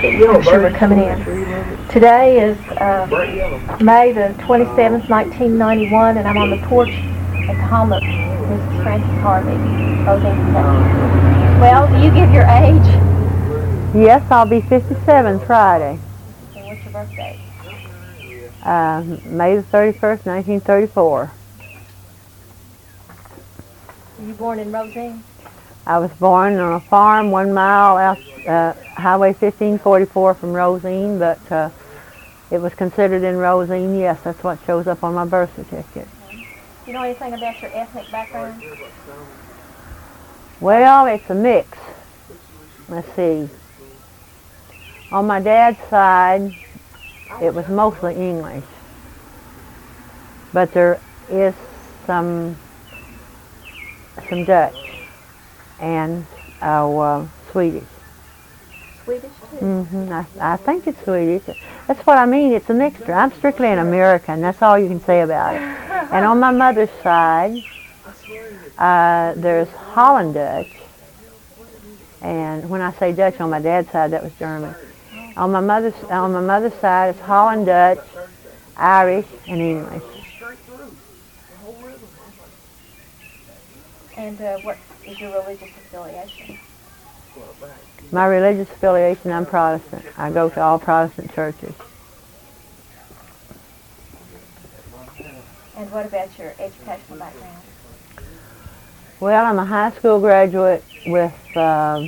I'm sure we're coming in. Today is May the 27th, 1991, and I'm on the porch at the home of Mrs. Frances Harvey, Rosine, Kentucky. Well, do you give your age? Yes, I'll be 57 Friday. And what's your birthday? May the 31st, 1934. Were you born in Rosine? I was born on a farm 1 mile out Highway 1544 from Rosine, but it was considered in Rosine. Yes, that's what shows up on my birth certificate. Do you know anything about your ethnic background? Well, it's a mix. Let's see. On my dad's side, it was mostly English, but there is some Dutch and Swedish. Swedish too? I think it's Swedish. That's what I mean. It's a mixture. I'm strictly an American. That's all you can say about it. And on my mother's side, there's Holland Dutch. And when I say Dutch on my dad's side, that was German. On my mother's side, it's Holland Dutch, Irish, and English. And what is your religious affiliation? My religious affiliation, I'm Protestant. I go to all Protestant churches. And what about your educational background? Well, I'm a high school graduate with, I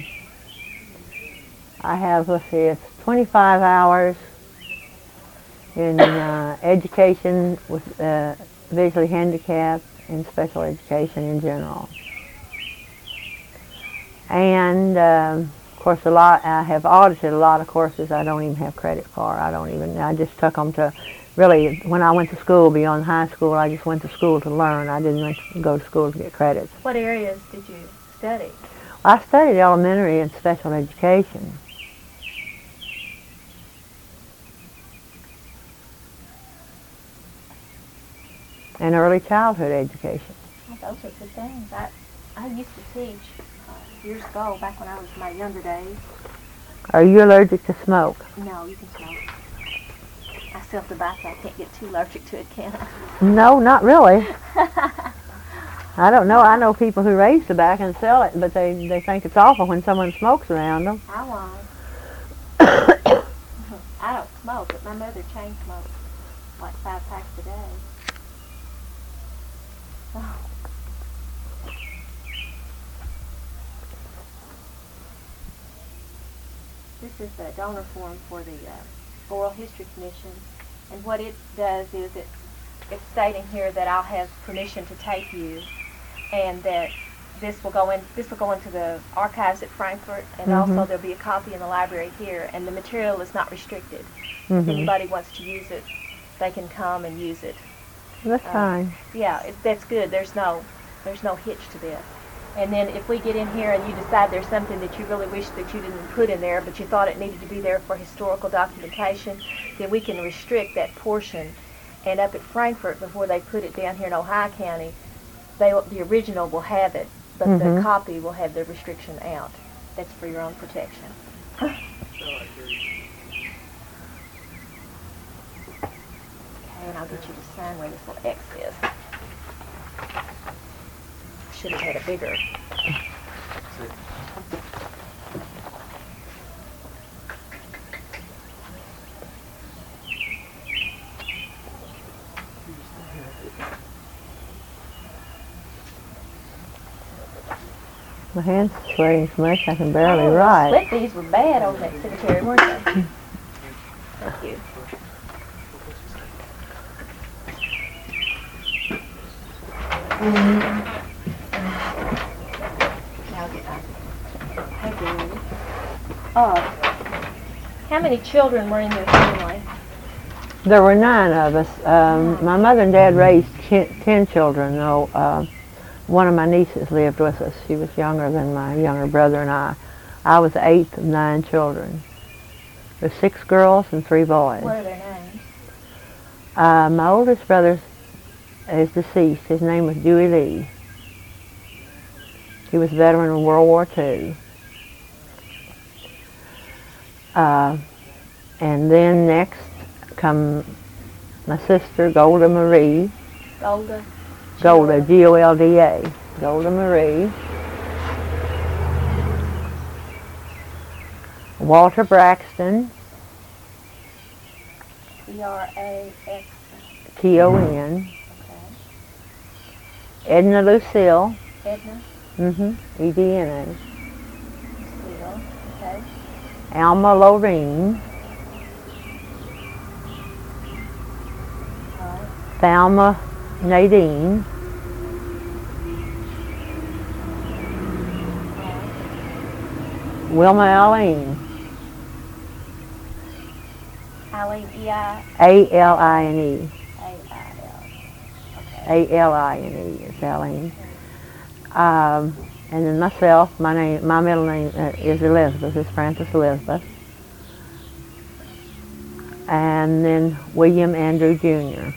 have, let's see, it's 25 hours in education with visually handicapped and special education in general. And of course, I have audited a lot of courses I don't even have credit for. I just took them to, really, when I went to school beyond high school, I just went to school to learn. I didn't go to school to get credits. What areas did you study? I studied elementary and special education. And early childhood education. Well, those are good things. I used to teach years ago, back when I was in my younger days. Are you allergic to smoke? No, you can smoke. I sell tobacco. I can't get too allergic to it, can I? No, not really. I don't know. I know people who raise tobacco and sell it, but they think it's awful when someone smokes around them. I won't. I don't smoke, but my mother chain smoked like 5 packs a day. Oh. This is the donor form for the Oral History Commission, and what it does is it's stating here that I'll have permission to take you, and that this will go into the archives at Frankfort, and also there'll be a copy in the library here, and the material is not restricted. If anybody wants to use it, they can come and use it. That's fine. Yeah, that's good. There's no hitch to this. And then if we get in here and you decide there's something that you really wish that you didn't put in there, but you thought it needed to be there for historical documentation, then we can restrict that portion. And up at Frankfort, before they put it down here in Ohio County, the original will have it, but the copy will have the restriction out. That's for your own protection. Okay, and I'll get you to sign where this little X is. Should have had a bigger. My hands are sweating so much I can barely write. Split these were bad on that cemetery, weren't they? Thank you. How many children were in your family? There were 9 of us. My mother and dad raised 10 children, though one of my nieces lived with us. She was younger than my younger brother and I. I was the 8th of 9 children. There's 6 girls and 3 boys. What are their names? My oldest brother is deceased. His name was Dewey Lee. He was a veteran of World War II. And then next come my sister, Golda Marie. Golda? Golda, G-O-L-D-A. Golda Marie. Walter Braxton. B-R-A-X. T-O-N. Okay. Edna Lucille. Edna? E-D-N-A. Lucille. Okay. Alma Lorene. All right. Thelma Nadine. Wilma Aline. Aline, E-I? A-L-I-N-E. A-I-L. Okay. A-L-I-N-E is Aline. And then myself, my middle name is Elizabeth, is Frances Elizabeth. And then William Andrew Jr.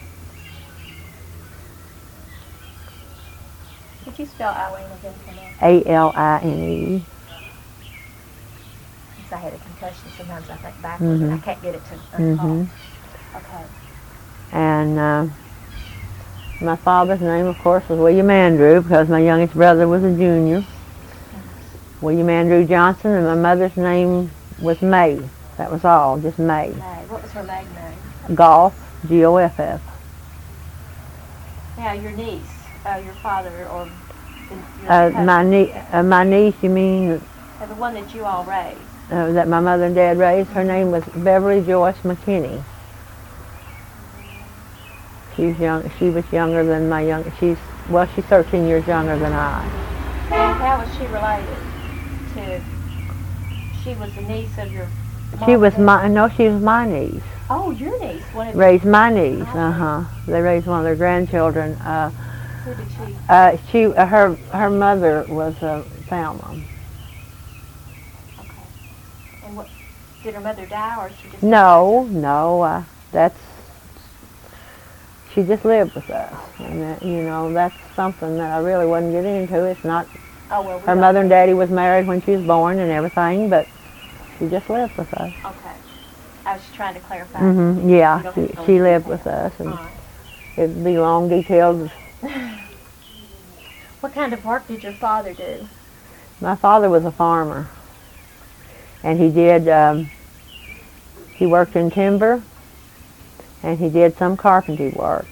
Could you spell Aline again for me? A-L-I-N-E. Since I had a concussion, sometimes I think backwards and I can't get it to uncall. Okay. And my father's name, of course, was William Andrew, because my youngest brother was a junior. William Andrew Johnson, and my mother's name was May. That was all, just May. May. What was her maiden name? Goff, G-O-F-F. Now, your niece, your father, or your My niece, you mean the one that you all raised? that my mother and dad raised? Her name was Beverly Joyce McKinney. She was younger than she's 13 years younger than I. And how was she related to? She was the niece of your mom? She was my niece. Oh, your niece. Raised my niece. Oh. They raised one of their grandchildren. Who did she? Her mother was Thelma. Okay. And what? Did her mother die, or she just? No. She just lived with us, and that's something that I really wouldn't get into. It's not. Oh well. Her mother and daddy was married when she was born and everything, but she just lived with us. Okay. I was just trying to clarify. Yeah, she lived with us, and right. it'd be long details. What kind of work did your father do? My father was a farmer, and he worked in timber, and he did some carpentry work.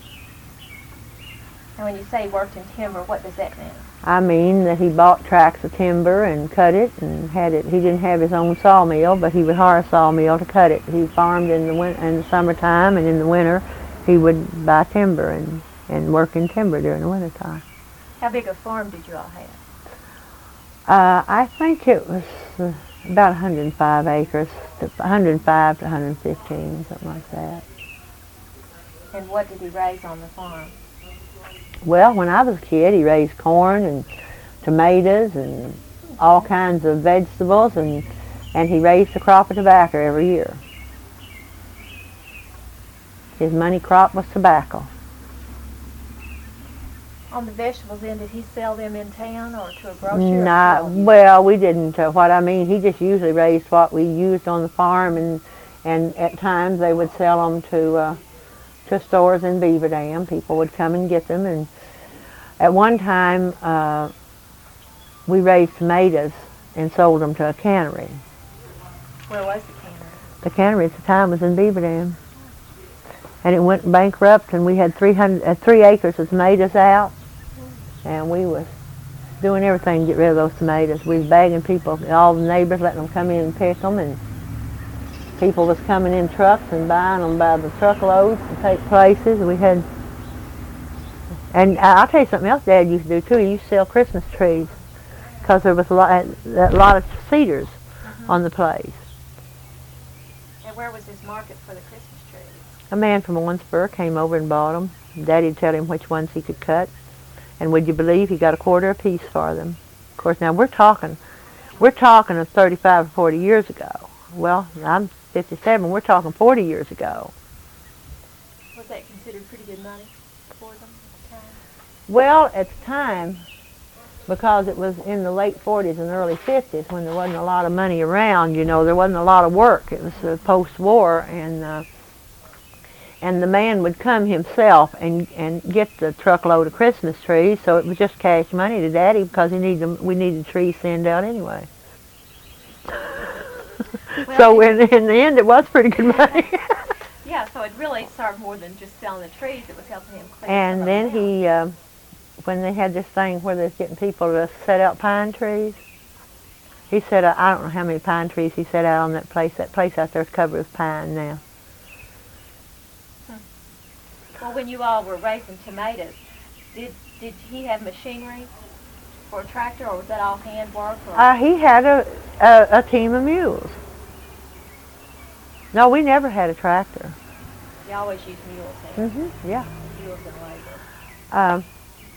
And when you say he worked in timber, what does that mean? I mean that he bought tracts of timber and cut it and had it. He didn't have his own sawmill, but he would hire a sawmill to cut it. He farmed in the summertime, and in the winter he would buy timber and work in timber during the wintertime. How big a farm did you all have? I think it was about 105 acres, 105 to 115, something like that. And what did he raise on the farm? Well, when I was a kid, he raised corn and tomatoes and all kinds of vegetables, and he raised a crop of tobacco every year. His money crop was tobacco. On the vegetables then, did he sell them in town or to a grocery? Well, we didn't. What I mean, he just usually raised what we used on the farm, and at times they would sell them to stores in Beaver Dam. People would come and get them, and at one time we raised tomatoes and sold them to a cannery. Where was the cannery? The cannery at the time was in Beaver Dam, and it went bankrupt, and we had 3 acres of tomatoes out, and we was doing everything to get rid of those tomatoes. We was bagging people, all the neighbors, letting them come in and pick them, and people was coming in trucks and buying them by the truckloads to take places. And I'll tell you something else Dad used to do too. He used to sell Christmas trees, because there was a lot of cedars on the place. And where was his market for the Christmas trees? A man from Owensboro came over and bought them. Daddy'd tell him which ones he could cut, and would you believe he got a quarter apiece for them? Of course, now we're talking of 35 or 40 years ago. Well, I'm 57. We're talking 40 years ago. Was that considered pretty good money for them at the time? Well, at the time, because it was in the late 40s and early 50s when there wasn't a lot of money around. You know, there wasn't a lot of work. It was post-war, and the man would come himself and get the truckload of Christmas trees. So it was just cash money to Daddy because we needed trees sent out anyway. Well, so in the end, it was pretty good money. Yeah, so it really served more than just selling the trees. It was helping him clear And some of then them out. when they had this thing where they was getting people to set out pine trees, he said, I don't know how many pine trees he set out on that place. That place out there is covered with pine now. Well, when you all were raising tomatoes, did he have machinery for a tractor, or was that all handwork? He had a team of mules. No, we never had a tractor. You always used mules then? Yeah. Mules and labor.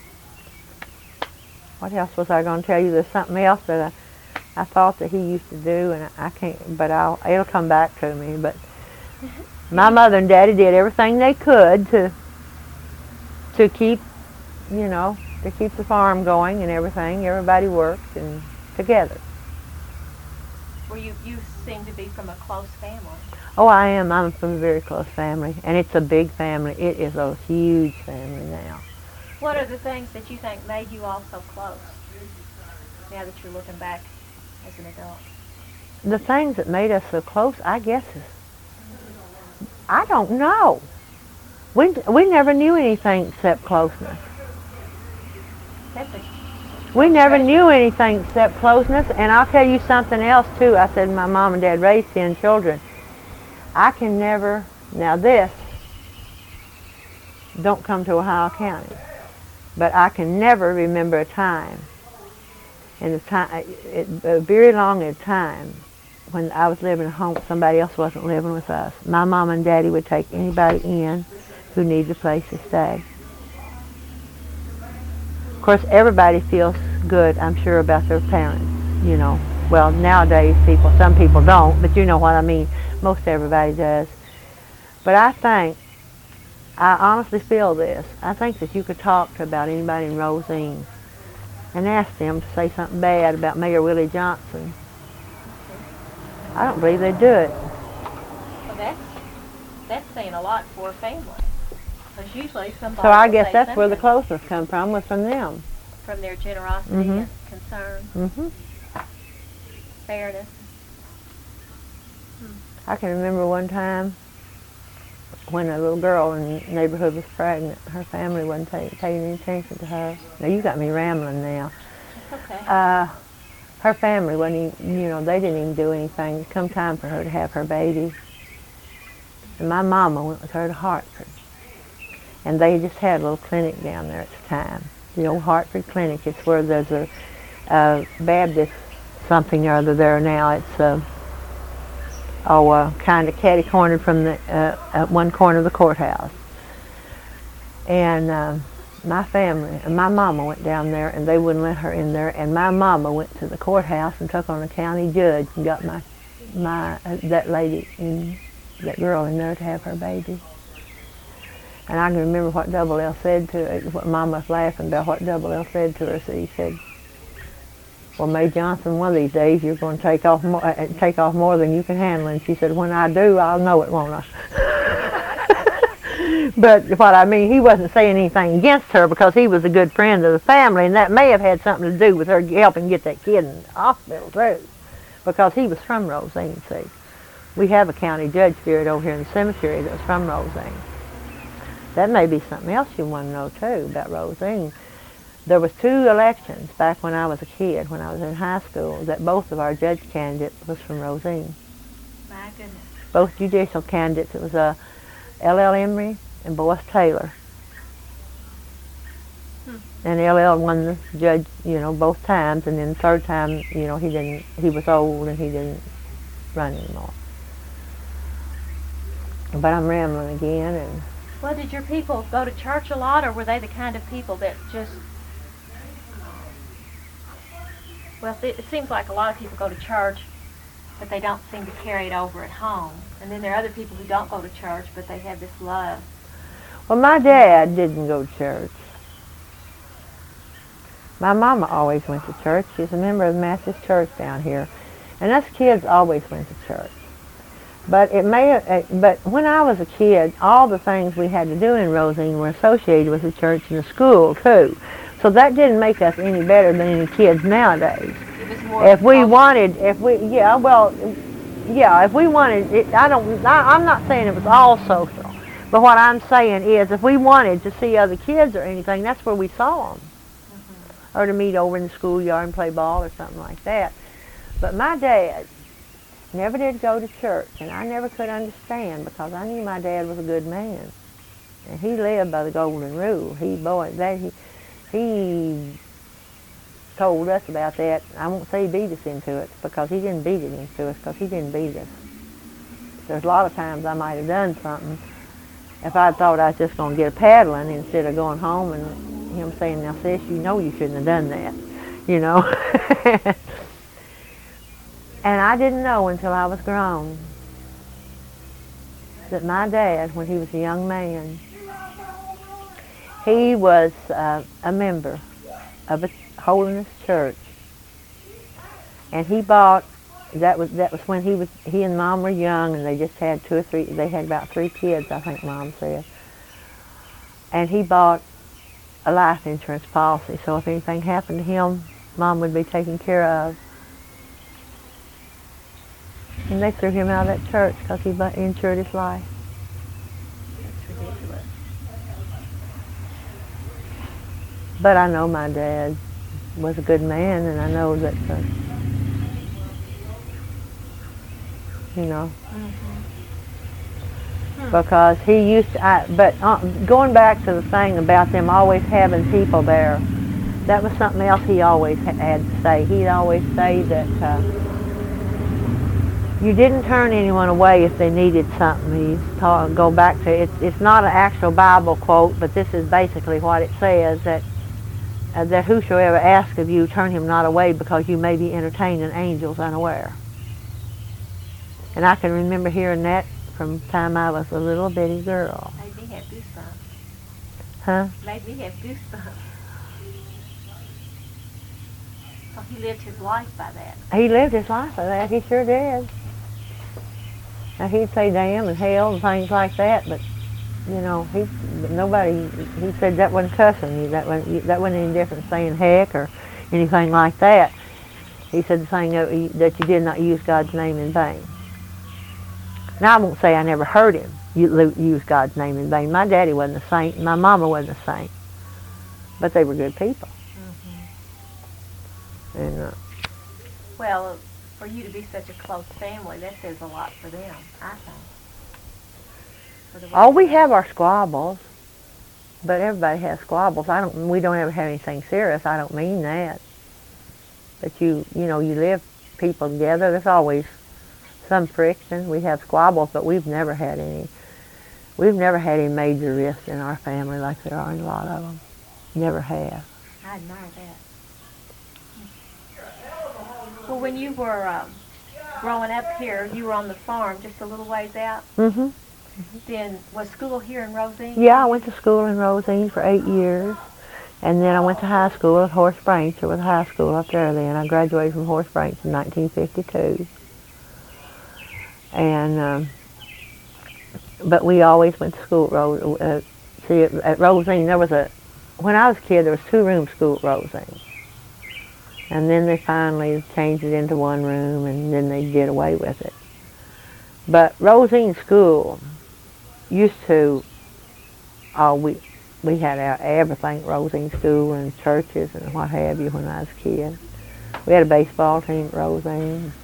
What else was I going to tell you? There's something else that I thought that he used to do, and I can't, but it'll come back to me. But my mother and Daddy did everything they could to keep, you know, to keep the farm going and everything. Everybody worked and together. Well, you seem to be from a close family. Oh, I am. I'm from a very close family, and it's a big family. It is a huge family now. What are the things that you think made you all so close, now that you're looking back as an adult? The things that made us so close, I guess, I don't know. We never knew anything except closeness. We never knew anything except closeness, and I'll tell you something else, too. I said my mom and Dad raised 10 children. I can never, now this, don't come to Ohio County, but I can never remember a time, in a very long time, when I was living at home, somebody else wasn't living with us. My mom and Daddy would take anybody in who needed a place to stay. Of course, everybody feels good, I'm sure, about their parents, you know. Well, nowadays, some people don't, but you know what I mean. Most everybody does. But I honestly feel this. I think that you could talk to about anybody in Rosine and ask them to say something bad about Mayor Willie Johnson. I don't believe they'd do it. Well, that's saying a lot for a family. Because usually somebody So I will guess say that's where the something closeness come from, was from them. from their generosity and concern, fairness. I can remember one time when a little girl in the neighborhood was pregnant. Her family wasn't paying any attention to her. Now, you got me rambling now. That's okay. Her family wasn't even, you know, they didn't even do anything. It come time for her to have her baby. And my mama went with her to Hartford. And they just had a little clinic down there at the time. The old Hartford Clinic. It's where there's a Baptist something or other there now. It's kind of catty-cornered from the at one corner of the courthouse. And my mama went down there, and they wouldn't let her in there. And my mama went to the courthouse and took on a county judge and got that lady in, that girl in there to have her baby. And I can remember what Double L said to her. What Mama was laughing about what Double L said to her. So he said, "Well, May Johnson, one of these days you're going to take off more than you can handle." And she said, "When I do, I'll know it, won't I?" But what I mean, he wasn't saying anything against her because he was a good friend of the family, and that may have had something to do with her helping get that kid in the hospital too, because he was from Rosine. See, we have a county judge there over here in the cemetery that was from Rosine. That may be something else you want to know too about Rosine. There was 2 elections back when I was a kid, when I was in high school, that both of our judge candidates was from Rosine. My goodness. Both judicial candidates. It was L.L. Emery and Boyce Taylor. And L.L. won the judge, you know, both times, and then the third time, you know, he was old and he didn't run anymore. But I'm rambling again. And Well, did your people go to church a lot, or were they the kind of people that just... Well, it seems like a lot of people go to church, but they don't seem to carry it over at home. And then there are other people who don't go to church, but they have this love. Well, my dad didn't go to church. My mama always went to church. She's a member of the Methodist Church down here. And us kids always went to church. But but when I was a kid, all the things we had to do in Rosine were associated with the church and the school too. So that didn't make us any better than any kids nowadays. It was more If we wanted, if we wanted, I'm not saying it was all social. But what I'm saying is, if we wanted to see other kids or anything, that's where we saw them. Or to meet over in the schoolyard and play ball or something like that. But my dad never did go to church, and I never could understand because I knew my dad was a good man. And he lived by the golden rule. He told us about that. I won't say he beat us into it because he didn't beat it into us because he didn't beat us. There's a lot of times I might have done something if I thought I was just going to get a paddling instead of going home and him saying, now sis, you know you shouldn't have done that, you know. And I didn't know until I was grown that my dad, when he was a young man, he was a member of a holiness church. And he bought, that was when he and Mom were young, and they just had they had about 3 kids, I think Mom said. And he bought a life insurance policy, so if anything happened to him, Mom would be taken care of. And they threw him out of that church because he insured his life. That's ridiculous. But I know my dad was a good man, and I know that, you know, because he used to, but going back to the thing about them always having people there, that was something else he always had to say. He'd always say that you didn't turn anyone away if they needed something. Go back to it. It's not an actual Bible quote, but this is basically what it says, that whosoever asks of you, turn him not away, because you may be entertaining angels unaware. And I can remember hearing that from the time I was a little bitty girl. Made me have goosebumps. Huh? Made me have goosebumps. So he lived his life by that. He lived his life by that. He sure did. Now he'd say damn and hell and things like that, but you know, he said that wasn't cussing you. That wasn't any different saying heck or anything like that. He said the thing that you did not use God's name in vain. Now I won't say I never heard him use God's name in vain. My daddy wasn't a saint, my mama wasn't a saint, but they were good people. And well, for you to be such a close family, that says a lot for them, I think. we have our squabbles, but everybody has squabbles. We don't ever have anything serious. I don't mean that. But you live people together. There's always some friction. We have squabbles, but we've never had any major rifts in our family like there are in a lot of them. Never have. I admire that. Well, when you were growing up here, you were on the farm just a little ways out. Mm-hmm. Then was school here in Rosine? Yeah, I went to school in Rosine for 8 years. And then I went to high school at Horace Branch. There was a high school up there then. I graduated from Horace Branch in 1952. And, but we always went to school at at Rosine. When I was a kid, there was 2-room school at Rosine. And then they finally changed it into 1 room, and then they did away with it. But Rosine School used to, we had everything at Rosine School and churches and what have you when I was a kid. We had a baseball team at Rosine.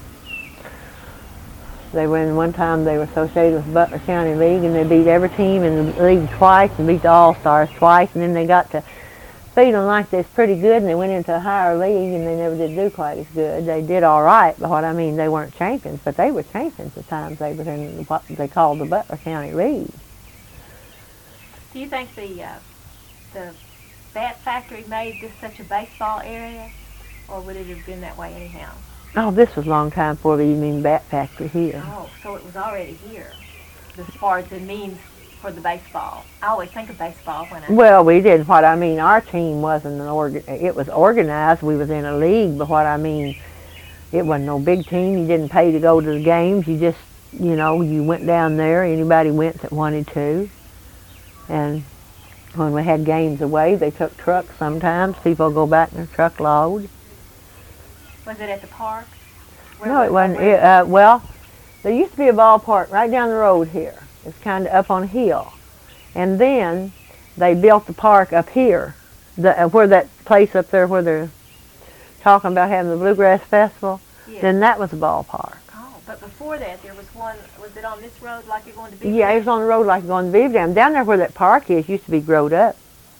One time they were associated with Butler County League, and they beat every team in the league twice and beat the All-Stars twice, and then they got to feeling like they was pretty good, and they went into a higher league, and they never did do quite as good. They did all right, but what I mean, they weren't champions, but they were champions at times. They were in what they called the Butler County League. Do you think the Bat Factory made this such a baseball area, or would it have been that way anyhow? Oh, this was a long time before the Bat Factory here. Oh, so it was already here, as far as the means for the baseball? I always think of baseball when I... Well, we did. What I mean, our team wasn't it was organized. We was in a league, but what I mean, it wasn't no big team. You didn't pay to go to the games. You just, you went down there. Anybody went that wanted to. And when we had games away, they took trucks sometimes. People go back in their truckload. Was it at the park? No, it wasn't. Well, there used to be a ballpark right down the road here. It's kind of up on a hill. And then they built the park up here, where that place up there where they're talking about having the Bluegrass Festival. Yes. Then that was a ballpark. Oh, but before that there was one, was it on this road like you're going to Beaver Yeah, Dam? it was on the road like going to Beaver Dam. Down there where that park is used to be growed up.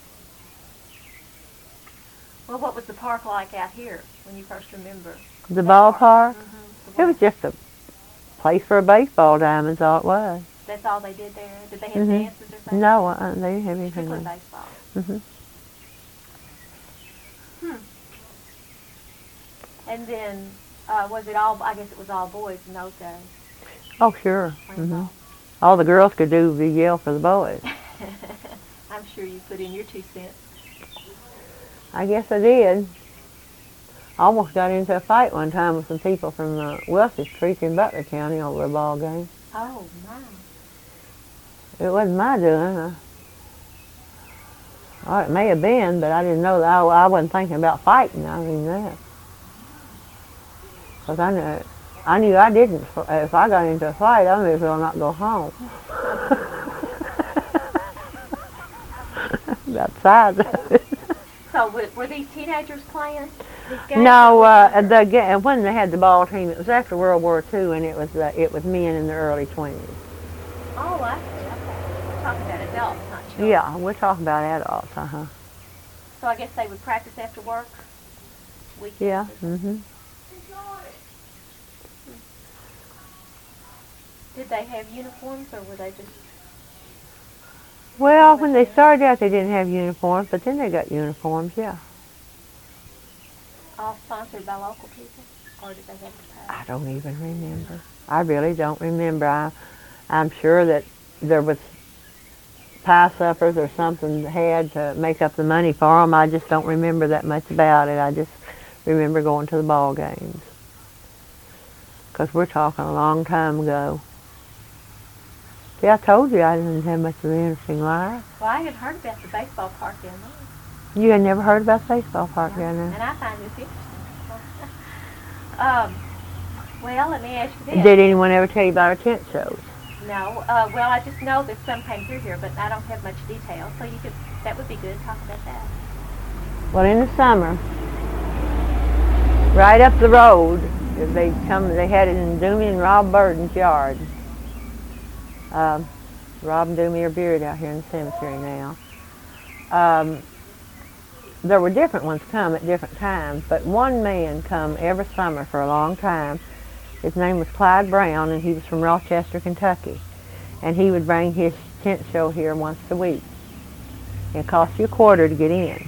Well, what was the park like out here when you first remember? The ballpark? Mm-hmm. It was just a place for a baseball diamond, is all it was. That's all they did there? Did they have dances or something? No, they didn't have anything. Strictly baseball. And then, was it all, I guess it was all boys in those days? Oh, sure. Playing ball. All the girls could do was yell for the boys. I'm sure you put in your 2 cents. I guess I did. I almost got into a fight one time with some people from Welch's Creek in Butler County over a ball game. Oh, my. It wasn't my doing. It may have been, but I didn't know that. I wasn't thinking about fighting. I mean that. Because I knew I didn't. If I got into a fight, I may as well not go home. About the size of it. So were these teenagers playing these games? No, when they had the ball team, it was after World War II, and it was men in their early 20s. Oh, I see. Okay. We're talking about adults, not children. Yeah, we're talking about adults, So I guess they would practice after work? Weekends? Yeah, Did they have uniforms, or were they just... Well, when they started out, they didn't have uniforms, but then they got uniforms, yeah. all sponsored by local people? Or did they have to pay? I don't even remember. I really don't remember. I'm sure that there was pie suppers or something that had to make up the money for them. I just don't remember that much about it. I just remember going to the ball games. Because we're talking a long time ago. See, I told you I didn't have much of an interesting life. Well, I had heard about the baseball park down there. You had never heard about the baseball park down there? And I find this interesting. Well, let me ask you this. Did anyone ever tell you about our tent shows? No. Well, I just know that some came through here, but I don't have much detail. So that would be good to talk about that. Well, in the summer, right up the road, they had it in Doomie and Rob Burden's yard. Rob and Doomie are buried out here in the cemetery now. There were different ones come at different times, but one man come every summer for a long time. His name was Clyde Brown, and he was from Rochester, Kentucky. And he would bring his tent show here once a week. It cost you $0.25 to get in.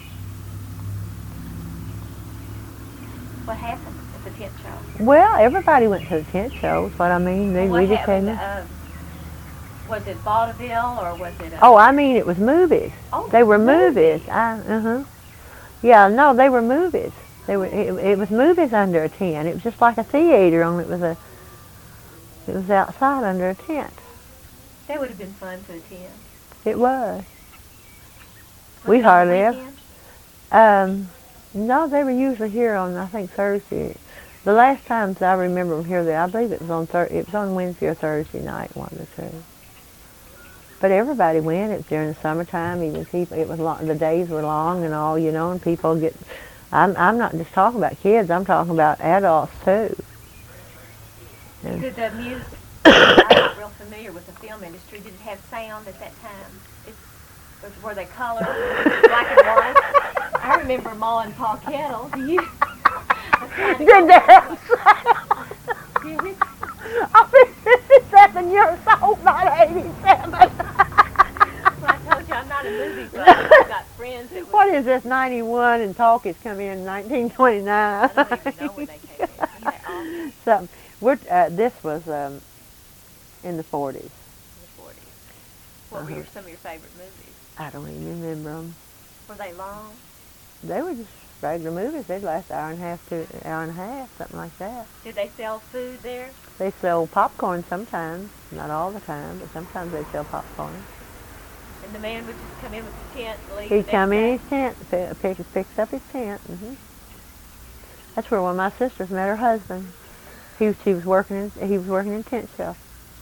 What happened at the tent show? Well, everybody went to the tent show, is what I mean. What We just happened? came in. Was it vaudeville or was it? Oh, I mean, it was movies. Oh, They were movies. Yeah, no, they were movies. It was movies under a tent. It was just like a theater, only it was outside under a tent. That would have been fun to attend. It was. Was We it on hardly the ever. weekend? No, they were usually here on, I think, Thursday. The last times I remember them here, I believe it was on Wednesday or Thursday night, one of the two. But everybody went. It was during the summertime. Even people, it was long, the days were long and all, and people get. I'm not just talking about kids. I'm talking about adults too. And Did the music? I'm not real familiar with the film industry. Did it have sound at that time? Were they colored, black and white? I remember Ma and Pa Kettle. Do you? Did they have sound? Did it? I'm 57 years old, not 87. Well, I told you I'm not a movie buff. I've got friends that would. What is this, 91, and Talk has come in 1929? I don't even know when they came in. Isn't that awesome? This was in the 40s. In the 40s. What were some of your favorite movies? I don't even remember them. Were they long? They were just regular movies. They'd last an hour and a half to an hour and a half, something like that. Did they sell food there? They sell popcorn sometimes, not all the time, but sometimes they sell popcorn. And the man would just come in with his tent and leave? He'd come in his tent, picks up his tent. That's where one of my sisters met her husband. He was working in tent shop.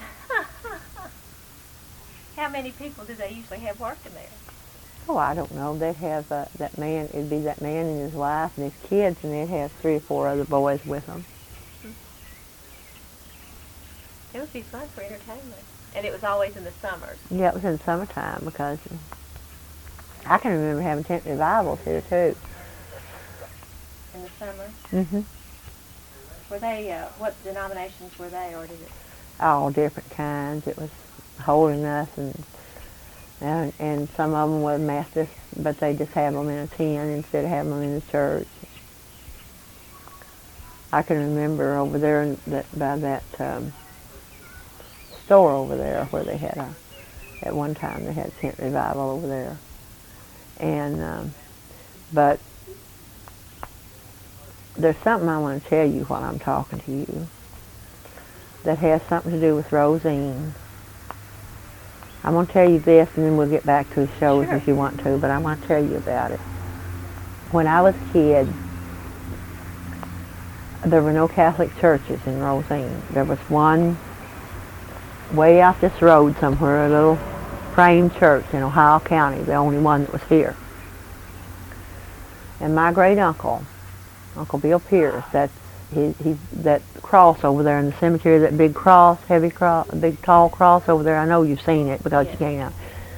How many people do they usually have working there? Oh, I don't know. They'd have that man. It'd be that man and his wife and his kids, and they'd have 3 or 4 other boys with them. It would be fun for entertainment. And it was always in the summers. Yeah, it was in the summertime because I can remember having tent revivals here too. In the summer? Mm-hmm. Were they, what denominations were they, or did it? All different kinds. It was holiness and some of them were Methodist, but they just have them in a tent instead of having them in the church. I can remember over there by that store over there where they had at one time they had tent revival over there. And but there's something I want to tell you while I'm talking to you that has something to do with Rosine. I'm going to tell you this, and then we'll get back to the shows if you want to, but I want to tell you about it. When I was a kid, there were no Catholic churches in Rosine. There was one way out this road somewhere, a little frame church in Ohio County, the only one that was here. And my great uncle, Uncle Bill Pierce, that's that cross over there in the cemetery, that big cross, heavy cross, big tall cross over there. I know you've seen it because you came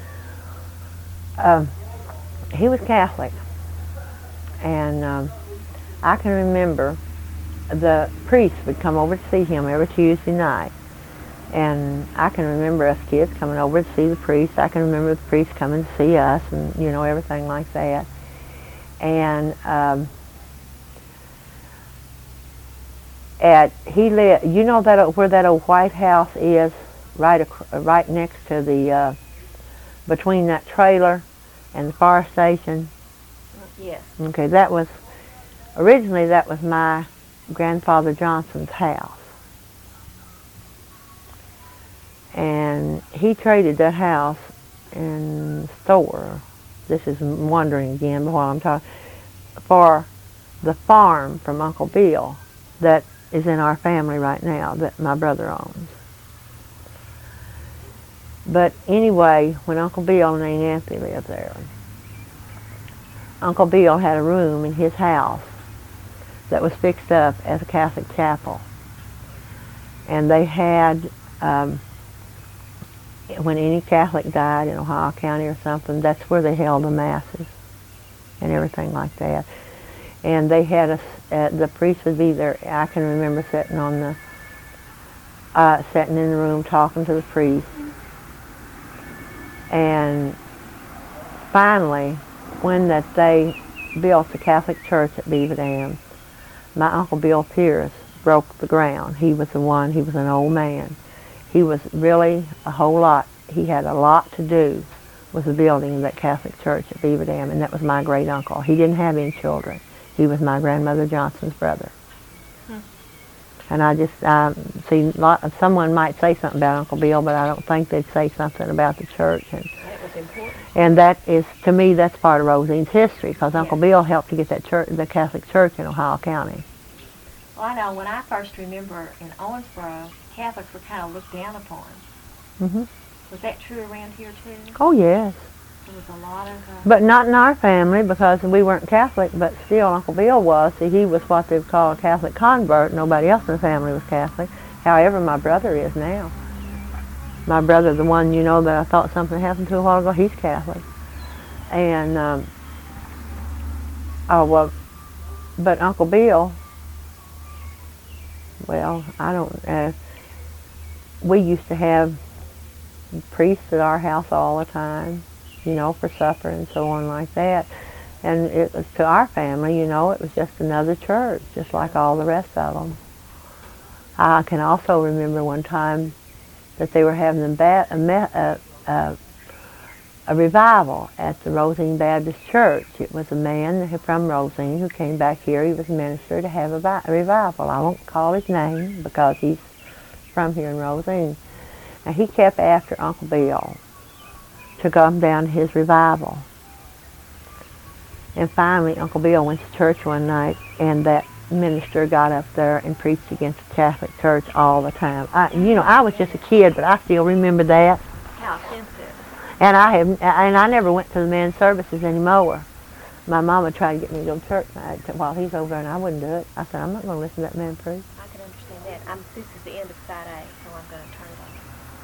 out. He was Catholic, and I can remember the priest would come over to see him every Tuesday night, and I can remember us kids coming over to see the priest. I can remember the priest coming to see us, and everything like that. And you know that where that old White House is, right next to the between that trailer and the fire station. Yes. Okay, originally that was my grandfather Johnson's house, and he traded that house and store. This is wandering again, but while I'm talking, for the farm from Uncle Bill that is in our family right now, that my brother owns. But anyway, when Uncle Bill and Aunt Anthony lived there, Uncle Bill had a room in his house that was fixed up as a Catholic chapel. And they had, when any Catholic died in Ohio County or something, that's where they held the masses and everything like that. And they had the priest would be there. I can remember sitting sitting in the room talking to the priest. And finally, when they built the Catholic church at Beaver Dam, my Uncle Bill Pierce broke the ground. He was an old man. He was really he had a lot to do with the building of that Catholic church at Beaver Dam, and that was my great uncle. He didn't have any children. He was my grandmother Johnson's brother. And I just see someone might say something about Uncle Bill, but I don't think they'd say something about the church. And that was important. And that is, to me, that's part of Rosine's history, because Uncle Bill helped to get that church, the Catholic church in Ohio County. Well, I know when I first remember in Owensboro, Catholics were kind of looked down upon. Mm-hmm. Was that true around here too? Oh yes. There was a lot of. But not in our family, because we weren't Catholic. But still, Uncle Bill was. See, he was what they would call a Catholic convert. Nobody else in the family was Catholic. However, my brother is now. My brother, the one that I thought something happened to a while ago, he's Catholic. And but Uncle Bill. Well, I don't. We used to have priests at our house all the time, for supper and so on like that. And it was, to our family, it was just another church, just like all the rest of them. I can also remember one time that they were having a revival at the Rosine Baptist Church. It was a man from Rosine who came back here. He was a minister to have a revival. I won't call his name because he's from here in Rosine. Now, he kept after Uncle Bill to come down to his revival. And finally, Uncle Bill went to church one night, and that minister got up there and preached against the Catholic Church all the time. I was just a kid, but I still remember that. How offensive. And I never went to the men's services anymore. My mama tried to get me to go to church while he's over there, and I wouldn't do it. I said, I'm not going to listen to that man preach. I can understand that. This is the end of side A, so I'm going to turn it off.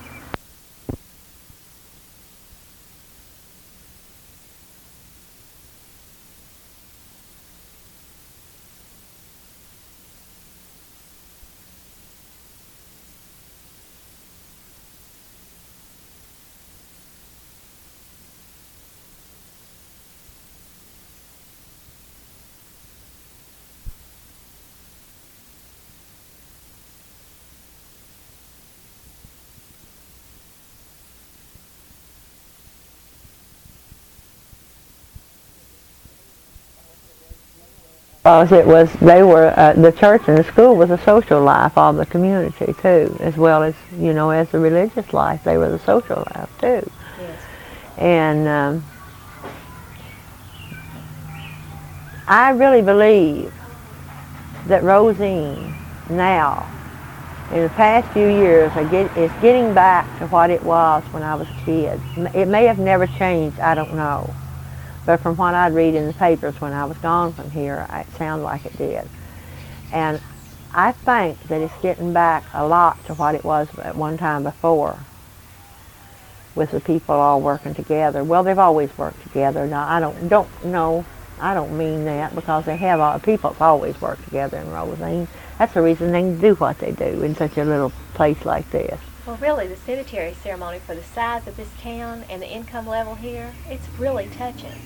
Because the church and the school was a social life of the community too, as well as, as the religious life. They were the social life too. Yes. And I really believe that Rosine now, in the past few years, is getting back to what it was when I was a kid. It may have never changed, I don't know. But from what I'd read in the papers when I was gone from here, it sounded like it did. And I think that it's getting back a lot to what it was at one time before, with the people all working together. Well, they've always worked together. Now, I don't mean that, because people always work together in Rosine. That's the reason they do what they do in such a little place like this. Well, really, the cemetery ceremony, for the size of this town and the income level here, it's really touching.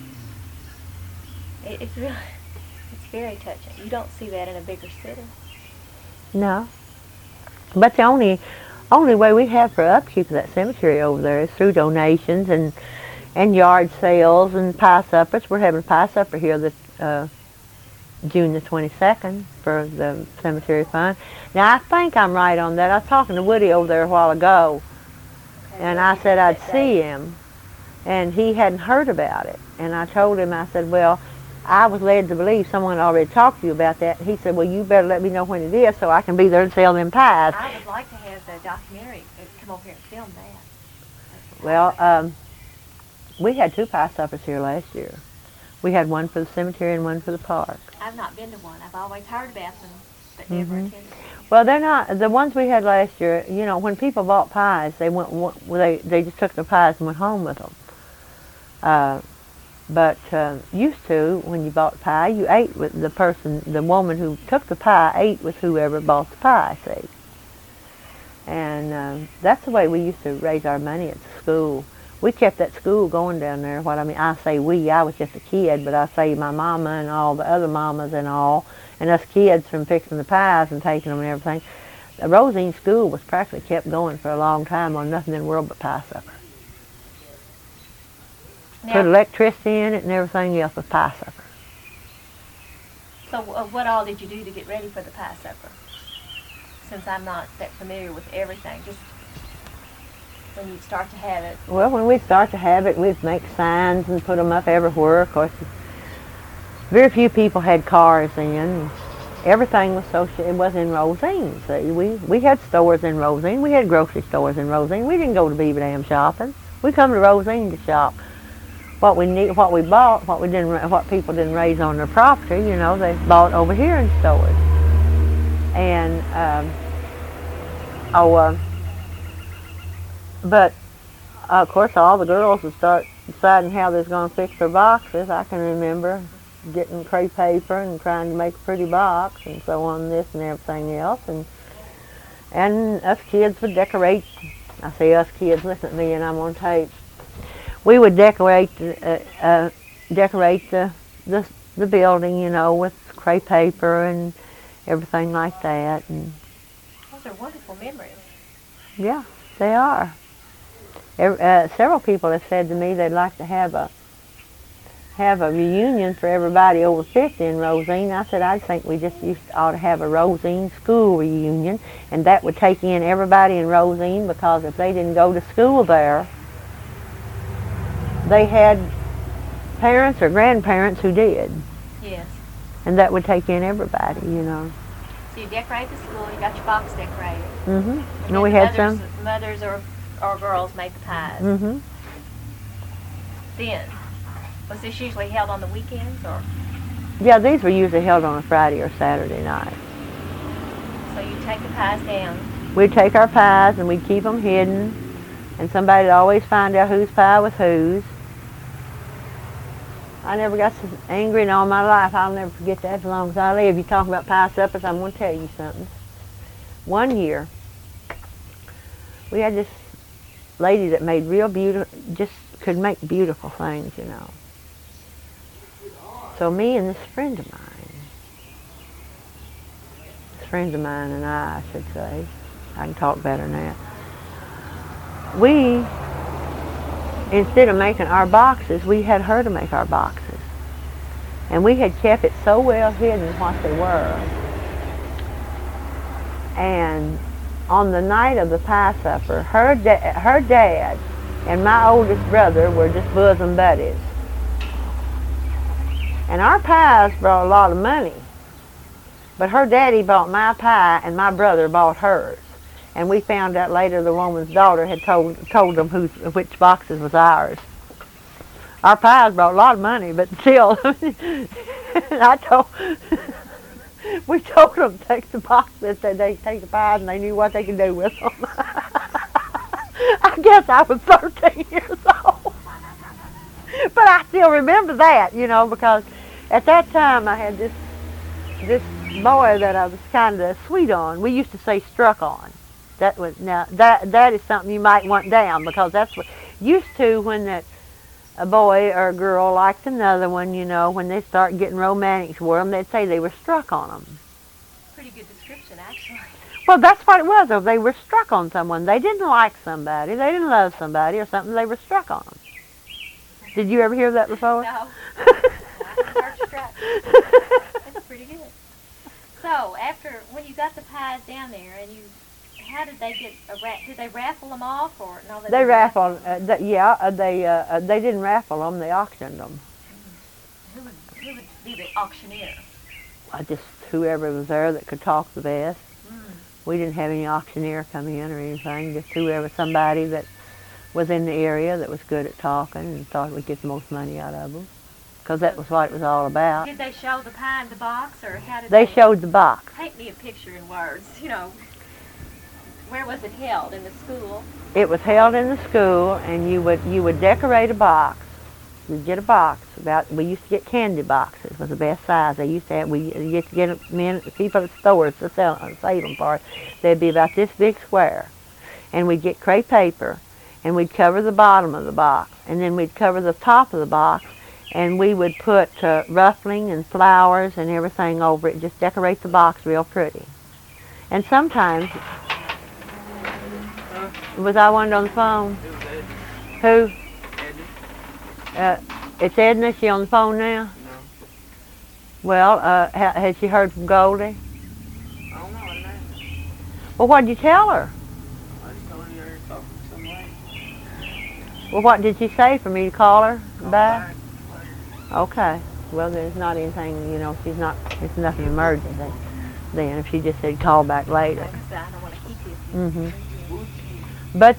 It's very touching. You don't see that in a bigger city. No. But the only way we have for upkeep of that cemetery over there is through donations and yard sales and pie suppers. We're having a pie supper here this June the 22nd for the cemetery fund. Now, I think I'm right on that. I was talking to Woody over there a while ago, and I said I'd see him, and he hadn't heard about it. And I told him, I said, well, I was led to believe someone already talked to you about that. And he said, well, you better let me know when it is so I can be there to sell them pies. I would like to have the documentary come over here and film that. Well, we had 2 pie suppers here last year. We had one for the cemetery and one for the park. I've not been to one. I've always heard about them, but never attended. Well, they're not, the ones we had last year, when people bought pies, they just took the pies and went home with them. But used to, when you bought pie, you ate with the woman who took the pie ate with whoever bought the pie, see. And that's the way we used to raise our money at the school. We kept that school going down there. I say we, I was just a kid, but I say my mama and all the other mamas and us kids from fixing the pies and taking them and everything. The Rosine School was practically kept going for a long time on nothing in the world but pie supper. Now, put electricity in it and everything else with pie supper. So what all did you do to get ready for the pie supper? Since I'm not that familiar with everything, just when you start to have it. Well, when we start to have it, we'd make signs and put them up everywhere. Of course, very few people had cars then. Everything was it was in Rosine. See, we had stores in Rosine. We had grocery stores in Rosine. We didn't go to Beaver Dam shopping. We come to Rosine to shop. What we need, what we bought, what people didn't raise on their property, they bought over here in stores. And but of course, all the girls would start deciding how they was going to fix their boxes. I can remember getting crepe paper and trying to make a pretty box and so on, this and everything else. And us kids would decorate. I say us kids, listen to me, and I'm on tape. We would decorate the building, with crepe paper and everything like that. And those are wonderful memories. yeah, they are. Several people have said to me they'd like to have a reunion for everybody over 50 in Rosine. I said I think we just ought to have a Rosine school reunion, and that would take in everybody in Rosine, because if they didn't go to school there, they had parents or grandparents who did. Yes. And that would take in everybody, you know. So you decorate the school, you got your box decorated. Mm-hmm. And we had some. Mothers or girls made the pies. Mm-hmm. Then, was this usually held on the weekends, or? Yeah, these were usually held on a Friday or Saturday night. So you take the pies down. We'd take our pies and we'd keep them hidden, and somebody'd always find out whose pie was whose. I never got so angry in all my life. I'll never forget that as long as I live. You talk about pie suppers, I'm going to tell you something. One year, we had this lady that made real beautiful, just could make beautiful things, you know. So me and this friend of mine and I should say, I can talk better than that. We, instead of making our boxes, we had her to make our boxes. And we had kept it so well hidden what they were. And on the night of the pie supper, her dad and my oldest brother were just bosom buddies. And our pies brought a lot of money. But her daddy bought my pie and my brother bought hers. And we found out later the woman's daughter had told them which boxes was ours. Our pies brought a lot of money, but still, we told them to take the boxes, that they take the pies, and they knew what they could do with them. I guess I was 13 years old. But I still remember that, you know, because at that time I had this boy that I was kind of sweet on. We used to say struck on. That is something you might want down, because that's what used to when a boy or a girl liked another one, you know, when they start getting romantic for them, they'd say they were struck on them. Pretty good description, actually. Well, that's what it was. If they were struck on someone, they didn't like somebody, they didn't love somebody or something, they were struck on them. Did you ever hear that before? No. I haven't heard struck. That's pretty good. So, when you got the pies down there, and how did they get did they raffle them off, or no? They raffled. They didn't raffle them. They auctioned them. Who would be the auctioneer? Just whoever was there that could talk the best. Mm. We didn't have any auctioneer come in or anything. Just somebody that was in the area that was good at talking and thought we'd get the most money out of them, because that was what it was all about. Did they show the pie in the box, or how did they showed the box? Paint me a picture in words, you know. Where was it held? In the school? It was held in the school, and you would decorate a box. You'd get a box. We used to get candy boxes. Was the best size. They used to have. We used to get people at stores to save them for us. They'd be about this big square, and we'd get crepe paper, and we'd cover the bottom of the box, and then we'd cover the top of the box, and we would put ruffling and flowers and everything over it. Just decorate the box real pretty. And sometimes. Was I one on the phone? Who? Edna. It's Edna. She on the phone now? No. Well, has she heard from Goldie? I don't know. I don't know. Well, what did you tell her? I just told her to talk to some lady. Well, what did she say for me to call her back? Later. Okay. Well, there's not anything, you know, it's nothing emergent then if she just said call back later. Like I said, I don't want to keep you. Mm-hmm. But,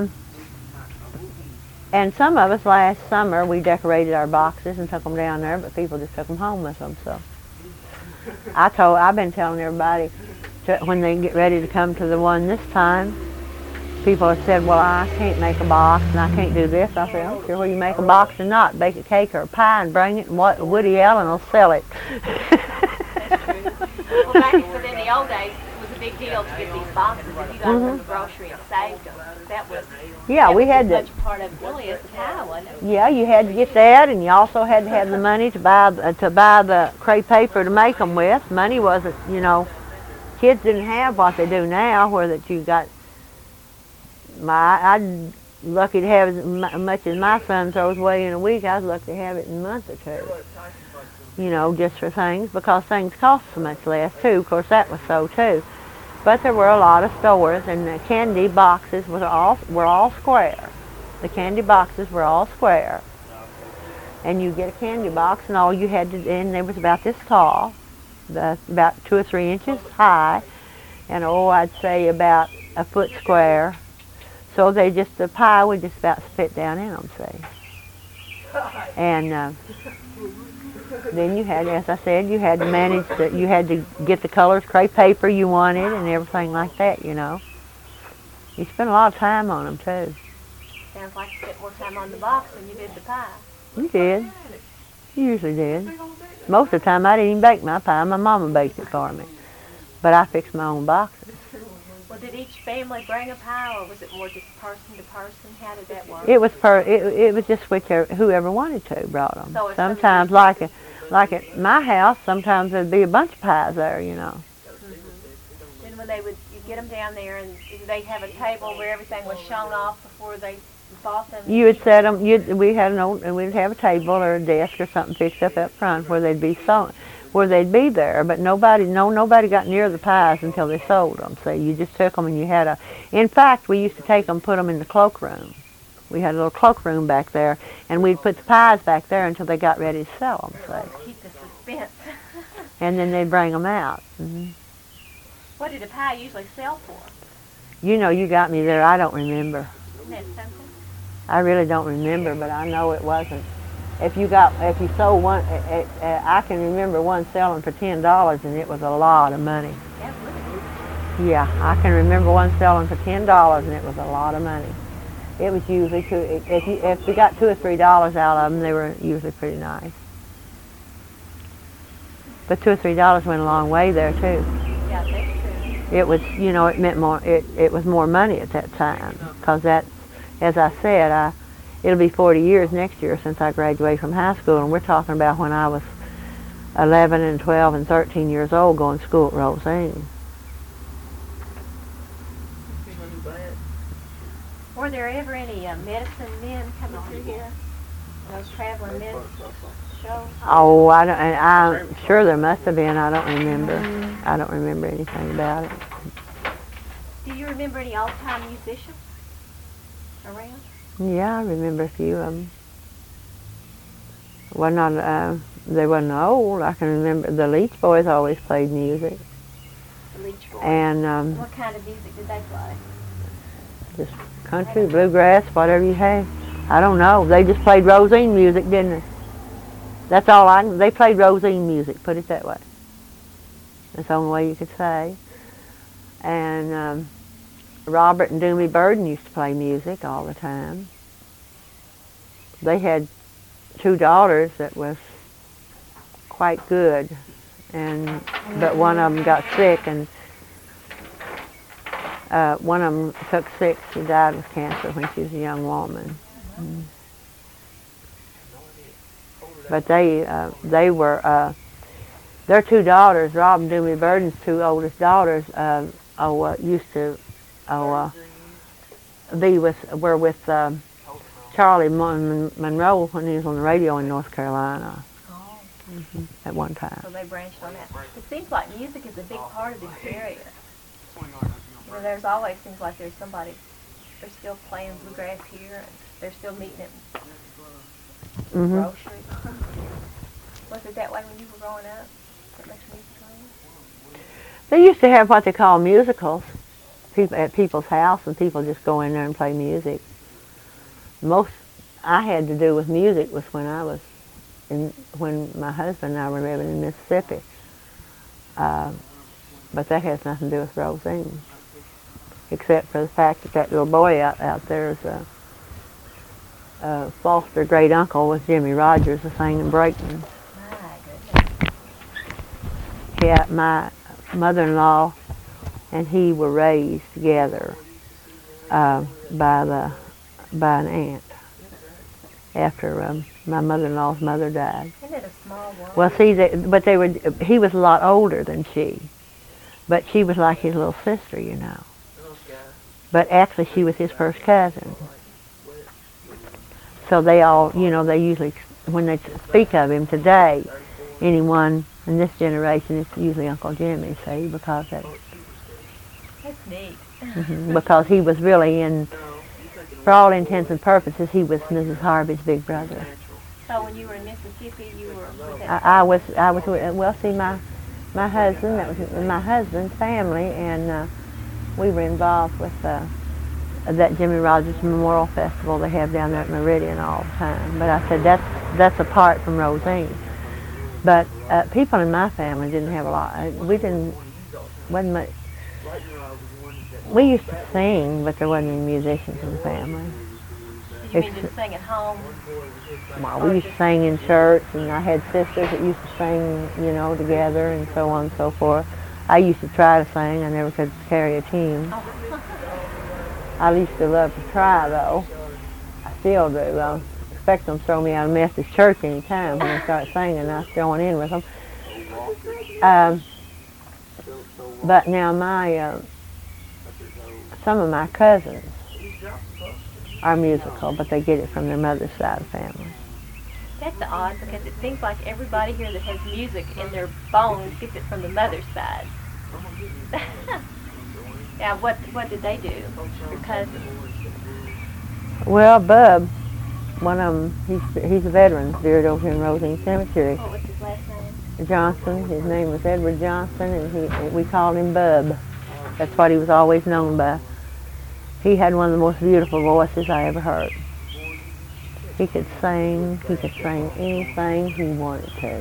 and some of us last summer, we decorated our boxes and took them down there, but people just took them home with them, so. I've been telling everybody when they get ready to come to the one this time, people have said, well, I can't make a box and I can't do this. I said, I don't care whether you make a box or not. Bake a cake or a pie and bring it, and Woody Allen will sell it. That's true. Well, back in the old days, it was a big deal to get these boxes. If you got them from the grocery and saved them, we had much part of it really as the pie, wasn't it? Yeah, you had to get that, and you also had to have the money to buy the crepe paper to make them with. Money wasn't, you know, kids didn't have what they do now, where that you got. lucky to have as much as my son throws away in a week. I was lucky to have it in a month or two. You know, just for things, because things cost so much less too. Of course, that was so too. But there were a lot of stores, and the candy boxes were all square. The candy boxes were all square. And you get a candy box, and all you had to, and it was about this tall, about 2 or 3 inches high, and I'd say about a foot square. So the pie would just about fit down in them, see. And then you had, as I said, you had to manage that. You had to get the colors, crepe paper you wanted, and everything like that. You know, you spent a lot of time on them too. Sounds like you spent more time on the box than you did the pie. You did. You usually did. Most of the time, I didn't even bake my pie. My mama baked it for me, but I fixed my own boxes. Well, did each family bring a pie, or was it more just person to person? How did that work? It was it was just whoever wanted to brought them. So sometimes, like at my house, sometimes there'd be a bunch of pies there, you know. Then when you get them down there, and did they have a table where everything was shown off before they bought them? You would set them. We'd have a table or a desk or something fixed up front where they'd be sold, where they'd be there. But nobody got near the pies until they sold them. So you just took them, and you had in fact, we used to take them, put them in the cloakroom. We had a little cloakroom back there, and we'd put the pies back there until they got ready to sell them. So. Keep the suspense. And then they'd bring them out. Mm-hmm. What did a pie usually sell for? You know, you got me there. I don't remember. Isn't that something? I really don't remember, but I know it wasn't. If you sold one, I can remember one selling for $10, and it was a lot of money. Absolutely. Yeah, I can remember one selling for $10, and it was a lot of money. It was usually if you got $2 or $3 out of them, they were usually pretty nice. But $2 or $3 went a long way there too. Yeah, that's true. It was, you know, it meant more. It was more money at that time, because that, as I said, it'll be 40 years next year since I graduated from high school, and we're talking about when I was 11 and 12 and 13 years old going to school at Rosine. Were there ever any medicine men coming through here? Those traveling medicine shows? Oh, I'm sure there must have been. I don't remember. I don't remember anything about it. Do you remember any old-time musicians around? Yeah, I remember a few of them. They wasn't old. I can remember the Leach Boys always played music. The Leach Boys. And what kind of music did they play? just country, bluegrass, whatever you have. I don't know. They just played Rosine music, didn't they? That's all they played Rosine music, put it that way. That's the only way you could say. And Robert and Doomie Burden used to play music all the time. They had 2 daughters that was quite good, but one of them got sick, and one of them took sick. She died with cancer when she was a young woman. But they were their 2 daughters, Rob and Doomie Burden's 2 oldest daughters, used to were with Charlie Monroe when he was on the radio in North Carolina. At one time. So they branched on that. It seems like music is a big part of this area. You know, there's always seems like there's somebody, they're still playing bluegrass here, and they're still meeting at grocery. Was it that way when you were growing up? That much music on? They used to have what they call musicals at people's house, and people just go in there and play music. Most I had to do with music was when my husband and I were living in Mississippi. But that has nothing to do with Rosine, except for the fact that little boy out there is a foster great uncle with Jimmy Rogers, a singing brakeman. My goodness. Yeah, my mother-in-law and he were raised together by an aunt after my mother-in-law's mother died. Isn't it a small world? Well, see, he was a lot older than she, but she was like his little sister, you know. But actually, she was his first cousin. So they all, they usually, when they speak of him today, anyone in this generation, it's usually Uncle Jimmy, see, because That's neat. because he was really for all intents and purposes, he was Mrs. Harvey's big brother. So when you were in Mississippi, you were with that I was, well, see, my husband, that was my husband's family, and we were involved with that Jimmy Rogers Memorial Festival they have down there at Meridian all the time. But I said, that's apart from Rosine. But people in my family didn't have a lot. Wasn't much. We used to sing, but there wasn't any musicians in the family. Did you mean just sing at home? Well, we used to sing in church, and I had sisters that used to sing, together, and so on and so forth. I used to try to sing. I never could carry a tune. I used to love to try, though. I still do. I expect them to throw me out of Methodist church any time when I start singing. I was join in with them. But now some of my cousins are musical, but they get it from their mother's side of the family. That's odd, because it seems like everybody here that has music in their bones gets it from the mother's side. Yeah, what did they do, your cousins? Well, Bub, one of them, he's a veteran, buried over here in Rosine Cemetery. What was his last name? Johnson. His name was Edward Johnson, and we called him Bub. That's what he was always known by. He had one of the most beautiful voices I ever heard. He could sing. He could sing anything he wanted to.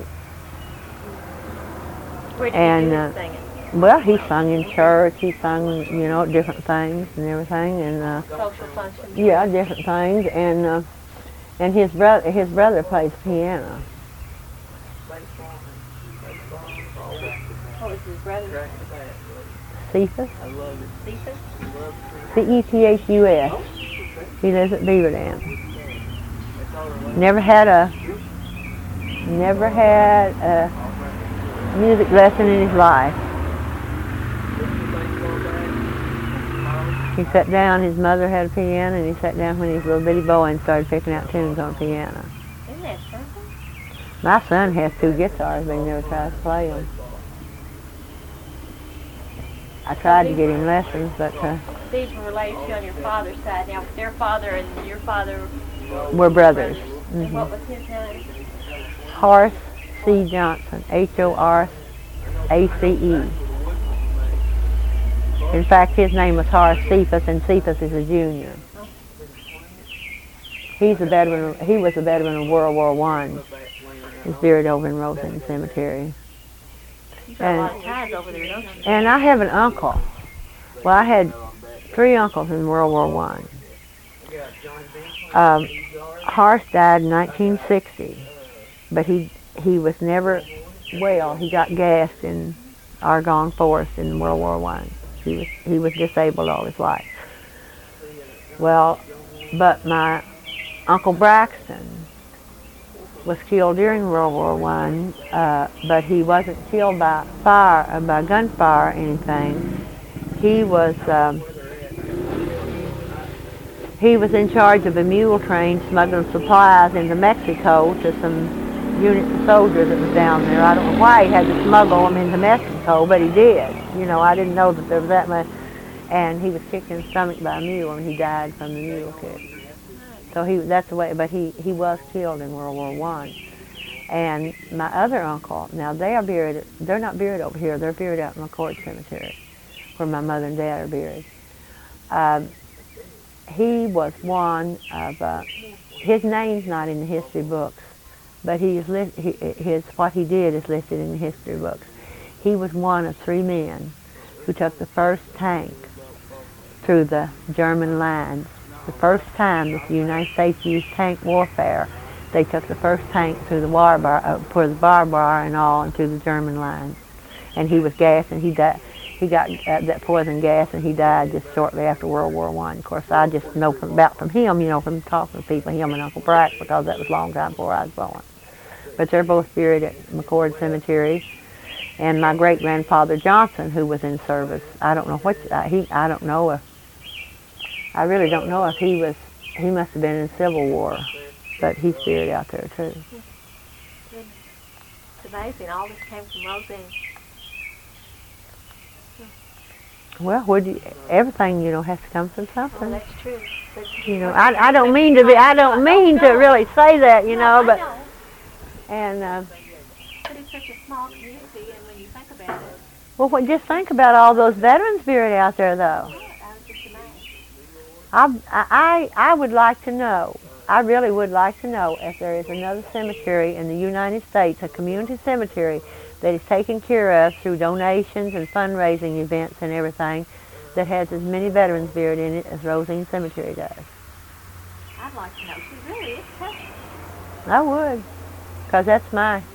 Where did he do his singing? Well, he sung in church. He sung, different things and everything, and Social functions? yeah, different things. And his brother plays piano. What was his brother? Cephas. Cephas? Cethus. He lives at Beaver Dam. Never had a music lesson in his life. He sat down, his mother had a piano, and he sat down when he was a little bitty boy and started picking out tunes on piano. Isn't that something? My son has 2 guitars, but he never tries to play them. I tried to get him lessons, but These were related to you on your father's side. Now, their father and your father we're brothers. And what was his name? Horace C. Johnson, Horace. In fact, his name was Horace Cephas, and Cephas is a junior. He was a veteran of World War I. He's buried over in Rosine Cemetery. You've got a lot of ties over there, don't you? And I have an uncle. Well, I had 3 uncles in World War I. Horace died in 1960, but he was never well. He got gassed in Argonne Forest in World War I. He was disabled all his life. Well, but my Uncle Braxton was killed during World War I, but he wasn't killed by gunfire or anything. He was in charge of a mule train smuggling supplies into Mexico to some units of soldiers that was down there. I don't know why he had to smuggle them into Mexico, but he did. I didn't know that there was that much. And he was kicked in the stomach by a mule, and he died from the mule kick. So that's the way. But he was killed in World War I. And my other uncle, now they're not buried over here. They're buried out in McCord Cemetery, where my mother and dad are buried. He was one of, his name's not in the history books, but what he did is listed in the history books. He was one of 3 men who took the first tank through the German lines. The first time that the United States used tank warfare, they took the first tank through the for the barbed wire and all, and through the German lines. And he was gassed, and he died. He got that poison gas, and he died just shortly after World War I. Of course, I just know from him, from talking to people, him and Uncle Brack, because that was a long time before I was born. But they're both buried at McCord Cemetery. And my great-grandfather Johnson, who was in service, I don't know I really don't know if he must have been in the Civil War. but he's buried out there too. It's amazing. All this came from Rosine. Well, everything has to come from Oh, something. that's true. But, I don't mean to really say that, but I know. and But it's such a small community, and when you think about it, well, just think about all those veterans buried out there, though. I was just amazed. I would like to know. I really would like to know if there is another cemetery in the United States, a community cemetery that is taken care of through donations and fundraising events and everything, that has as many veterans buried in it as Rosine Cemetery does. I'd like to know. She really is special. I would, because that's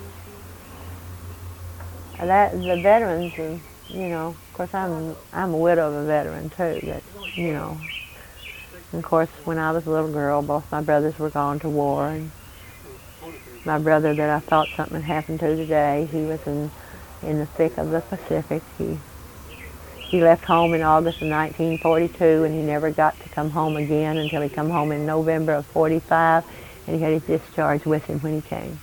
the veterans, and of course I'm a widow of a veteran too. That and of course when I was a little girl, both my brothers were gone to war, and my brother that I thought something had happened to today, he was in the thick of the Pacific. He left home in August of 1942, and he never got to come home again until he come home in November of 45, and he had his discharge with him when he came.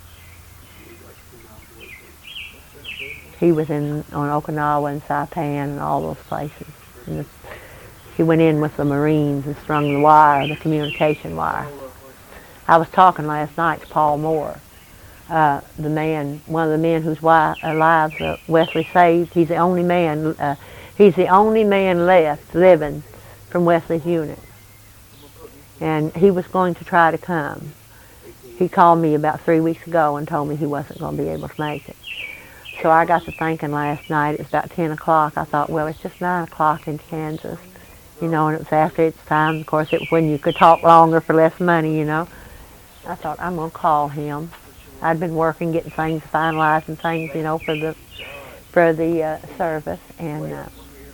He was on Okinawa and Saipan and all those places. And he went in with the Marines and strung the wire, the communication wire. I was talking last night to Paul Moore, one of the men whose lives Wesley saved. He's the only man. He's the only man left living from Wesley's unit, and he was going to try to come. He called me about 3 weeks ago and told me he wasn't going to be able to make it. So I got to thinking last night. It was about 10 o'clock. I thought, well, it's just 9 o'clock in Kansas, and it was after its time. Of course, it was when you could talk longer for less money, I thought, I'm going to call him. I'd been working, getting things finalized and things, for the service, and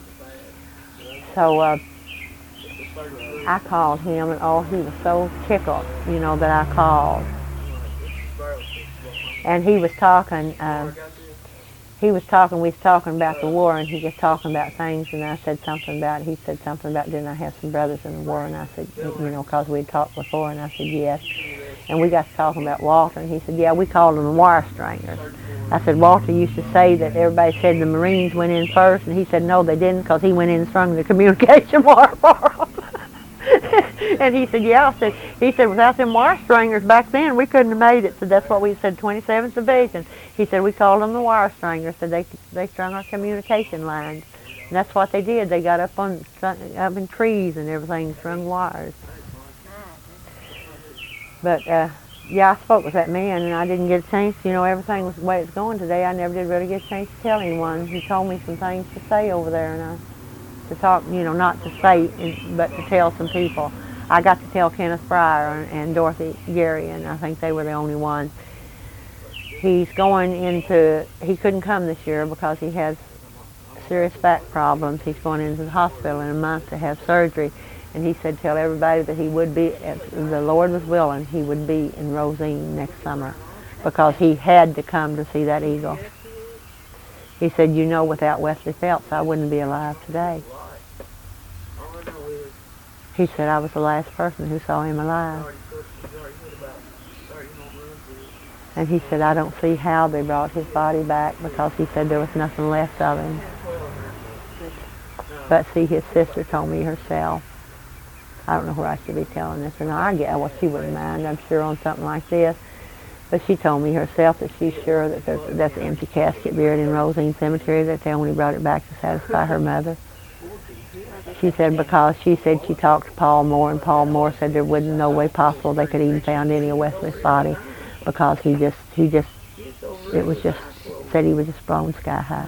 so I called him, and he was so tickled, that I called. And he was talking. We was talking about the war, and he was talking about things, and I said something about. He said something about, didn't I have some brothers in the war? And I said, because we'd talked before, and I said yes. And we got to talking about Walter, and he said, yeah, we called them the wire stringers. I said, Walter used to say that everybody said the Marines went in first, and he said, no, they didn't, because he went in and strung the communication wire for them. And he said, yeah, he said, without them wire stringers back then, we couldn't have made it. So that's what we said, 27th Division. He said, we called them the wire stringers, so they strung our communication lines. And that's what they did. They got up in trees and everything, strung wires. But, yeah, I spoke with that man, and I didn't get a chance. Everything was the way it's going today. I never did really get a chance to tell anyone. He told me some things to say over there, and to talk, not to say, but to tell some people. I got to tell Kenneth Breyer and Dorothy Gary, and I think they were the only ones. He couldn't come this year because he has serious back problems. He's going into the hospital in a month to have surgery. And he said, tell everybody that he would be, if the Lord was willing, he would be in Rosine next summer, because he had to come to see that eagle. He said, without Wesley Phelps, I wouldn't be alive today. He said, I was the last person who saw him alive. And he said, I don't see how they brought his body back, because he said there was nothing left of him. But see, his sister told me herself, I don't know where I should be telling this or not. She wouldn't mind, I'm sure, on something like this. But she told me herself that she's sure that that's an empty casket buried in Rosine Cemetery, that they only brought it back to satisfy her mother. She said because she talked to Paul Moore, and Paul Moore said there wasn't no way possible they could even found any of Wesley's body, because he said he was just blown sky high.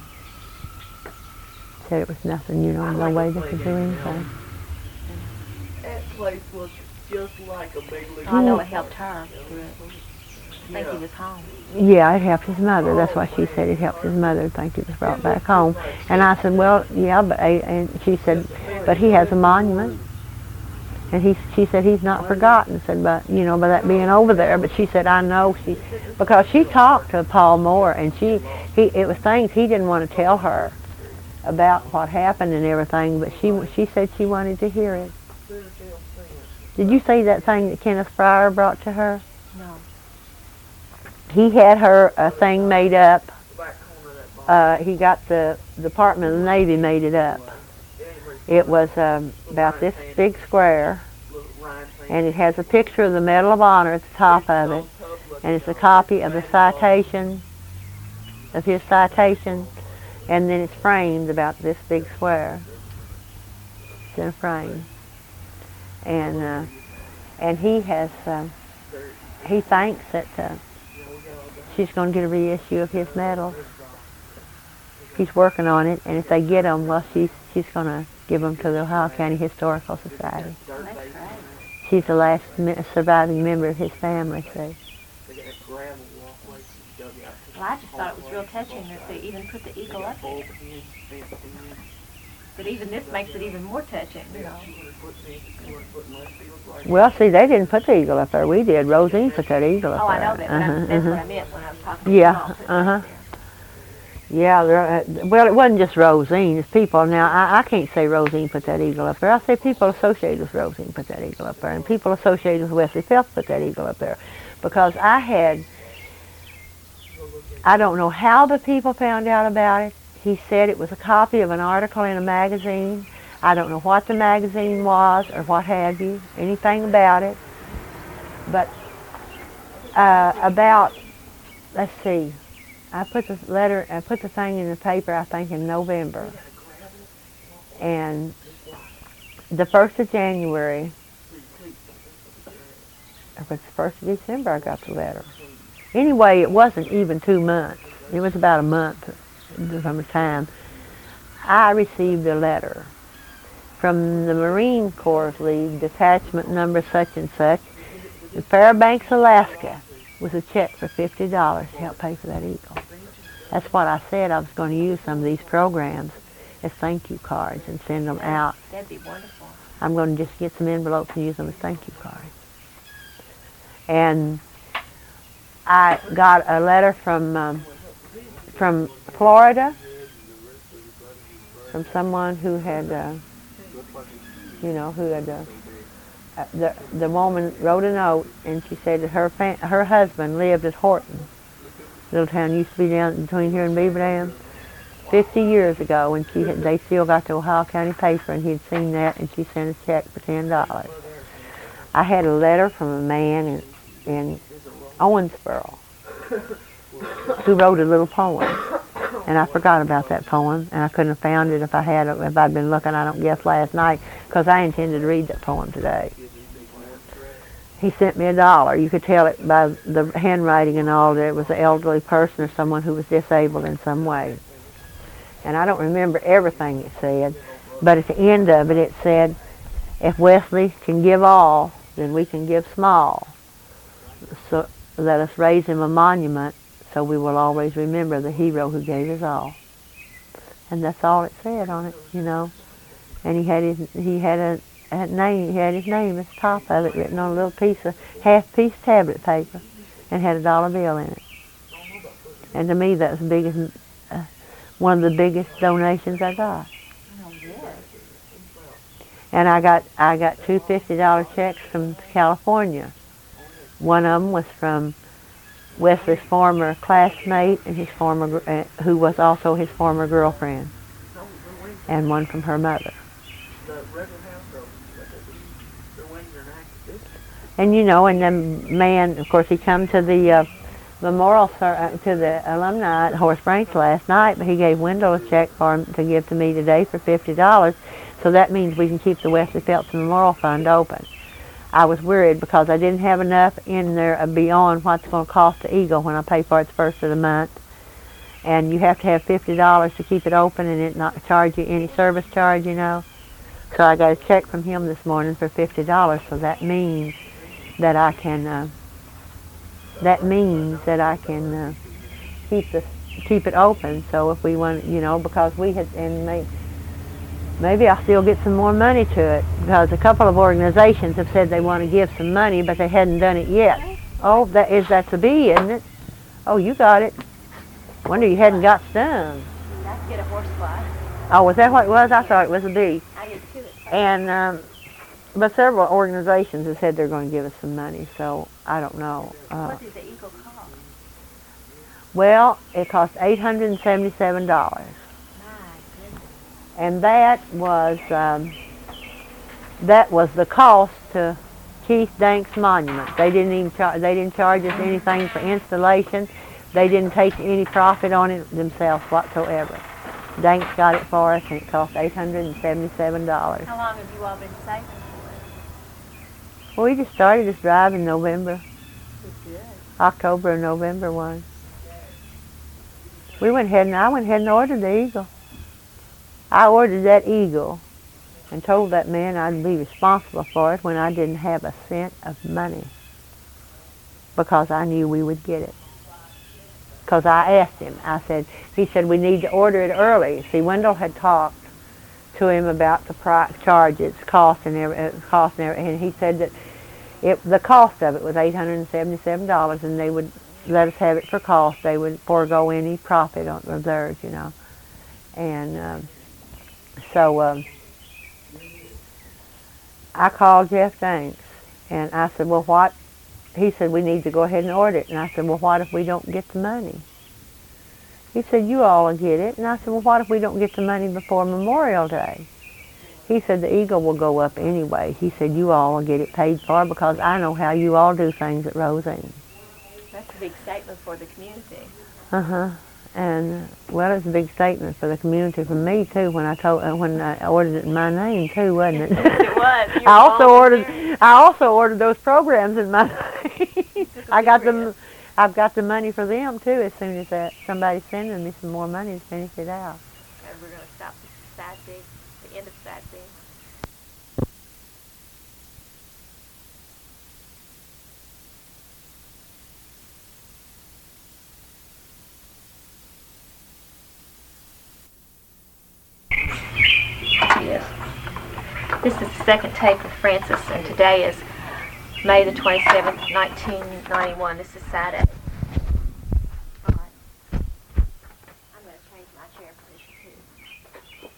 Said it was nothing, no way they could do anything. That place was just like a big league. I know it helped her. I think he was home. Yeah, it helped his mother. That's why she said it helped his mother to think he was brought back home. And I said, well, yeah, and she said, but he has a monument. And she said he's not forgotten. Said, but by that being over there. But she said, I know, because she talked to Paul Moore, and it was things he didn't want to tell her about what happened and everything. But she said she wanted to hear it. Did you see that thing that Kenneth Fryer brought to her? No. He had her a thing made up. The back corner of that box. He got the Department of the Navy made it up. It was about this big square, and it has a picture of the Medal of Honor at the top of it, and it's a copy of the citation, of his citation, and then it's framed about this big square. It's in a frame, and he has he thinks that she's going to get a reissue of his medals. He's working on it, and if they get them, well, she's going to give them to the Ohio County Historical Society. That's great. She's the last surviving member of his family, see. Well, I just thought it was real touching that they even put the eagle up there. But even this makes it even more touching, you know. Well, see, they didn't put the eagle up there. We did. Rosine put that eagle up Oh, I there. know that, but that's what I meant when I was talking Yeah, about putting it up there. Yeah, well, it wasn't just Rosine. It's people. Now, I can't say Rosine put that eagle up there. I say people associated with Rosine put that eagle up there, and people associated with Wesley Phelps put that eagle up there. Because I don't know how the people found out about it. He said it was a copy of an article in a magazine. I don't know what the magazine was or what have you, anything about it. But let's see, I put the thing in the paper, I think, in November. And the 1st of January, or was the 1st of December I got the letter. Anyway, it wasn't even 2 months. It was about a month from the time I received a letter from the Marine Corps League, detachment number such and such, in Fairbanks, Alaska, with a check for $50 to help pay for that eagle. That's what I said. I was going to use some of these programs as thank you cards and send them out. That'd be wonderful. I'm going to just get some envelopes and use them as thank you cards. And I got a letter from Florida, from someone who had, the woman wrote a note, and she said that her husband lived at Horton. Little town used to be down between here and Beaver Dam, 50 years ago, and they still got the Ohio County paper, and he'd seen that, and she sent a check for $10. I had a letter from a man in Owensboro who wrote a little poem, and I forgot about that poem, and I couldn't have found it if I'd been looking, I don't guess, last night, because I intended to read that poem today. He sent me $1. You could tell it by the handwriting and all that it was an elderly person or someone who was disabled in some way. And I don't remember everything it said, but at the end of it, it said, if Wesley can give all, then we can give small. So let us raise him a monument so we will always remember the hero who gave his all. And that's all it said on it, you know. And he had his name at the top of it written on a little half-piece tablet paper, and had a $1 bill in it. And to me, that was one of the biggest donations I got. Oh, yes. And I got two $50 checks from California. One of them was from Wesley's former classmate and his who was also his former girlfriend, and one from her mother. And you know, and the man, of course, he come to the memorial to the alumni at Horace Branch last night, but he gave Wendell a check for him to give to me today for $50. So that means we can keep the Wesley Phelps Memorial Fund open. I was worried because I didn't have enough in there beyond what's going to cost the Eagle when I pay for it the first of the month. And you have to have $50 to keep it open and it not charge you any service charge, you know. So I got a check from him this morning for $50. So that means that I can. Keep it open. So if we want, you know, because we had maybe I'll still get some more money to it, because a couple of organizations have said they want to give some money, but they hadn't done it yet. Oh, that's a B, isn't it? Oh, you got it. Wonder you hadn't got stung. I get a horsefly. Oh, was that what it was? I thought it was a B. I did too. And but several organizations have said they're going to give us some money, so I don't know. What did the eagle cost? Well, it cost $877. My goodness. And that was the cost to Keith Dank's monument. They didn't even they didn't charge us anything for installation. They didn't take any profit on it themselves whatsoever. Dank's got it for us, and it cost $877. How long have you all been saving for Well, we just started this drive in November, it? Good. October and November one. I went ahead and ordered the eagle. I ordered that eagle and told that man I'd be responsible for it when I didn't have a cent of money, because I knew we would get it. Because I asked him, he said, we need to order it early. See, Wendell had talked to him about the charges, cost and everything, and he said that the cost of it was $877, and they would let us have it for cost. They would forego any profit of theirs, you know. And so I called Jeff Danks, and I said, well, what? He said, we need to go ahead and order it. And I said, well, what if we don't get the money? He said, you all will get it. And I said, well, what if we don't get the money before Memorial Day? He said, the eagle will go up anyway. He said, you all will get it paid for, because I know how you all do things at Rosine. That's a big statement for the community. Uh-huh. And, well, it's a big statement for the community, for me, too, when I ordered it in my name, too, wasn't it? Yes, it was. You I also ordered those programs in my name. I've got the money for them, too, as soon as somebody's sending me some more money to finish it out. And we're going to stop the side thing, the end of side thing. Yes. This is the second tape with Francis, and today is May the 27th, 1991. This is side A. All right. I'm going to change my chair position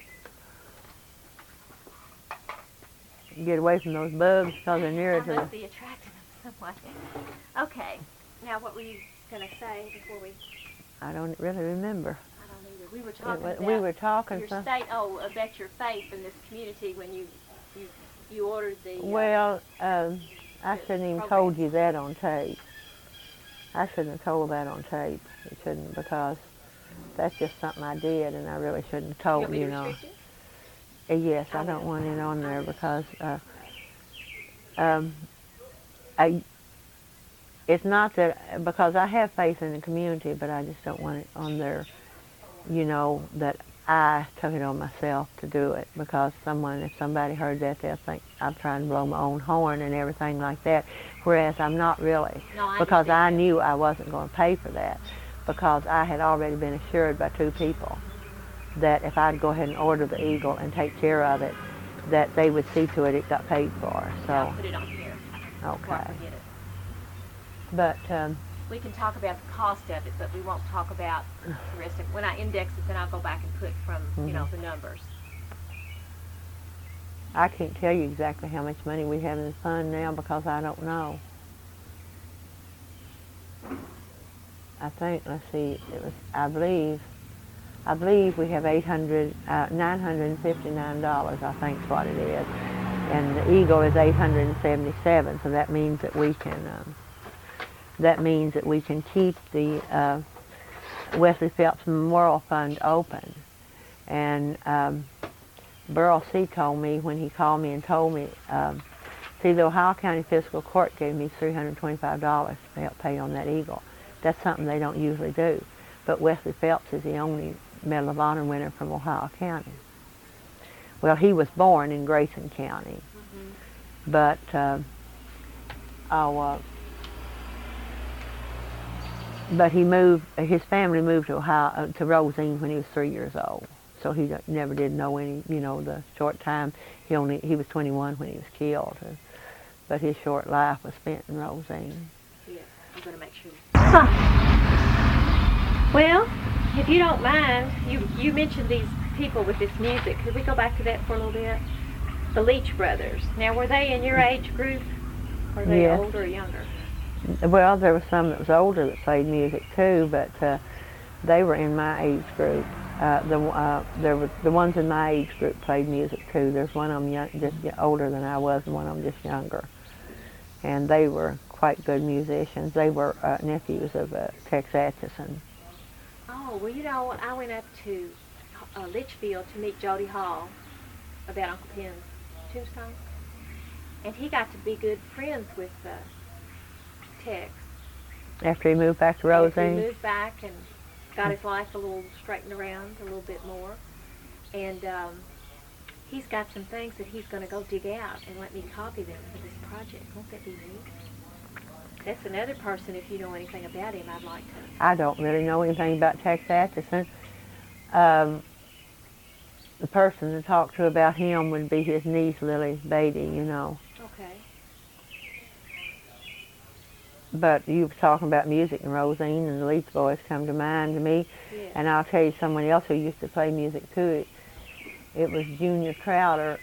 too. Get away from those bugs, because they're nearer to I the... must be attracting them somewhat. Okay. Now, what were you going to say before we... I don't really remember. I don't either. We were talking about We were talking your some... about your faith in this community when you ordered the... Well, I shouldn't even told you that on tape. I shouldn't have told that on tape. It shouldn't, because that's just something I did, and I really shouldn't have told, you know. Yes, I don't want it on there, because it's not that, because I have faith in the community, but I just don't want it on there, you know, that I took it on myself to do it, because if somebody heard that, they'll think I'm trying to blow my own horn and everything like that, whereas I'm not really, because I knew I wasn't going to pay for that, because I had already been assured by two people that if I'd go ahead and order the eagle and take care of it, that they would see to it got paid for. So I'll put it on here. Okay. Forget it. But we can talk about the cost of it, but we won't talk about the rest of it. When I index it, then I'll go back and put from, you know, the numbers. I can't tell you exactly how much money we have in the fund now, because I don't know. I think, let's see, I believe we have $959, I think is what it is. And the eagle is $877, so that means that we can keep the Wesley Phelps Memorial Fund open. And Burl C. told me, when he called me and told me, see, the Ohio County Fiscal Court gave me $325 to help pay on that eagle. That's something they don't usually do. But Wesley Phelps is the only Medal of Honor winner from Ohio County. Well, he was born in Grayson County, but he moved. His family moved to Ohio, to Rosine, when he was 3 years old. So he never did know any. You know, the short time he was 21 when he was killed, but his short life was spent in Rosine. Yeah, I'm going to make sure. Well, if you don't mind, you mentioned these people with this music. Could we go back to that for a little bit? The Leach brothers. Now, were they in your age group? Were they Yes. older or younger? Well, there was some that was older that played music too, but they were in my age group. There were the ones in my age group played music too. There's one of them just older than I was, and one of them just younger, and they were quite good musicians. They were nephews of Tex Atchison. Oh, well, you know, I went up to Litchfield to meet Jody Hall about Uncle Pen's tombstone, and he got to be good friends with Tex. After he moved back to After he Rosine. moved back and got his life a little straightened around a little bit more, and he's got some things that he's going to go dig out and let me copy them for this project. Won't that be neat? That's another person, if you know anything about him, I'd like to. I don't really know anything about Tex Atchison. The person to talk to about him would be his niece, Lily Beatty, you know. Okay. But you were talking about music and Rosine, and the Leach Boys come to mind to me. Yes. And I'll tell you someone else who used to play music too. It was Junior Crowder.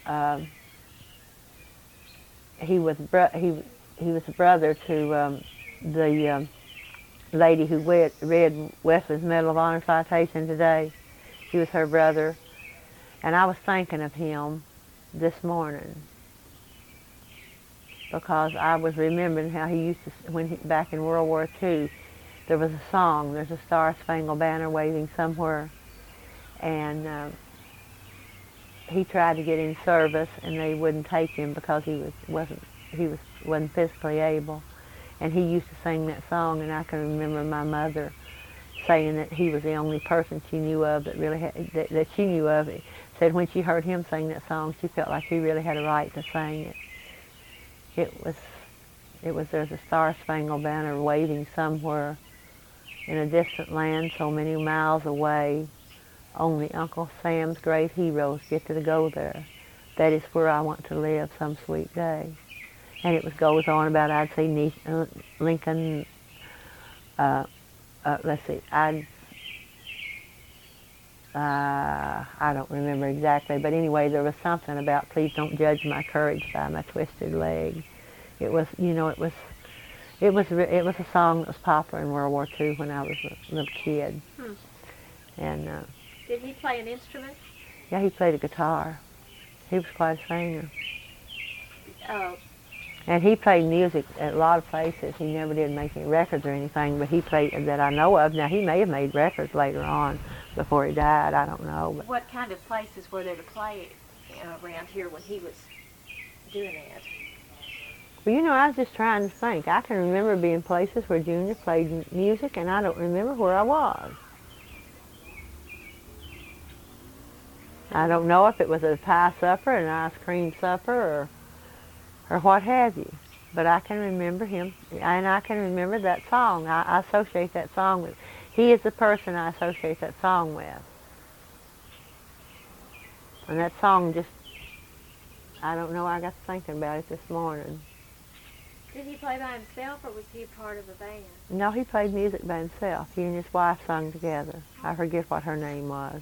He was a brother to the lady who read Wesley's Medal of Honor citation today. He was her brother. And I was thinking of him this morning because I was remembering how he used to, back in World War II, there was a song, there's a Star-Spangled Banner waving somewhere, and he tried to get in service and they wouldn't take him because he wasn't physically able. And he used to sing that song, and I can remember my mother saying that he was the only person she knew of that really that she knew of. Said when she heard him sing that song, she felt like he really had a right to sing it. There's a Star-Spangled Banner waving somewhere in a distant land so many miles away. Only Uncle Sam's great heroes get to go there. That is where I want to live some sweet day. And it goes on about, I'd say Lincoln, let's see, I don't remember exactly, but anyway, there was something about please don't judge my courage by my twisted leg. It was, you know, it was a song that was popular in World War II when I was a little kid. Hmm. And Did he play an instrument? yeah, he played a guitar. He was quite a singer. Oh, And he played music at a lot of places. He never did make any records or anything, but he played that I know of. Now, he may have made records later on before he died. I don't know. But what kind of places were there to play around here when he was doing that? well, you know, I was just trying to think. I can remember being places where Junior played music, and I don't remember where I was. I don't know if it was a pie supper, an ice cream supper, or what have you. But I can remember him, and I can remember that song. I associate that song with. He is the person I associate that song with. And that song just, I don't know, I got to thinking about it this morning. Did he play by himself, or was he part of a band? No, he played music by himself. He and his wife sung together. I forget what her name was.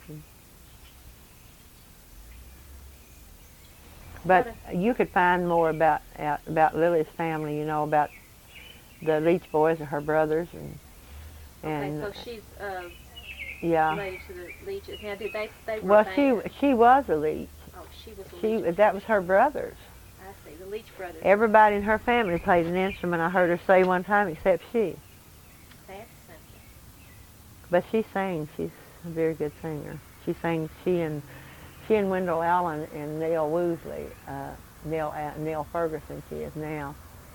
But you could find more about Lily's family, you know, about the Leach Boys or her brothers, and Okay, so she's yeah. related to the Leaches. Now, did they were Well, a band? she was a Leach. Oh, she was a Leach. That was her brothers. I see, the Leach brothers. Everybody in her family played an instrument. I heard her say one time, except she. That's something. But she sang. She's a very good singer. She sang. She and Wendell Allen and Neil Woosley, Neil Ferguson, she is now,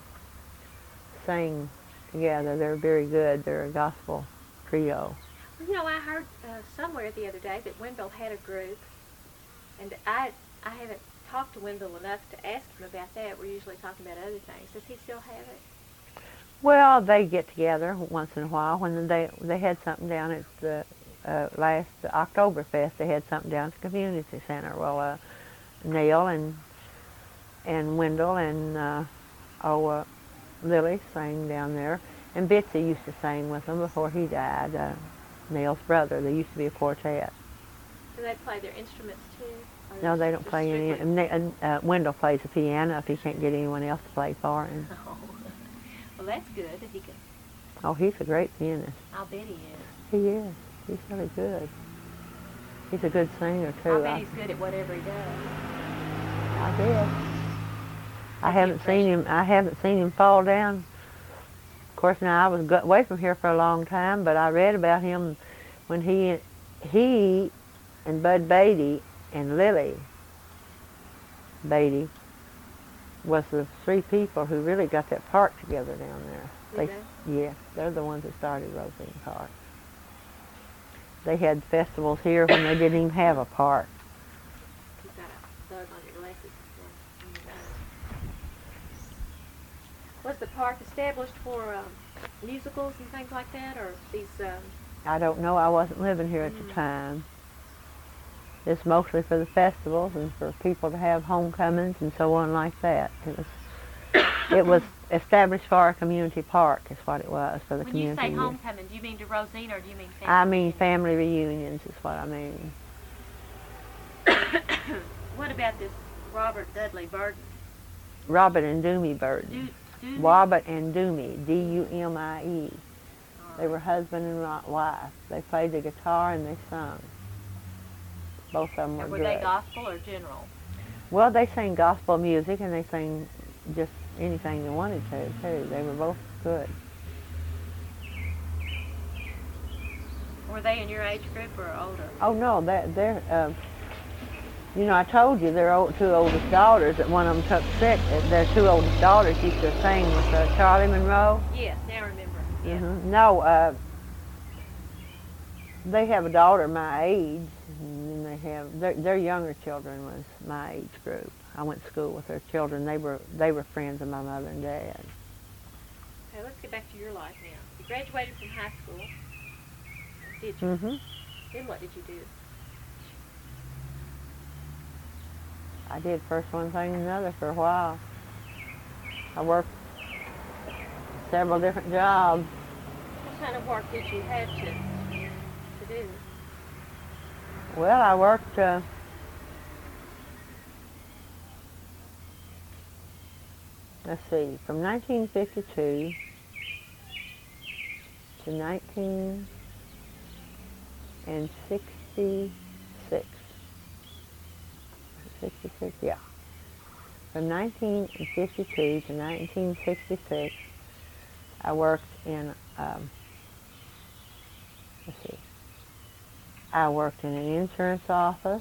sang together. They're very good. They're a gospel trio. You know, I heard somewhere the other day that Wendell had a group, and I haven't talked to Wendell enough to ask him about that. We're usually talking about other things. Does he still have it? Well, they get together once in a while. When they had something down at the last Oktoberfest, they had something down at the community center. Well, Neil and Wendell and Lily sang down there, and Bitsy used to sing with them before he died. Neil's brother. They used to be a quartet. Do they play their instruments too? Or No, they don't just play any. strictly- And Wendell plays the piano if he can't get anyone else to play for him. Oh. Well, that's good that he can. Oh, he's a great pianist. I'll bet he is. He is. He's really good. He's a good singer too. I'll bet he's good at whatever he does. I guess. I That's the haven't seen him. I haven't seen him fall down. Of course, now I was away from here for a long time, but I read about him when he and Bud Beatty and Lily Beatty was the three people who really got that park together down there. Did Yeah, they're the ones that started Rosine Park. They had festivals here when they didn't even have a park. You've got a thug on your glasses. Was the park established for musicals and things like that, or these? I don't know. I wasn't living here at the time. It's mostly for the festivals and for people to have homecomings and so on like that. It was established for a community park, is what it was for the When you community. say use. homecoming, do you mean to Rosine or do you mean family? I mean family reunions is what I mean. What about this Robert Dudley Burton? Robert and Doomie Burton. Robert and Doomie, D-U-M-I-E. They were husband and wife. They played the guitar and they sung. Both of them were Were good. they gospel or general? Well, they sang gospel music and they sang just anything they wanted to, too. They were both good. Were they in your age group or older? Oh, no, they're you know, I told you their two oldest daughters, that one of them took sick. Their two oldest daughters used to sing with Charlie Monroe. Yes, now I remember. Yeah. No, they have a daughter my age, and they have their younger children was my age group. I went to school with their children. They were friends of my mother and dad. Okay, let's get back to your life now. You graduated from high school. Did you? Mm-hmm. Then what did you do? I did first one thing and another for a while. I worked several different jobs. What kind of work did you have to do? Well, I worked let's see, from 1952 to 1966. 66, yeah. From 1952 to 1966, I worked in, let's see, I worked in an insurance office.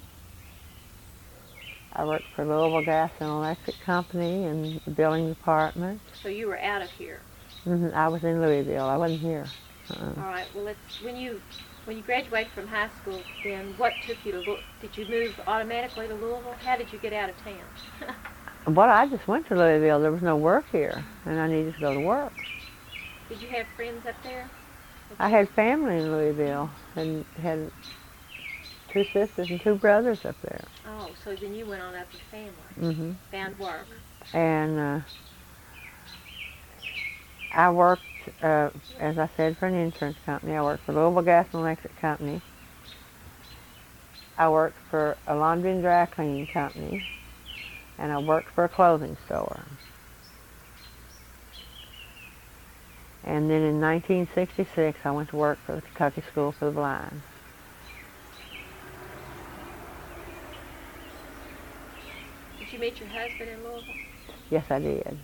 I worked for Louisville Gas and Electric Company in the billing department. So you were out of here. I was in Louisville. I wasn't here. All right. Well, when you graduated from high school, then what took you to did you move automatically to Louisville? How did you get out of town? Well, I just went to Louisville. There was no work here, and I needed to go to work. Did you have friends up there? I had family in Louisville and had 2 sisters and 2 brothers up there. Oh, so then you went on up with family. Mm-hmm. Found work. And I worked, as I said, for an insurance company. I worked for Louisville Gas and Electric Company. I worked for a laundry and dry cleaning company. And I worked for a clothing store. And then in 1966, I went to work for the Kentucky School for the Blind. Did you meet your husband in Louisville? Yes, I did.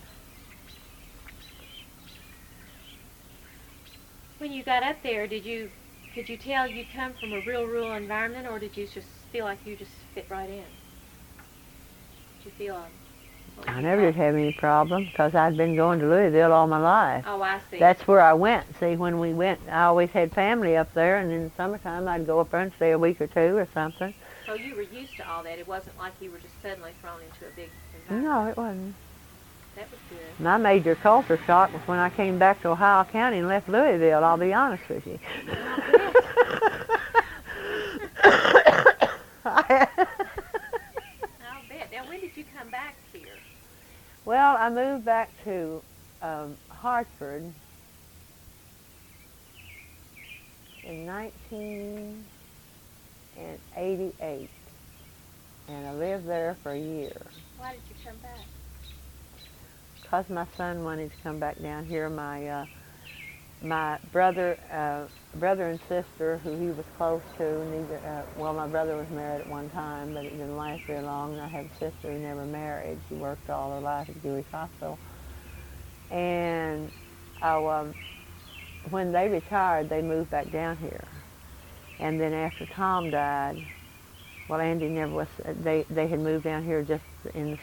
When you got up there, could you tell you come from a real rural environment, or did you just feel like you just fit right in? Did you feel? I never did have any problem because I'd been going to Louisville all my life. Oh, I see. That's where I went. See, when we went, I always had family up there, and in the summertime I'd go up there and stay a week or 2 or something. So you were used to all that. It wasn't like you were just suddenly thrown into a big environment. No, it wasn't. That was good. My major culture shock was when I came back to Ohio County and left Louisville, I'll be honest with you. I'll bet. Now, when did you come back here? Well, I moved back to Hartford in 1980. 88, and I lived there for a year. Why did you come back? Because my son wanted to come back down here. My brother and sister, who he was close to, neither, my brother was married at one time, but it didn't last very long, and I have a sister who never married. She worked all her life at Jewish Hospital. And when they retired, they moved back down here. And then after Tom died, well, Andy never was, they had moved down here just in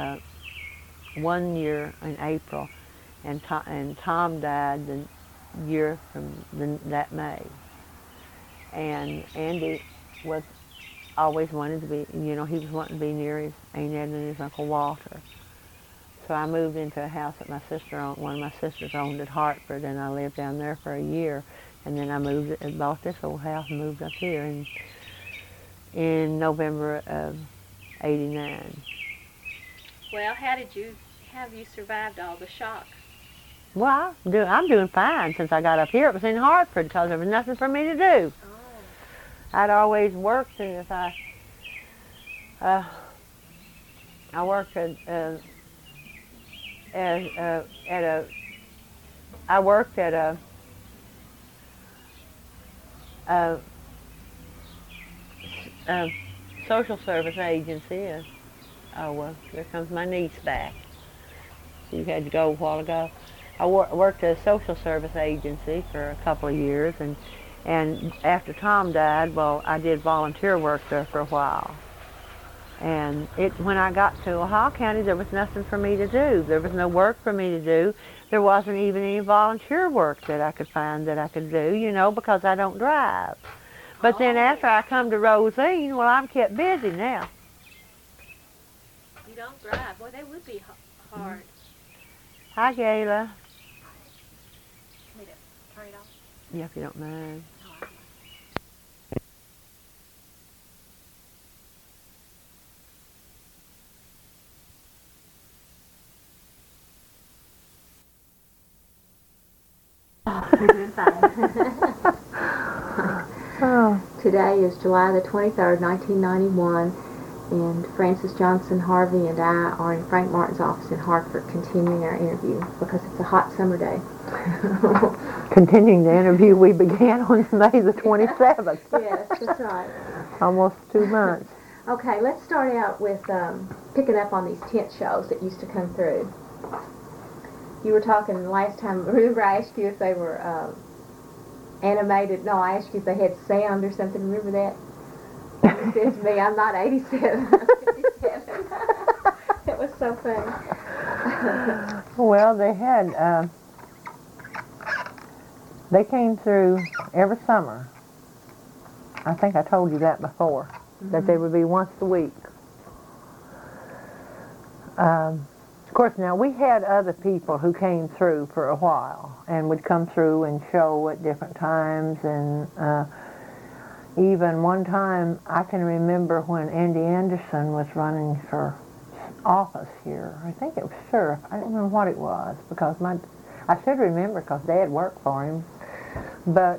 1 year in April, and Tom died the year from that May. And Andy was always wanted to be, he was wanting to be near his Aunt Edna and his Uncle Walter. So I moved into a house that one of my sisters owned at Hartford, and I lived down there for a year. And then I moved and bought this old house and moved up here in November of '89. Well, how have you survived all the shock? Well, I'm doing fine since I got up here. It was in Hartford because there was nothing for me to do. Oh. I'd always worked, and if I worked at a social service agency. Well, there comes my niece back. She had to go a while ago. I worked at a social service agency for a couple of years, and after Tom died, well, I did volunteer work there for a while. And when I got to Ohio County, there was nothing for me to do. There was no work for me to do. There wasn't even any volunteer work that I could find that I could do, because I don't drive. But then after I come to Rosine, well, I'm kept busy now. You don't drive. Boy, that would be hard. Hi, Gayla. Need to turn it off? Yeah, if you don't mind. Today is July the 23rd, 1991, and Frances Johnson Harvey and I are in Frank Martin's office in Hartford continuing our interview because it's a hot summer day. Continuing the interview we began on May the 27th. Yes, that's right. Almost 2 months. Okay, let's start out with picking up on these tent shows that used to come through. You were talking last time, remember I asked you if they were animated? No, I asked you if they had sound or something. Remember that? You said to me, I'm not 87, I'm 57. It was so funny. Well, they had, they came through every summer. I think I told you that before, that they would be once a week. Of course, now we had other people who came through for a while and would come through and show at different times, and even one time I can remember when Andy Anderson was running for office here. I think it was sheriff. I don't remember what it was because I should remember because Dad worked for him. But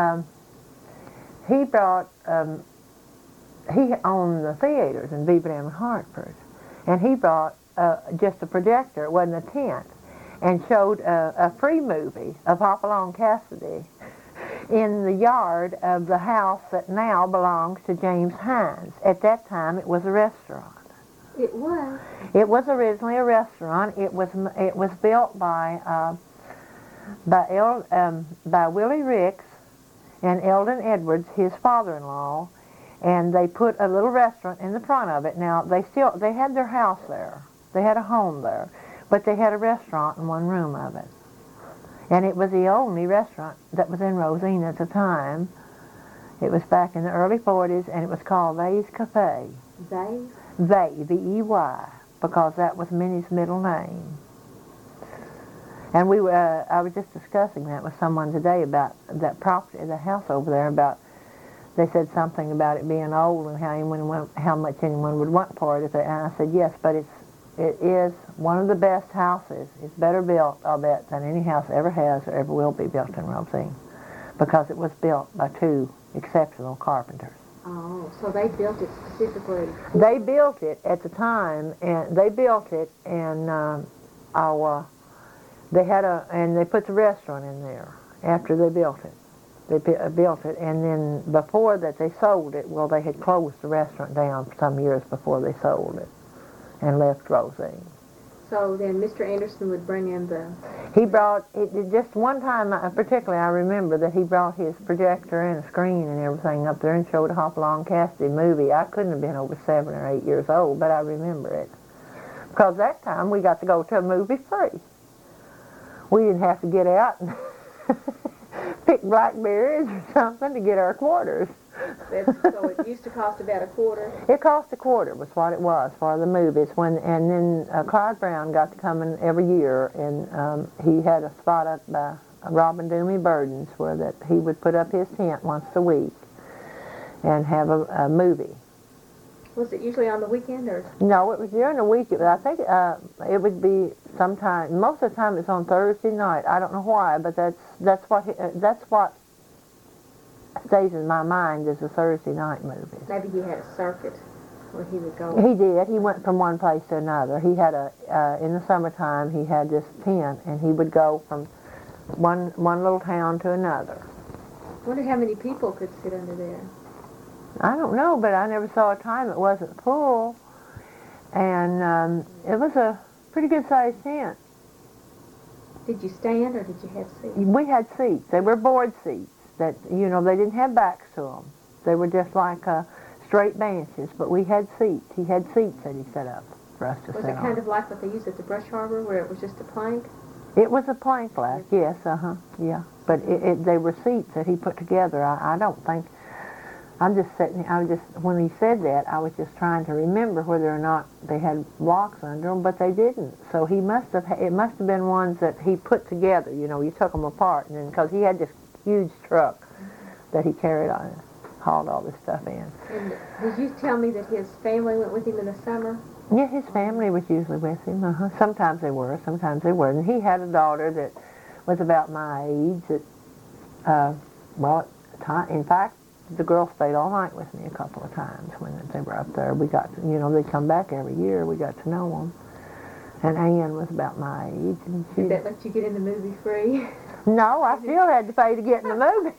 he brought, he owned the theaters in Beaver Dam and Hartford, and he brought just a projector, it wasn't a tent, and showed a free movie of Hopalong Cassidy in the yard of the house that now belongs to James Hines. At that time, it was a restaurant. It was? It was originally a restaurant. It was built by Willie Ricks and Eldon Edwards, his father-in-law, and they put a little restaurant in the front of it. Now, they had their house there. They had a home there, but they had a restaurant in one room of it. And it was the only restaurant that was in Rosine at the time. It was back in the early 40s, and it was called Vey's Cafe. Vey? Vey, V-E-Y, because that was Minnie's middle name. And I was just discussing that with someone today about that property, the house over there, they said something about it being old and how much anyone would want for it. And I said, yes, but it is one of the best houses. It's better built, I'll bet, than any house ever has or ever will be built in Rosine, because it was built by two exceptional carpenters. Oh, so they built it specifically. They built it at the time, and they built it, and they had and they put the restaurant in there after they built it. They built it, and then before that they sold it. Well, they had closed the restaurant down some years before they sold it, and left Rosine. So then Mr. Anderson would bring in the... He brought, just one time, particularly I remember that he brought his projector and a screen and everything up there and showed a Hopalong Cassidy movie. I couldn't have been over 7 or 8 years old, but I remember it. Because that time we got to go to a movie free. We didn't have to get out and pick blackberries or something to get our quarters. So it used to cost about $0.25? It cost $0.25 was what it was for the movies. And then Clyde Brown got to come in every year, and he had a spot up by Robin Doomey Burden's where that he would put up his tent once a week and have a movie. Was it usually on the weekend or? No, it was during the week. I think it would be sometime. Most of the time it's on Thursday night. I don't know why, but that's what stays in my mind is a Thursday night movie. Maybe he had a circuit where he would go. He did. He went from one place to another. He had in the summertime he had this tent, and he would go from one little town to another. I wonder how many people could sit under there. I don't know, but I never saw a time it wasn't full, and it was a pretty good sized tent. Did you stand or did you have seats? We had seats. They were board seats. That they didn't have backs to them. They were just like straight benches, but we had seats. He had seats that he set up for us to sit on. Was it kind of like what they used at the Brush Harbor, where it was just a plank? It was a plank like, yes, yeah. But they were seats that he put together. I don't think. I'm just sitting. When he said that, I was just trying to remember whether or not they had blocks under them, but they didn't. So he must have. It must have been ones that he put together. You took them apart, and then because he had this huge truck that he carried on, hauled all this stuff in. And did you tell me that his family went with him in the summer? Yeah, his family was usually with him. Sometimes they were, sometimes they weren't. He had a daughter that was about my age. In fact, the girl stayed all night with me a couple of times when they were up there. We got, they'd come back every year. We got to know them. And Ann was about my age. And Did that let you get in the movie free? No, I still had to pay to get in the movie.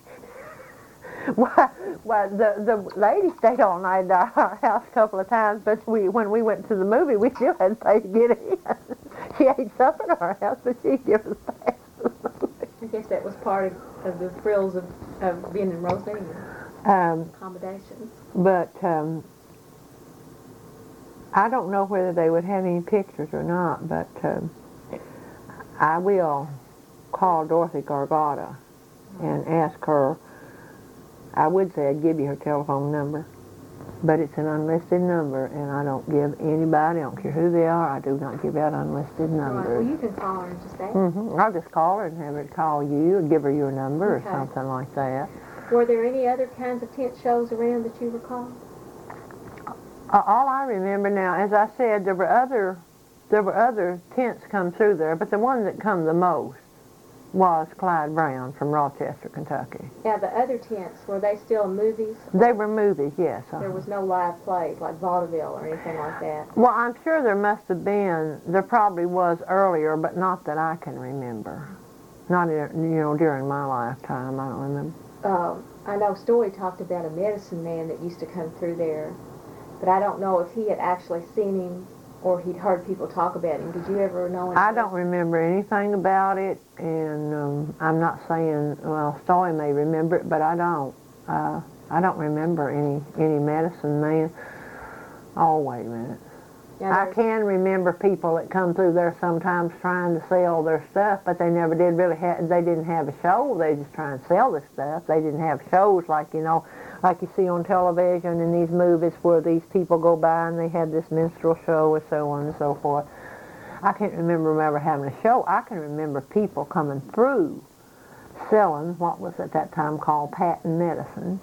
Well, the lady stayed all night at our house a couple of times, but when we went to the movie, we still had to pay to get in. She ate supper at our house, but she'd give us pass to the movie. I guess that was part of the thrills of being in Rosine. Accommodations. But I don't know whether they would have any pictures or not, but I will call Dorothy Gargata and ask her. I would say I'd give you her telephone number, but it's an unlisted number, and I don't give anybody, I don't care who they are, I do not give out unlisted numbers. Right. Well, you can call her and just ask. I'll just call her and have her call you and give her your number Okay. or something like that. Were there any other kinds of tent shows around that you recall? All I remember now, as I said, there were other tents come through there, but the one that come the most was Clyde Brown from Rochester, Kentucky. Now, the other tents, were they still movies? They were movies, yes. There was no live plays like vaudeville or anything like that? Well, I'm sure there must have been. There probably was earlier, but not that I can remember. Not during my lifetime. I don't remember. I know Story talked about a medicine man that used to come through there, but I don't know if he had actually seen him or he'd heard people talk about him. Did you ever know him? I don't remember anything about it, and I'm not saying, well, Story may remember it, but I don't. I don't remember any medicine man. Oh, wait a minute. I can remember people that come through there sometimes trying to sell their stuff, but they never did really they didn't have a show. They just try and sell the stuff. They didn't have shows like you see on television in these movies where these people go by and they have this minstrel show and so on and so forth. I can't remember ever having a show. I can remember people coming through selling what was at that time called patent medicines.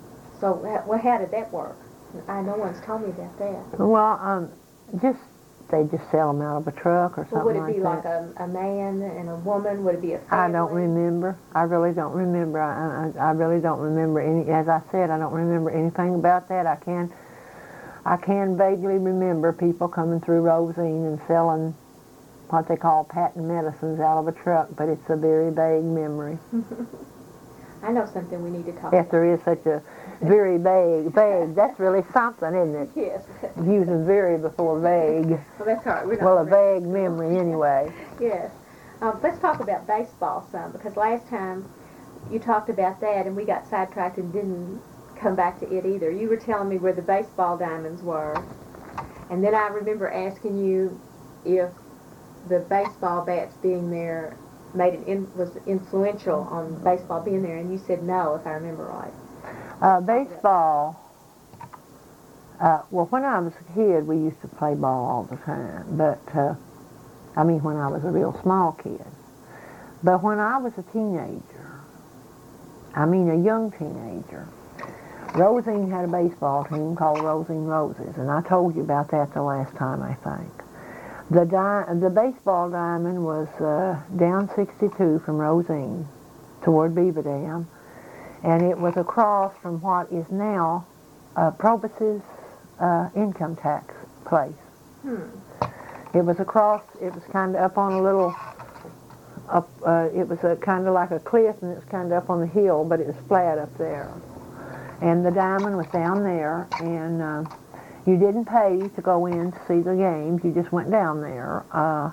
So how did that work? No one's told me about that. Well, just they just sell them out of a truck or Well, something would it be like like that. a man and a woman? Would it be a I family? don't remember. I really don't remember. I really don't remember any. As I said, I don't remember anything about that. I can vaguely remember people coming through Rosine and selling what they call patent medicines out of a truck, but it's a very vague memory. I know something we need to talk If about. there is such a very vague, that's really something, isn't it? Yes. Using very before vague. Well, that's all right. We're not Well, a ready. vague memory anyway. Yes. Let's talk about baseball some, because last time you talked about that and we got sidetracked and didn't come back to it either. You were telling me where the baseball diamonds were, and then I remember asking you if the baseball bats being there was influential on baseball being there, and you said no, if I remember right. Baseball, well, when I was a kid, we used to play ball all the time, but, I mean, when I was a real small kid. But when I was a teenager, I mean a young teenager, Rosine had a baseball team called Rosine Roses, and I told you about that the last time, I think. The baseball diamond was down 62 from Rosine toward Beaver Dam, and it was across from what is now Probus's income tax place. It was across, it was kind of up on a little, it was kind of like a cliff, and it was kind of up on the hill, but it was flat up there. And the diamond was down there, and you didn't pay to go in to see the games. You just went down there.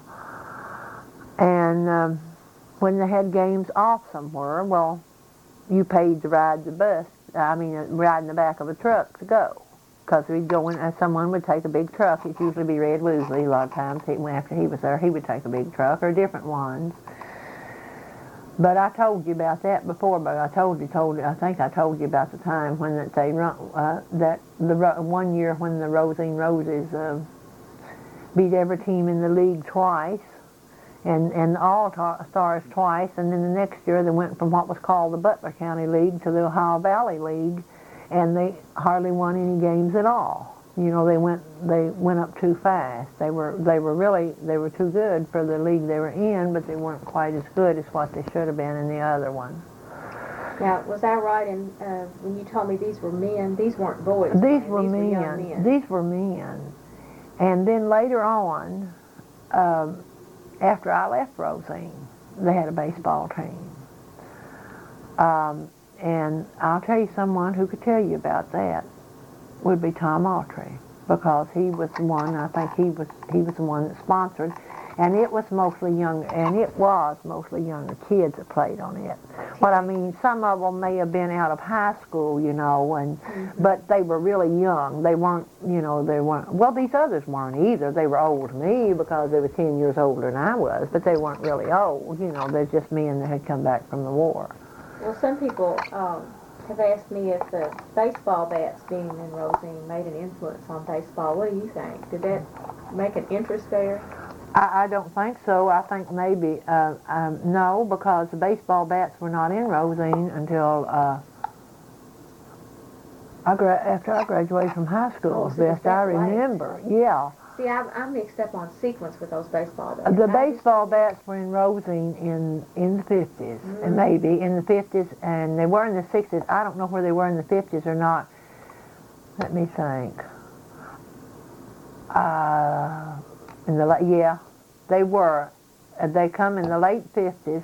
And when they had games off somewhere, well, you paid to ride the bus. Ride in the back of a truck to go. Because we'd go in, someone would take a big truck. It'd usually be Red Woosley a lot of times. After he was there, he would take a big truck, or different ones. But I told you about that before, but I think I told you about the time when they run, one year when the Rosine Roses beat every team in the league twice, and the All-Stars twice, and then the next year they went from what was called the Butler County League to the Ohio Valley League, and they hardly won any games at all. You know, they went up too fast. They were too good for the league they were in, but they weren't quite as good as what they should have been in the other one. Now, was I right in when you told me these were men? These weren't boys. These were young men. These were men. And then later on, after I left Rosine, they had a baseball team. And I'll tell you, someone who could tell you about that would be Tom Autry, because he was the one, I think he was the one that sponsored, and it was mostly younger kids that played on it. What I mean, some of them may have been out of high school, you know, and but they were really young. They weren't, well, these others weren't either. They were old to me because they were 10 years older than I was, but they weren't really old, they're just men that had come back from the war. Well, some people have asked me if the baseball bats being in Rosine made an influence on baseball. What do you think? Did that make an interest there? I don't think so. I think maybe, no, because the baseball bats were not in Rosine until after I graduated from high school, as best I remember. Yeah. See, I'm mixed up on sequence with those baseball bats. The baseball bats were in Rosine in the 50s, and maybe in the 50s, and they were in the 60s. I don't know where they were in the 50s or not. Let me think. They were. They come in the late 50s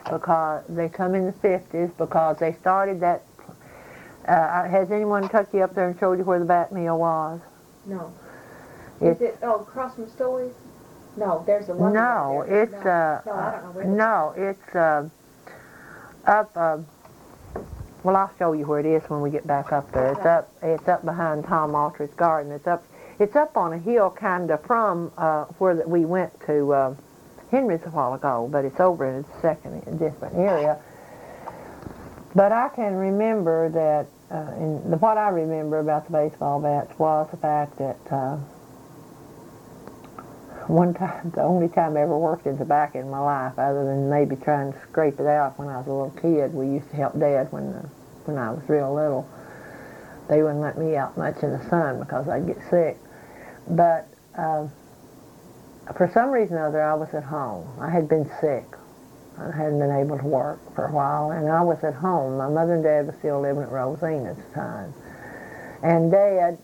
because they started that. Has anyone took you up there and showed you where the bat mill was? No. Is it across from Stories? No, there's a one. No, there. it's no, I don't know where. no, it's up. Well, I'll show you where it is when we get back up there. It's up behind Tom Autry's garden. It's up on a hill, kind of from where we went to Henry's a while ago, but it's over in a different area. But I can remember that. What I remember about the baseball bats was the fact that. One time, the only time I ever worked in tobacco in my life, other than maybe trying to scrape it out when I was a little kid, we used to help Dad when I was real little. They wouldn't let me out much in the sun because I'd get sick. But for some reason or other, I was at home. I had been sick. I hadn't been able to work for a while, and I was at home. My mother and Dad were still living at Rosine at the time. And Dad,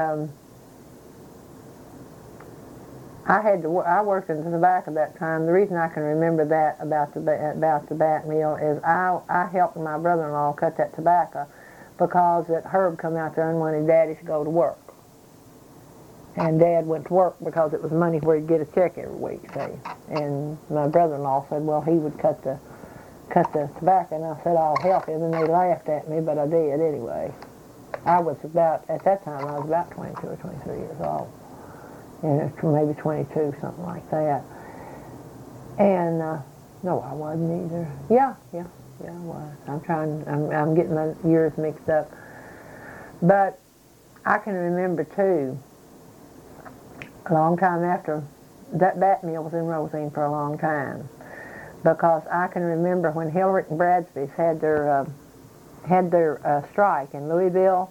I worked in the tobacco at that time. The reason I can remember that about the bat mill is I helped my brother-in-law cut that tobacco because that Herb come out there and wanted Daddy to go to work. And Dad went to work because it was money where he'd get a check every week, see. And my brother-in-law said, well, he would cut the tobacco, and I said, I'll help him, and they laughed at me, but I did anyway. At that time, I was about 22 or 23 years old. And maybe 22, something like that. And, no, I wasn't either. Yeah, I was. I'm getting my years mixed up. But I can remember, too, a long time after, that bat mill was in Rosine for a long time. Because I can remember when Hillerick and Bradsby's had their strike in Louisville,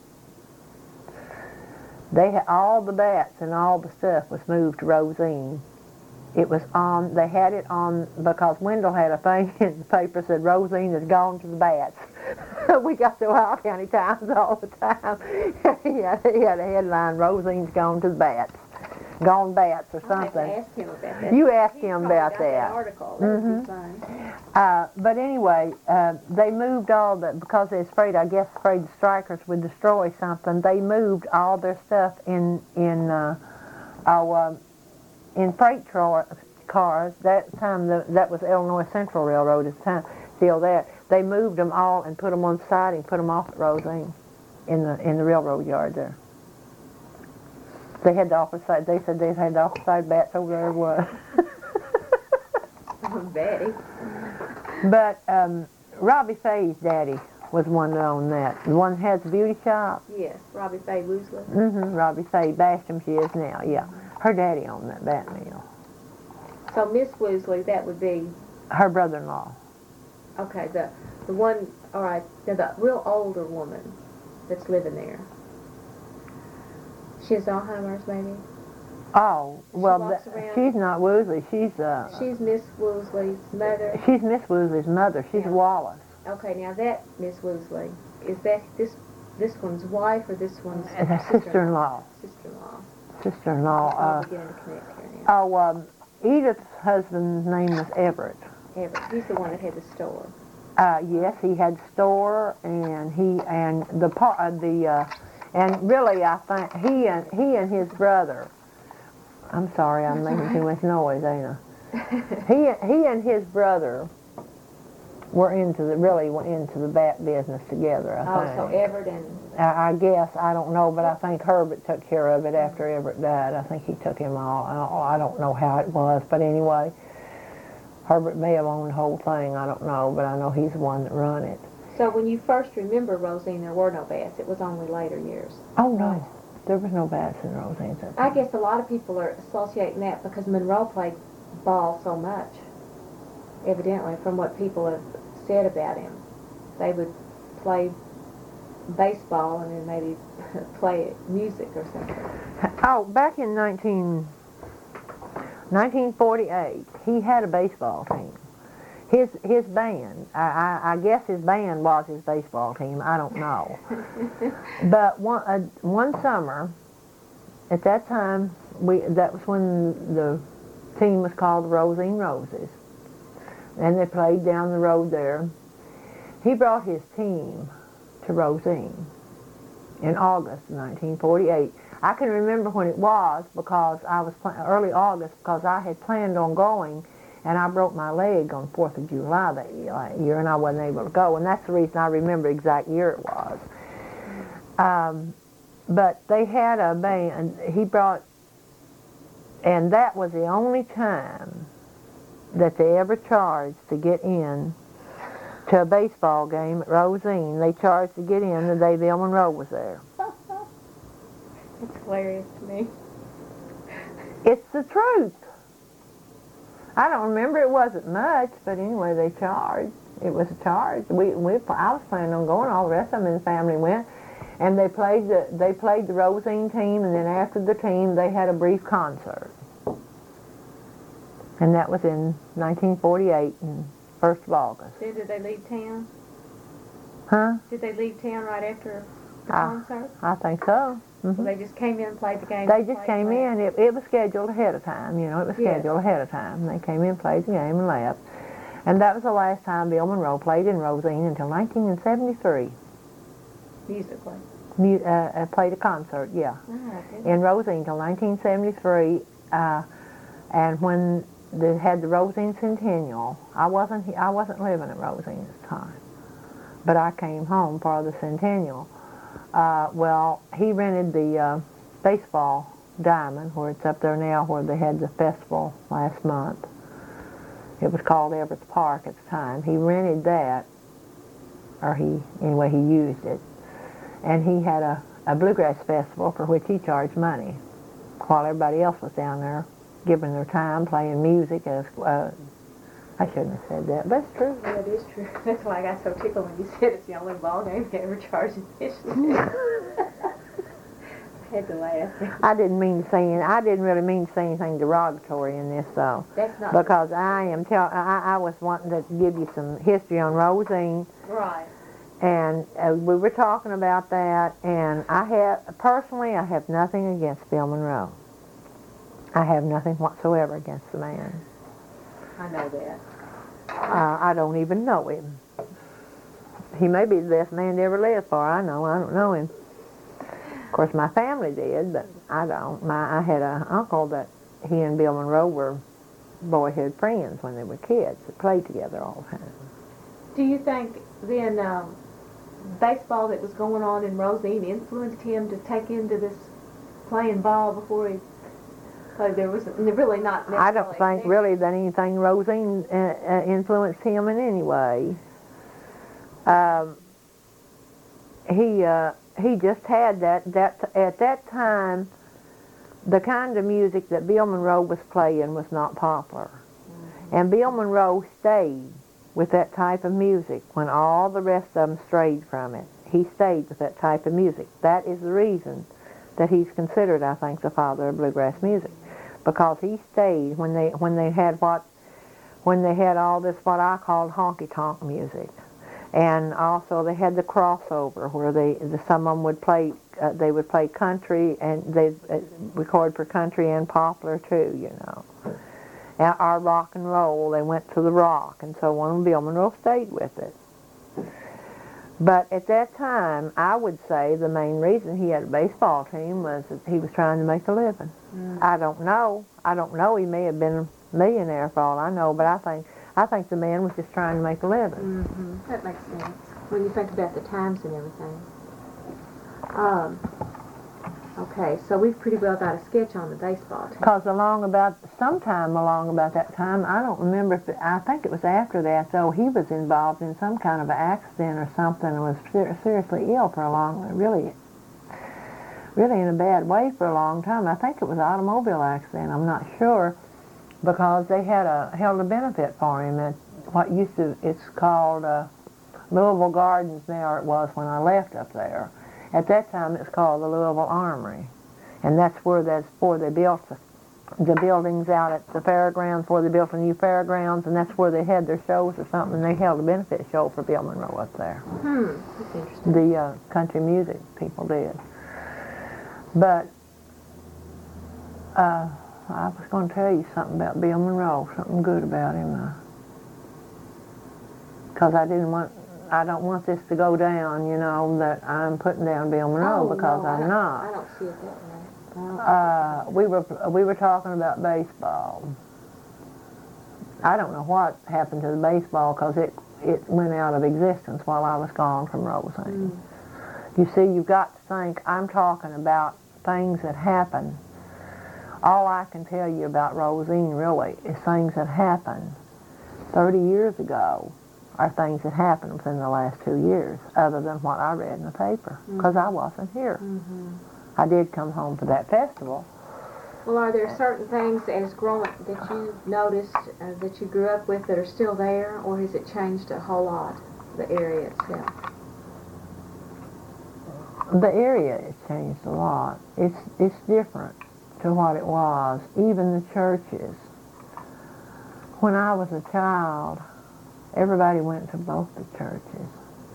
they had all the bats and all the stuff was moved to Rosine. It was on, they had it on, because Wendell had a thing in the paper that said Rosine has gone to the bats. We got the Ohio County Times all the time. He had a headline, Rosine's gone to the bats. Gone bats or something. I have to ask him about that. You ask him about that. Article. That would be fun. But anyway, they moved all the, because they was afraid the strikers would destroy something, they moved all their stuff in freight cars. That time, that was Illinois Central Railroad at the time, still there. They moved them all and put them on the side and put them off at Rosine in the railroad yard there. They had the opposite, they said they had the opposite bats over there was. Betty. But Robbie Fay's daddy was one that owned that. The one that has the beauty shop. Yes, Robbie Faye Woosley. Robbie Fay, Basham she is now, yeah. Her daddy owned that bat mill. So Miss Woosley, that would be, Her brother-in-law. okay, the one, all right, the real older woman that's living there. She has Alzheimer's, maybe? Oh, well, walks around. she's not Woosley. She's She's Miss Woosley's mother. she's Miss Woosley's mother. She's Yeah. Wallace. Okay, now that Miss Woosley, is that this one's wife or this one's Sister-in-law. Sister-in-law. Sister-in-law. I'm beginning to connect here now. Edith's husband's name was Everett. Everett, he's the one that had the store. Yes, he had store, and and really, I think he and his brother. I'm sorry, I'm making too much noise, ain't I? He and his brother were into the bat business together. I think. So Everett and I guess I don't know, but I think Herbert took care of it after Everett died. I think he took him all. I don't know how it was, but anyway, Herbert may have owned the whole thing. I don't know, but I know he's the one that run it. so when you first remember Rosine, there were no bats. It was only later years. Oh no, there was no bats in Rosine. I guess a lot of people are associating that because Monroe played ball so much. Evidently, from what people have said about him, they would play baseball and then maybe play music or something. Oh, back in 1948, he had a baseball team. His band, I guess his band was his baseball team, I don't know. But one summer, at that time, that was when the team was called the Rosine Roses. And they played down the road there. He brought his team to Rosine in August of 1948. I can remember when it was because I was early August because I had planned on going, and I broke my leg on 4th of July that year, and I wasn't able to go, and that's the reason I remember the exact year it was. But they had a band, and that was the only time that they ever charged to get in to a baseball game at Rosine. They charged to get in the day Bill Monroe was there. It's hilarious to me. It's the truth. I don't remember, it wasn't much, but anyway, they charged. It was a charge. I was planning on going. All the rest of them in the family went, and they played the Rosine team, and then after the team, they had a brief concert. And that was in 1948, and 1st of August. Did they leave town? Huh? Did they leave town right after the Ah. concert? I think so. Well, they just came in and played the game? They and just played came and in. It was scheduled ahead of time, you know. It was Yes. scheduled ahead of time. They came in, played the game, and left. And that was the last time Bill Monroe played in Rosine until 1973. musically. Played a concert, yeah, Good. in Rosine till 1973. And when they had the Rosine Centennial, I wasn't living at Rosine at the time, but I came home for the Centennial. Well, he rented the baseball diamond, where it's up there now, where they had the festival last month. It was called Everett's Park at the time. He rented that, or anyway, he used it. And he had a bluegrass festival for which he charged money, while everybody else was down there giving their time, playing music. I shouldn't have said that, but it's true. Yeah, it is true. That's why I got so tickled when you said it's the only ball game they ever charged admission. I had to laugh. I didn't really mean to say anything derogatory in this, though, That's not because I was wanting to give you some history on Rosine, right. and we were talking about that. And I have nothing against Bill Monroe. I have nothing whatsoever against the man. I know that. I don't even know him. He may be the best man to ever live, for I know. I don't know him. Of course, my family did, but I don't. I had an uncle that he and Bill Monroe were boyhood friends when they were kids. They played together all the time. Do you think then baseball that was going on in Rosine influenced him to take into this playing ball before he played? There was really not necessarily... I don't think really that anything Rosine influenced him in any way. He just had that at that time, the kind of music that Bill Monroe was playing was not popular. Mm-hmm. And Bill Monroe stayed with that type of music when all the rest of them strayed from it. He stayed with that type of music. That is the reason that he's considered, I think, the father of bluegrass music, because he stayed when they had all this what I called honky-tonk music. And also they had the crossover where some of them would play, they would play country, and they'd record for country and popular too, you know. And our rock and roll, they went to the rock, and so on. Bill Monroe stayed with it. But at that time, I would say the main reason he had a baseball team was that he was trying to make a living. Mm. I don't know. He may have been a millionaire for all I know, but I think the man was just trying to make a living. Mm-hmm. That makes sense when you think about the times and everything. Okay, so we've pretty well got a sketch on the baseball team. Because sometime along about that time, I don't remember I think it was after that, though, he was involved in some kind of an accident or something and was seriously ill for really in a bad way for a long time. I think it was an automobile accident, I'm not sure, because they had held a benefit for him at it's called Louisville Gardens now, it was when I left up there. At that time, it's called the Louisville Armory, and that's where they built the buildings out at the fairgrounds, where they built the new fairgrounds, and that's where they had their shows or something. And they held a benefit show for Bill Monroe up there. That's interesting. The country music people did. But I was going to tell you something about Bill Monroe, something good about him, because I don't want this to go down, you know, that I'm putting down Bill Monroe, because I'm not. I don't see it that way. We were talking about baseball. I don't know what happened to the baseball, because it went out of existence while I was gone from Rosine. Mm. You see, you've got to think, I'm talking about things that happened. All I can tell you about Rosine, really, is things that happened 30 years ago, are things that happened within the last 2 years, other than what I read in the paper, because I wasn't here. Mm-hmm. I did come home for that festival. Well, are there certain things as growing that you noticed that you grew up with that are still there, or has it changed a whole lot, the area itself? The area has changed a lot. It's different to what it was. Even the churches. When I was a child, everybody went to both the churches.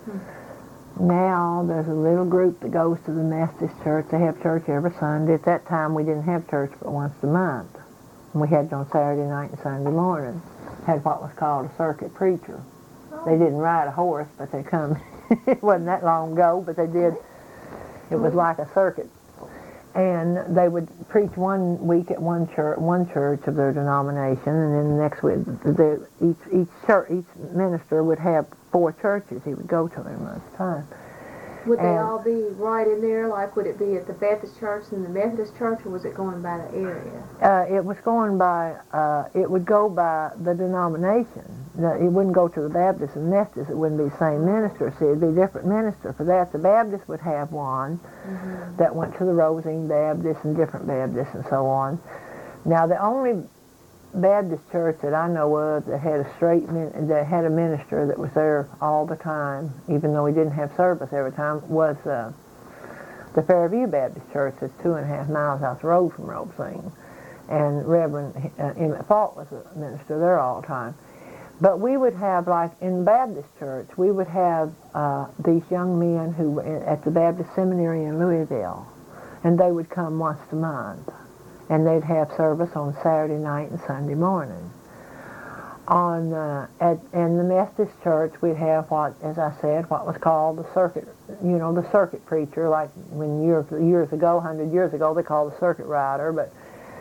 Now there's a little group that goes to the Methodist church. They have church every Sunday. At that time, we didn't have church but once a month. And we had it on Saturday night and Sunday morning. Had what was called a circuit preacher. They didn't ride a horse, but they come. It wasn't that long ago, but they did. It was like a circuit. And they would preach one week at one church of their denomination, and then the next week, each minister would have 4 churches he would go to in a month's time. Would they all be right in there? Like, would it be at the Baptist church and the Methodist church, or was it going by the area? It was going by, it would go by the denomination. It wouldn't go to the Baptist and Methodist. It wouldn't be the same minister. See, it'd be a different minister. For that, the Baptist would have one that went to the Rosine Baptist and different Baptists and so on. Now, the only Baptist church that I know of that had that had a minister that was there all the time, even though he didn't have service every time, was the Fairview Baptist Church. That's 2.5 miles out the road from Rosine, and Reverend Emmett Fault was a minister there all the time. But we would have, like in Baptist church, we would have these young men who were at the Baptist Seminary in Louisville, and they would come once a month. And they'd have service on Saturday night and Sunday morning. In the Methodist church, we'd have what, as I said, what was called the circuit, the circuit preacher, like when years ago, 100 years ago, they called the circuit rider,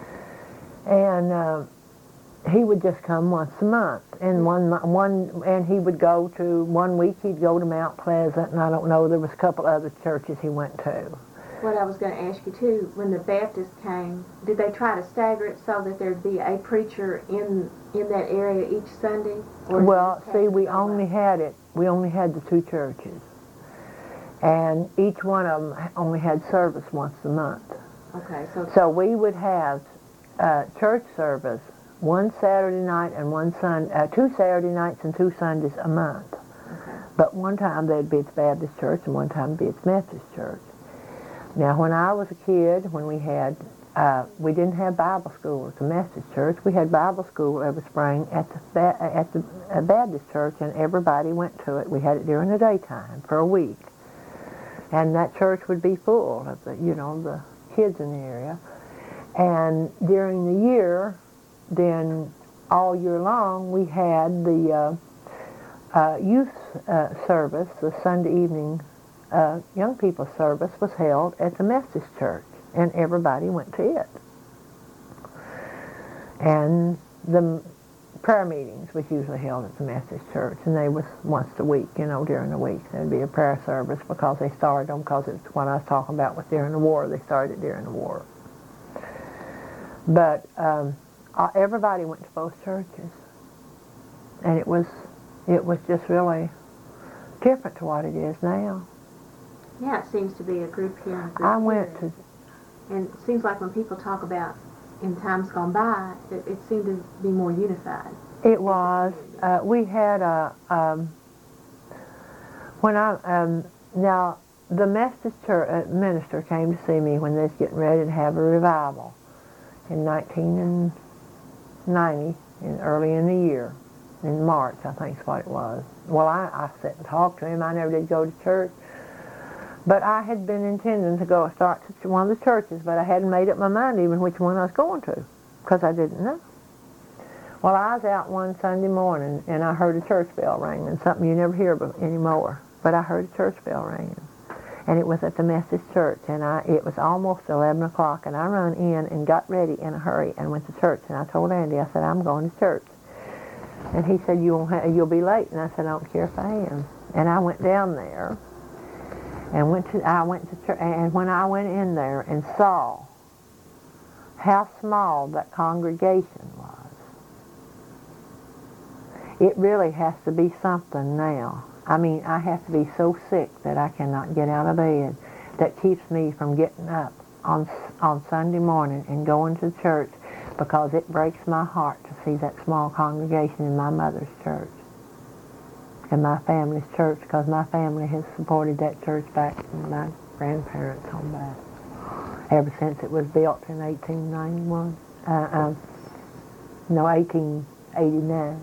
and he would just come once a month, and and he would go to, one week he'd go to Mount Pleasant, and I don't know, there was a couple other churches he went to. What I was going to ask you too, when the Baptists came, did they try to stagger it so that there'd be a preacher in that area each Sunday? Well, see, we only had the 2 churches, and each one of them only had service once a month. Okay, so we would have church service one Saturday night and one Sunday, 2 Saturday nights and 2 Sundays a month. Okay. But one time they'd be at the Baptist church and one time they'd be at the Methodist church. Now, when I was a kid, when we didn't have Bible school at the Methodist church. We had Bible school every spring at the Baptist church, and everybody went to it. We had it during the daytime for a week, and that church would be full of the kids in the area. And during the year, then all year long, we had the youth service, the Sunday evening young people's service was held at the Methodist church, and everybody went to it. And the prayer meetings was usually held at the Methodist church, and they was once a week, during the week. There'd be a prayer service because they started them, because it's what I was talking about was during the war. They started during the war. But everybody went to both churches, and it was just really different to what it is now. Yeah, it seems to be a group here and a group I went here. to... And it seems like when people talk about in times gone by, it seemed to be more unified. It was. We had now the Methodist church, minister came to see me when they was getting ready to have a revival in 1990, early in the year, in March, I think is what it was. Well, I sat and talked to him. I never did go to church. But I had been intending to start to one of the churches, but I hadn't made up my mind even which one I was going to, because I didn't know. Well, I was out one Sunday morning, and I heard a church bell ringing, something you never hear anymore. But I heard a church bell ringing, and it was at the Methodist church, and it was almost 11 o'clock, and I run in and got ready in a hurry and went to church. And I told Andy, I said, I'm going to church. And he said, you'll be late. And I said, I don't care if I am. And I went down there. And I went to church, and when I went in there and saw how small that congregation was, it really has to be something now. I mean, I have to be so sick that I cannot get out of bed. That keeps me from getting up on Sunday morning and going to church, because it breaks my heart to see that small congregation in my mother's church. And my family's church, because my family has supported that church back from my grandparents on back, ever since it was built in 1891. '89.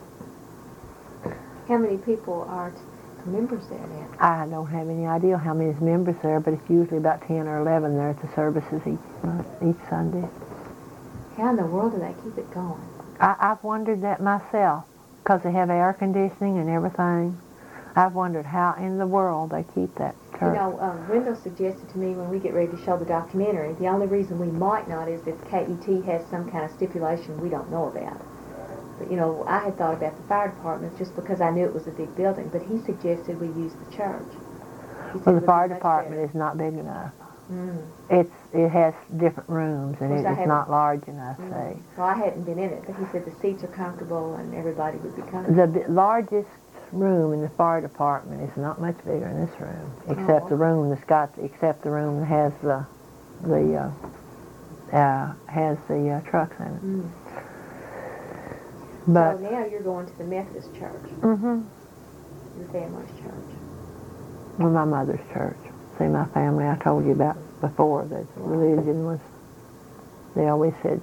How many people are members there now? I don't have any idea how many members there, but it's usually about 10 or 11 there at the services each Sunday. How in the world do they keep it going? I've wondered that myself, because they have air conditioning and everything. I've wondered how in the world they keep that church. You know, Wendell suggested to me when we get ready to show the documentary, the only reason we might not is if KET has some kind of stipulation we don't know about. But, you know, I had thought about the fire department just because I knew it was a big building, but he suggested we use the church. He said Well, it the would fire be much department better. is not big enough. Mm. It has different rooms, and Of course, I it's not haven't- large enough, Mm. say. Well, I hadn't been in it, but he said the seats are comfortable and everybody would be comfortable. The largest room in the fire department is not much bigger than this room, except the room that has the trucks in it. Mm. But So now you're going to the Methodist church, mm-hmm, your family's church. well, my mother's church. See, my family, I told you about before that religion was. They always said.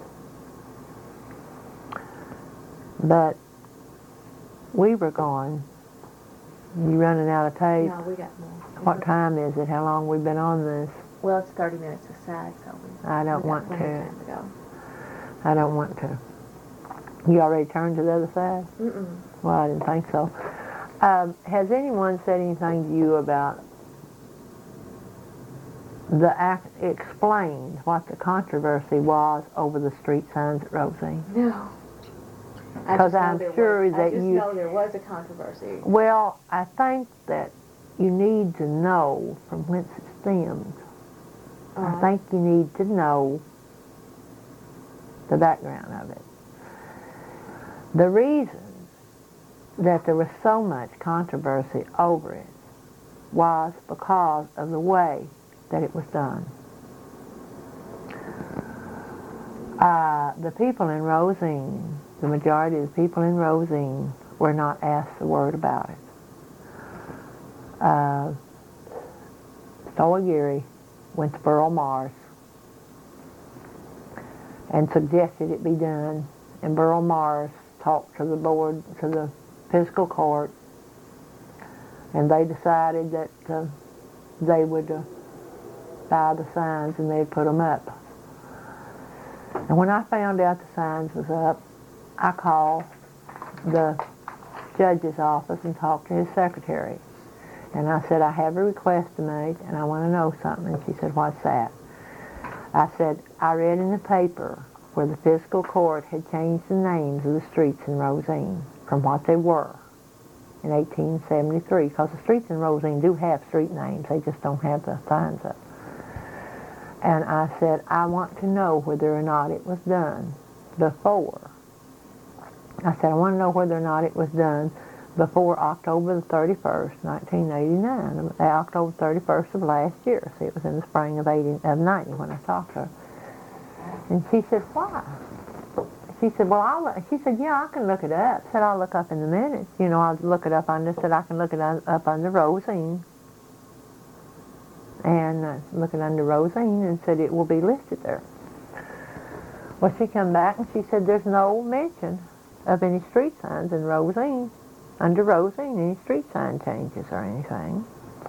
But we were gone. You running out of tape? No, we got more. What time is it? How long we been on this? Well, it's 30 minutes aside, so I don't we got want plenty of to. time to go. I don't want to. You already turned to the other side? Mm-mm. Well, I didn't think so. Has anyone said anything to you about explained what the controversy was over the street signs at Rosine? No. 'Cause I'm sure that I just you- know there was a controversy. Well, I think that you need to know from whence it stemmed. I think you need to know the background of it. The reason that there was so much controversy over it was because of the way that it was done. The people in Rosine, the majority of the people in Rosine, were not asked a word about it. Stoll Geary went to Burl Mars and suggested it be done, and Burl Mars talked to the board, to the fiscal court, and they decided that they would buy the signs and they'd put them up. And when I found out the signs was up, I called the judge's office and talked to his secretary. And I said, I have a request to make and I want to know something. And she said, what's that? I said, I read in the paper where the fiscal court had changed the names of the streets in Rosine from what they were in 1873, because the streets in Rosine do have street names, they just don't have the signs up. And I said, I want to know whether or not it was done before. I said, I want to know whether or not it was done before October the 31st, 1989, October 31st of last year. See, it was in the spring of 90 when I talked to her. And she said, why? She said, well, she said, yeah, I can look it up. I said, I'll look up in the minutes. You know, I'll look it up under, said I can look it up under Rosine. And look it under Rosine and said it will be listed there. Well, she come back and she said, there's no mention of any street signs in Rosine. Under Rosine, any street sign changes or anything.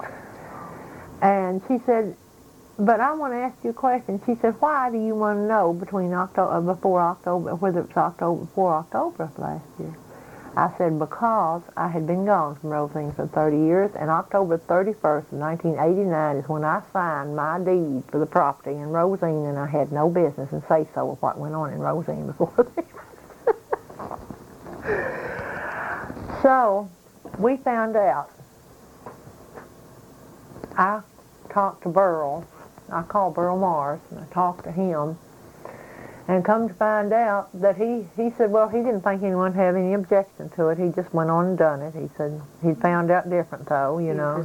And she said, but I want to ask you a question. She said, why do you want to know between before October, whether it's October, before October of last year? I said, because I had been gone from Rosine for 30 years, and October 31st of 1989 is when I signed my deed for the property in Rosine, and I had no business and say-so of what went on in Rosine before then. So, we found out. I talked to Burl. I called Burl Mars, and I talked to him. And come to find out that he said, well, he didn't think anyone had any objection to it. He just went on and done it. He said he found out different, though, you know.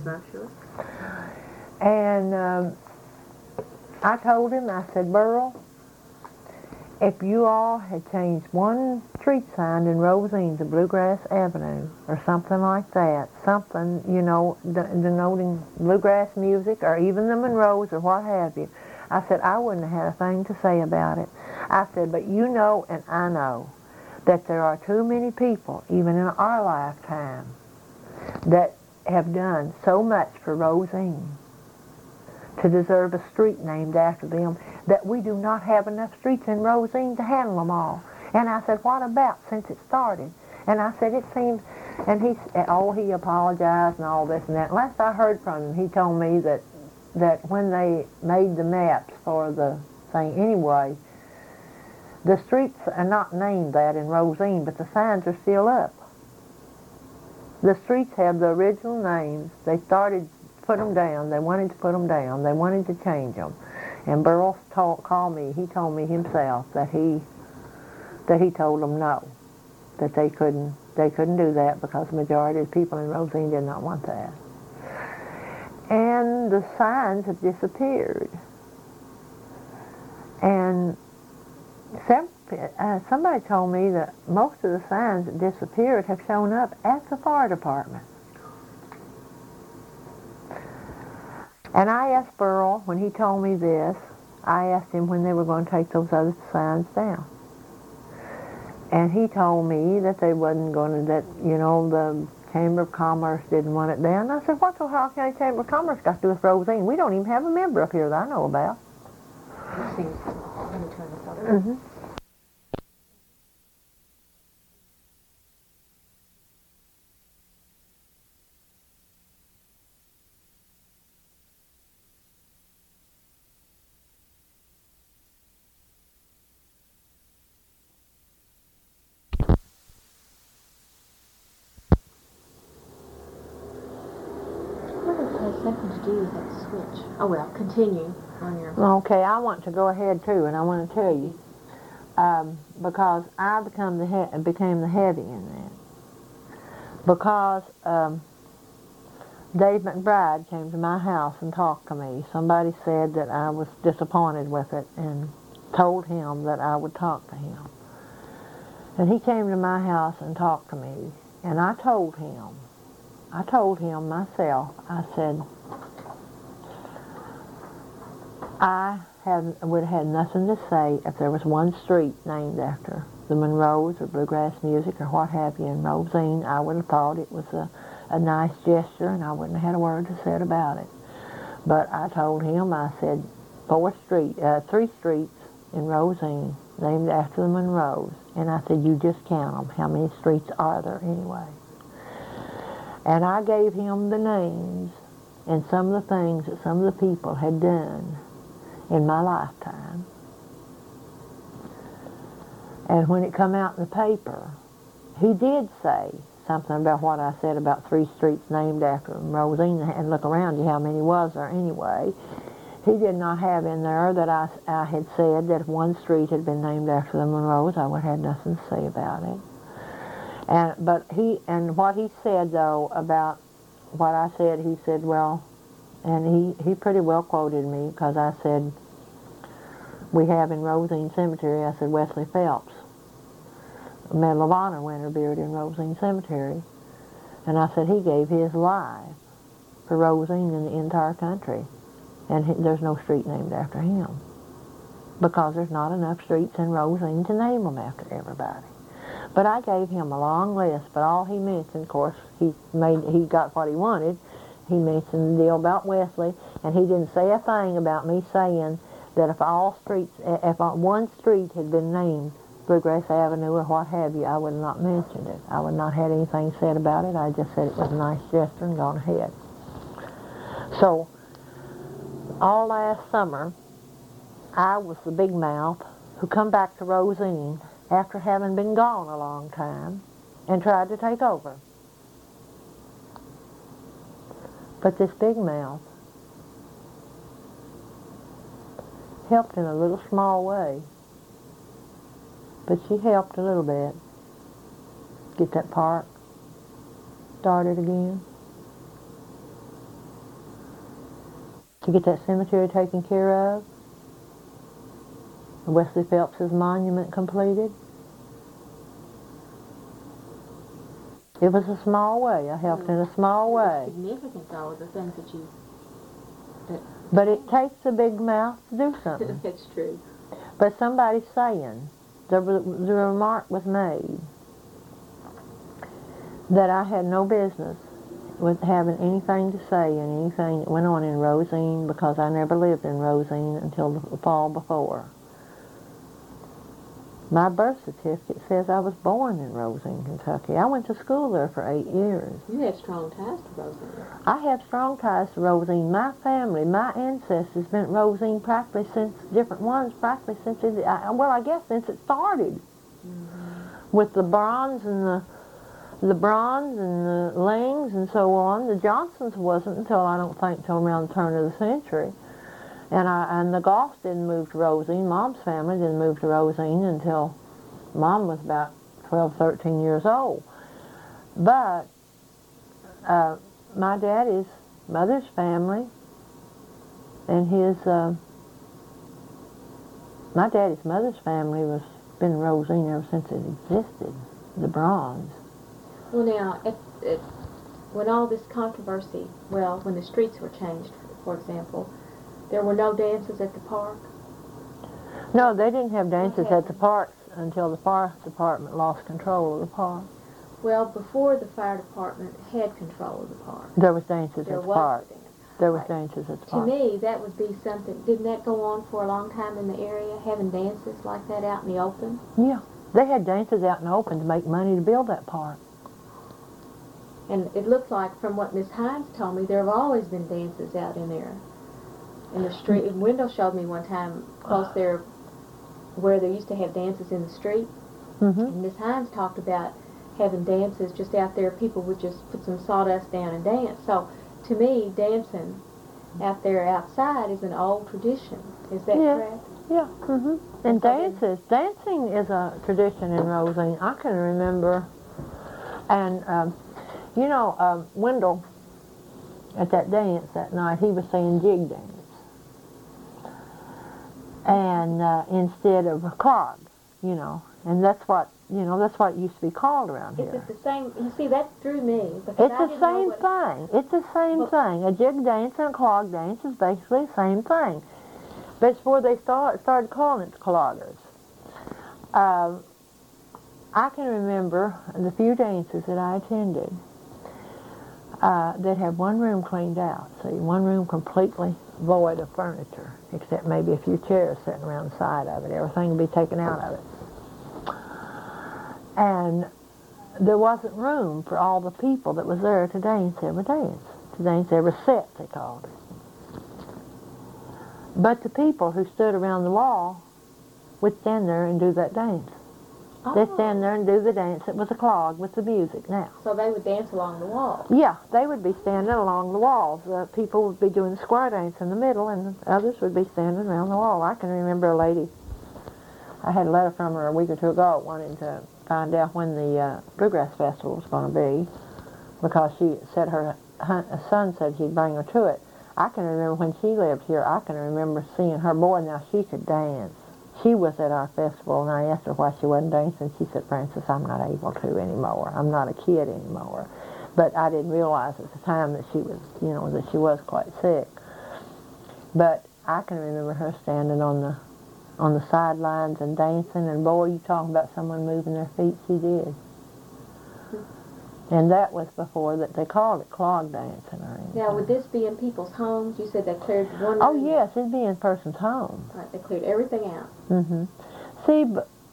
And I told him, I said, Burl, if you all had changed one street sign in Rosine to Bluegrass Avenue or something like that, something, you know, denoting bluegrass music or even the Monroes or what have you, I said, I wouldn't have had a thing to say about it. I said, but you know and I know that there are too many people, even in our lifetime, that have done so much for Rosine to deserve a street named after them, that we do not have enough streets in Rosine to handle them all. And I said, what about since it started? And I said, it seems, and he apologized and all this and that. Last I heard from him, he told me that when they made the maps for the thing anyway, the streets are not named that in Rosine, but the signs are still up. The streets have the original names. They started to put them down. They wanted to put them down. They wanted to change them. And Burl called me. He told me himself that he told them no, that they couldn't do that because the majority of the people in Rosine did not want that. And the signs have disappeared. And somebody told me that most of the signs that disappeared have shown up at the fire department. And I asked Burl, when he told me this, I asked him when they were going to take those other signs down. And he told me that they wasn't going to, that, you know, the Chamber of Commerce didn't want it down. I said, what's the Ohio County Chamber of Commerce got to do with Rosine? We don't even have a member up here that I know about. Let me turn this over. Mm-hmm. What does it have something to do with that switch? Oh well, continue on your... Okay, I want to go ahead too, and I want to tell you, because I became the heavy in that. Because Dave McBride came to my house and talked to me. Somebody said that I was disappointed with it and told him that I would talk to him. And he came to my house and talked to me, and I told him myself, I said, I would have had nothing to say if there was one street named after the Monroes or Bluegrass Music or what have you in Rosine. I would have thought it was a nice gesture, and I wouldn't have had a word to say about it. But I told him, I said, 3 streets in Rosine named after the Monroes. And I said, you just count them. How many streets are there anyway? And I gave him the names and some of the things that some of the people had done in my lifetime. And when it come out in the paper, he did say something about what I said about 3 streets named after Rosine, and look around you how many was there anyway. He did not have in there that I had said that if one street had been named after the Monroes, I would have had nothing to say about it. And what he said though about what I said, he said, well, and he pretty well quoted me, because I said, we have in Rosine Cemetery, I said, Wesley Phelps, Medal of Honor winner, buried in Rosine Cemetery. And I said, he gave his life for Rosine in the entire country. And there's no street named after him, because there's not enough streets in Rosine to name them after everybody. But I gave him a long list, but all he mentioned, of course, he got what he wanted. He mentioned the deal about Wesley, and he didn't say a thing about me saying that if one street had been named Bluegrass Avenue or what have you, I would not mention it. I would not have anything said about it. I just said it was a nice gesture and gone ahead. So, all last summer, I was the big mouth who come back to Rosine after having been gone a long time and tried to take over. But this big mouth helped in a little small way. But she helped a little bit. Get that park started again. To get that cemetery taken care of. Wesley Phelps' monument completed. It was a small way. I helped in a small way. Significant, though, of the things that you... But it takes a big mouth to do something. That's true. But somebody's saying the remark was made that I had no business with having anything to say in anything that went on in Rosine, because I never lived in Rosine until the fall before. My birth certificate says I was born in Rosine, Kentucky. I went to school there for 8 years. You have strong ties to Rosine. I have strong ties to Rosine. My family, my ancestors been at Rosine practically since, different ones practically since, I guess since it started. With the Bronze and the Bronze and the Lings and so on. The Johnsons wasn't until, I don't think, till around the turn of the century. And the Goffs didn't move to Rosine. Mom's family didn't move to Rosine until Mom was about 12, 13 years old. But my daddy's mother's family and my daddy's mother's family was been in Rosine ever since it existed, the Bronze. Well, now, when all this controversy, when the streets were changed, for example, there were no dances at the park? No, they didn't have dances at the parks until the fire department lost control of the park. Well, before the fire department had control of the park. There was dances There at the was park. a dance. There was Right. dances at the To park. me, that would be something, didn't that go on for a long time in the area, having dances like that out in the open? Yeah. They had dances out in the open to make money to build that park. And it looked like, from what Miss Hines told me, there have always been dances out in there. In the street, and Wendell showed me one time close there where they used to have dances in the street. Mm-hmm. And Miss Hines talked about having dances just out there. People would just put some sawdust down and dance. So, to me, dancing out there outside is an old tradition. Is that Yeah. correct? Yeah. Mm-hmm. And dances. Dancing is a tradition in Rosine. I can remember. And, Wendell, at that dance that night, he was saying jig dance. And instead of a clog, and that's what it used to be called around Is here. it the same? You see, that threw me. Because It's I the didn't know same what thing. It's the same thing. A jig dance and a clog dance is basically the same thing. But it's before they started calling it cloggers. I can remember the few dances that I attended that had one room cleaned out. See, one room completely void of furniture, except maybe a few chairs sitting around the side of it. Everything would be taken out of it. And there wasn't room for all the people that was there to dance every dance. To dance every set, they called it. But the people who stood around the wall would stand there and do that dance. They'd stand there and do the dance. It was a clog with the music now. So they would dance along the wall. Yeah, they would be standing along the walls. People would be doing the square dance in the middle, and others would be standing around the wall. I can remember a lady, I had a letter from her a week or two ago wanting to find out when the Bluegrass Festival was going to be, because she said her son said he'd bring her to it. I can remember when she lived here, I can remember seeing her boy. Now, she could dance. She was at our festival, and I asked her why she wasn't dancing. She said, Frances, I'm not able to anymore. I'm not a kid anymore. But I didn't realize at the time that she was, that she was quite sick. But I can remember her standing on the sidelines and dancing, and boy, you talking about someone moving their feet, she did. And that was before that they called it clog dancing or anything. Now, would this be in people's homes? You said they cleared one Oh, room. yes, it'd be in a person's home. Right, they cleared everything out. Mm-hmm. See,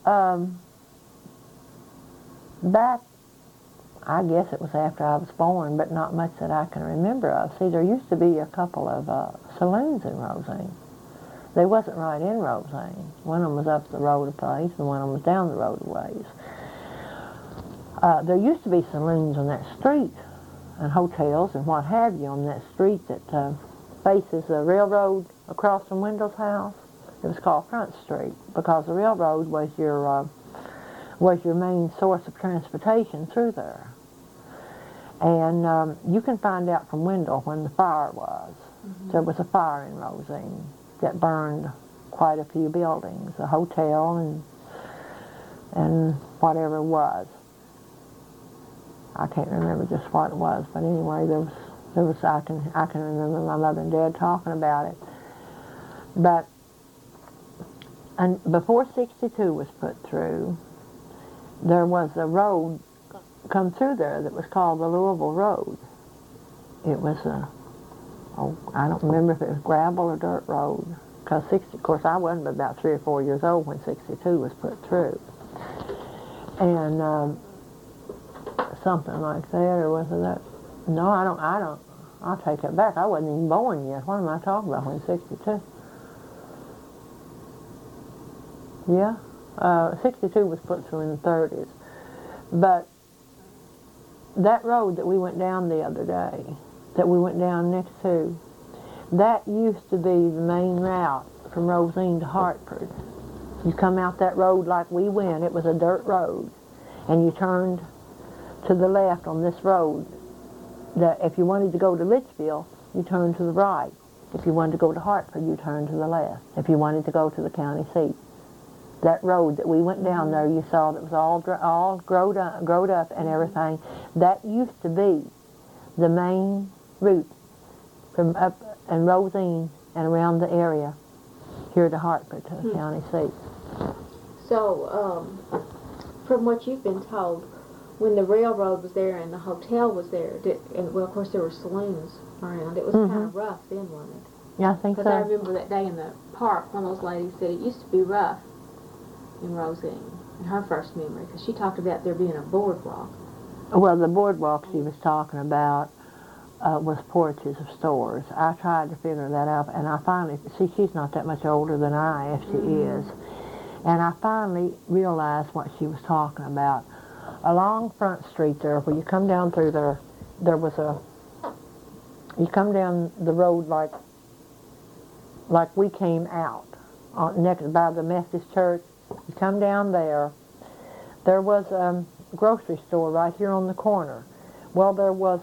back, I guess it was after I was born, but not much that I can remember of. See, there used to be a couple of saloons in Rosine. They wasn't right in Rosine. One of them was up the road a place, and one of them was down the road a ways. There used to be saloons on that street, and hotels and what have you on that street that faces the railroad across from Wendell's house. It was called Front Street because the railroad was your main source of transportation through there. And you can find out from Wendell when the fire was. Mm-hmm. There was a fire in Rosine that burned quite a few buildings, a hotel and whatever it was. I can't remember just what it was, but anyway, there was I can remember my mother and dad talking about it. But and before 62 was put through, there was a road come through there that was called the Louisville Road. It was I don't remember if it was gravel or dirt road. Because of course, I wasn't but about 3 or 4 years old when 62 was put through. And something like that, or was it that? No, I don't, I'll take it back. I wasn't even born yet. What am I talking about when 62? Yeah, 62 was put through in the 30s. But that road that we went down the other day, that we went down next to, that used to be the main route from Rosine to Hartford. You come out that road like we went, it was a dirt road, and you turned to the left on this road. That if you wanted to go to Litchfield, you turned to the right. If you wanted to go to Hartford, you turned to the left. If you wanted to go to the county seat. That road that we went down there, you saw that was all growed up and everything. That used to be the main route from up in Rosine and around the area here to Hartford, to the county seat. So, from what you've been told, when the railroad was there and the hotel was there, and well, of course there were saloons around, it was kind of rough then, wasn't it? Yeah, I think so. Because I remember that day in the park, one of those ladies said it used to be rough in Rosine, in her first memory, because she talked about there being a boardwalk. Well, the boardwalk she was talking about was porches of stores. I tried to figure that out, and I finally, see, she's not that much older than I, if she is, and I finally realized what she was talking about. Along Front Street there, where you come down through there, there was you come down the road like we came out, next by the Methodist Church. You come down there, there was a grocery store right here on the corner. Well, there was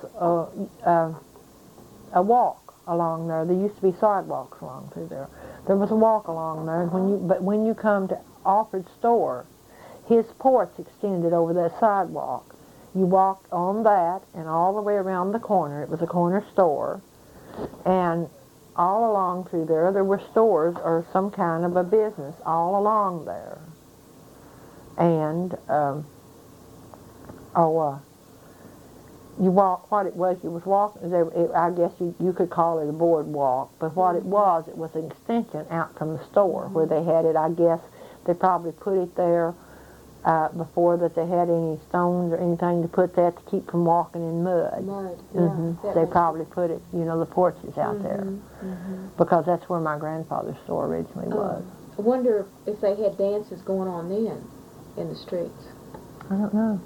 a walk along there. There used to be sidewalks along through there. There was a walk along there, and when you come to Alfred's store, his porch extended over that sidewalk. You walked on that and all the way around the corner. It was a corner store, and all along through there, there were stores or some kind of a business all along there. And, you walk, what it was, you was walking, I guess you could call it a boardwalk, but what it was an extension out from the store where they had it. I guess they probably put it there before that they had any stones or anything to put that to keep from walking in mud. Mud, yeah. They probably put it, the porches out there, because that's where my grandfather's store originally was. I wonder if they had dances going on then in the streets. I don't know.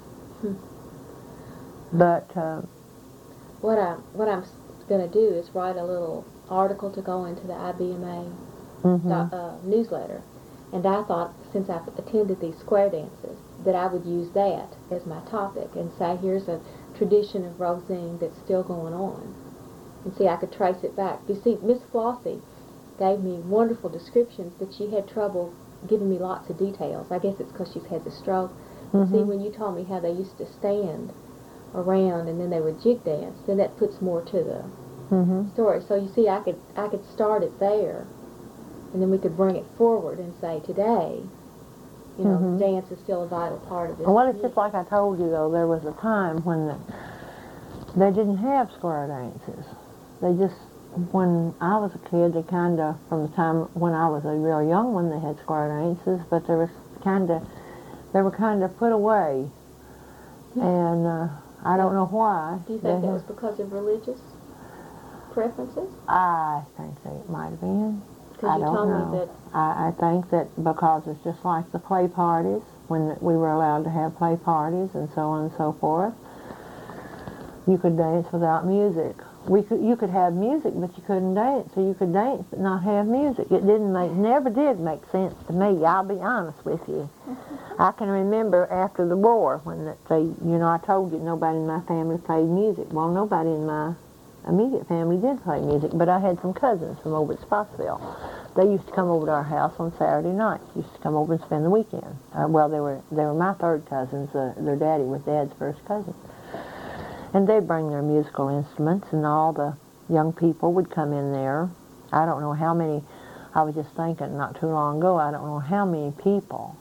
But what I'm going to do is write a little article to go into the IBMA newsletter. And I thought, since I've attended these square dances, that I would use that as my topic and say, here's a tradition of Rosine that's still going on. And see, I could trace it back. You see, Miss Flossie gave me wonderful descriptions, but she had trouble giving me lots of details. I guess it's because she's had the stroke. See, when you told me how they used to stand around and then they would jig dance, then that puts more to the story. So you see, I could start it there. And then we could bring it forward and say, today, dance is still a vital part of this. Well, it's just like I told you, though, there was a time when they didn't have square dances. They just, when I was a kid, they kind of, from the time when I was a real young one, they had square dances, but they were kind of put away. And I don't know why. Do you think that was because of religious preferences? I think it might have been. Because you told me that. I think that because it's just like the play parties, when we were allowed to have play parties and so on and so forth. You could dance without music. You could have music, but you couldn't dance. So you could dance but not have music. It never did make sense to me. I'll be honest with you. I can remember after the war when I told you nobody in my family played music. Well, nobody in my immediate family did play music, but I had some cousins from over at Spotsville. They used to come over to our house on Saturday nights. Used to come over and spend the weekend. Well, they were my third cousins. Their daddy was Dad's first cousin. And they'd bring their musical instruments, and all the young people would come in there. I don't know how many I was just thinking not too long ago, I don't know how many people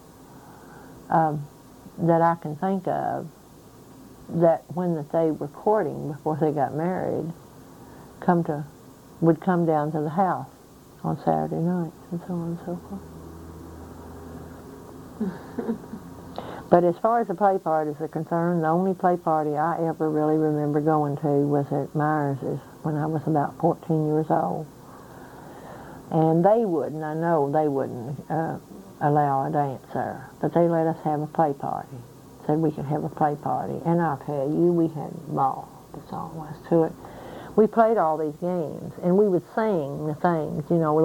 that I can think of that when that they were courting before they got married would come down to the house on Saturday nights and so on and so forth. But as far as the play parties are concerned, the only play party I ever really remember going to was at Myers's when I was about 14 years old. And I know they wouldn't allow a dance there, but they let us have a play party. Said we could have a play party, and I'll tell you, we had a ball. That's all there was to it. We played all these games, and we would sing the things, you know,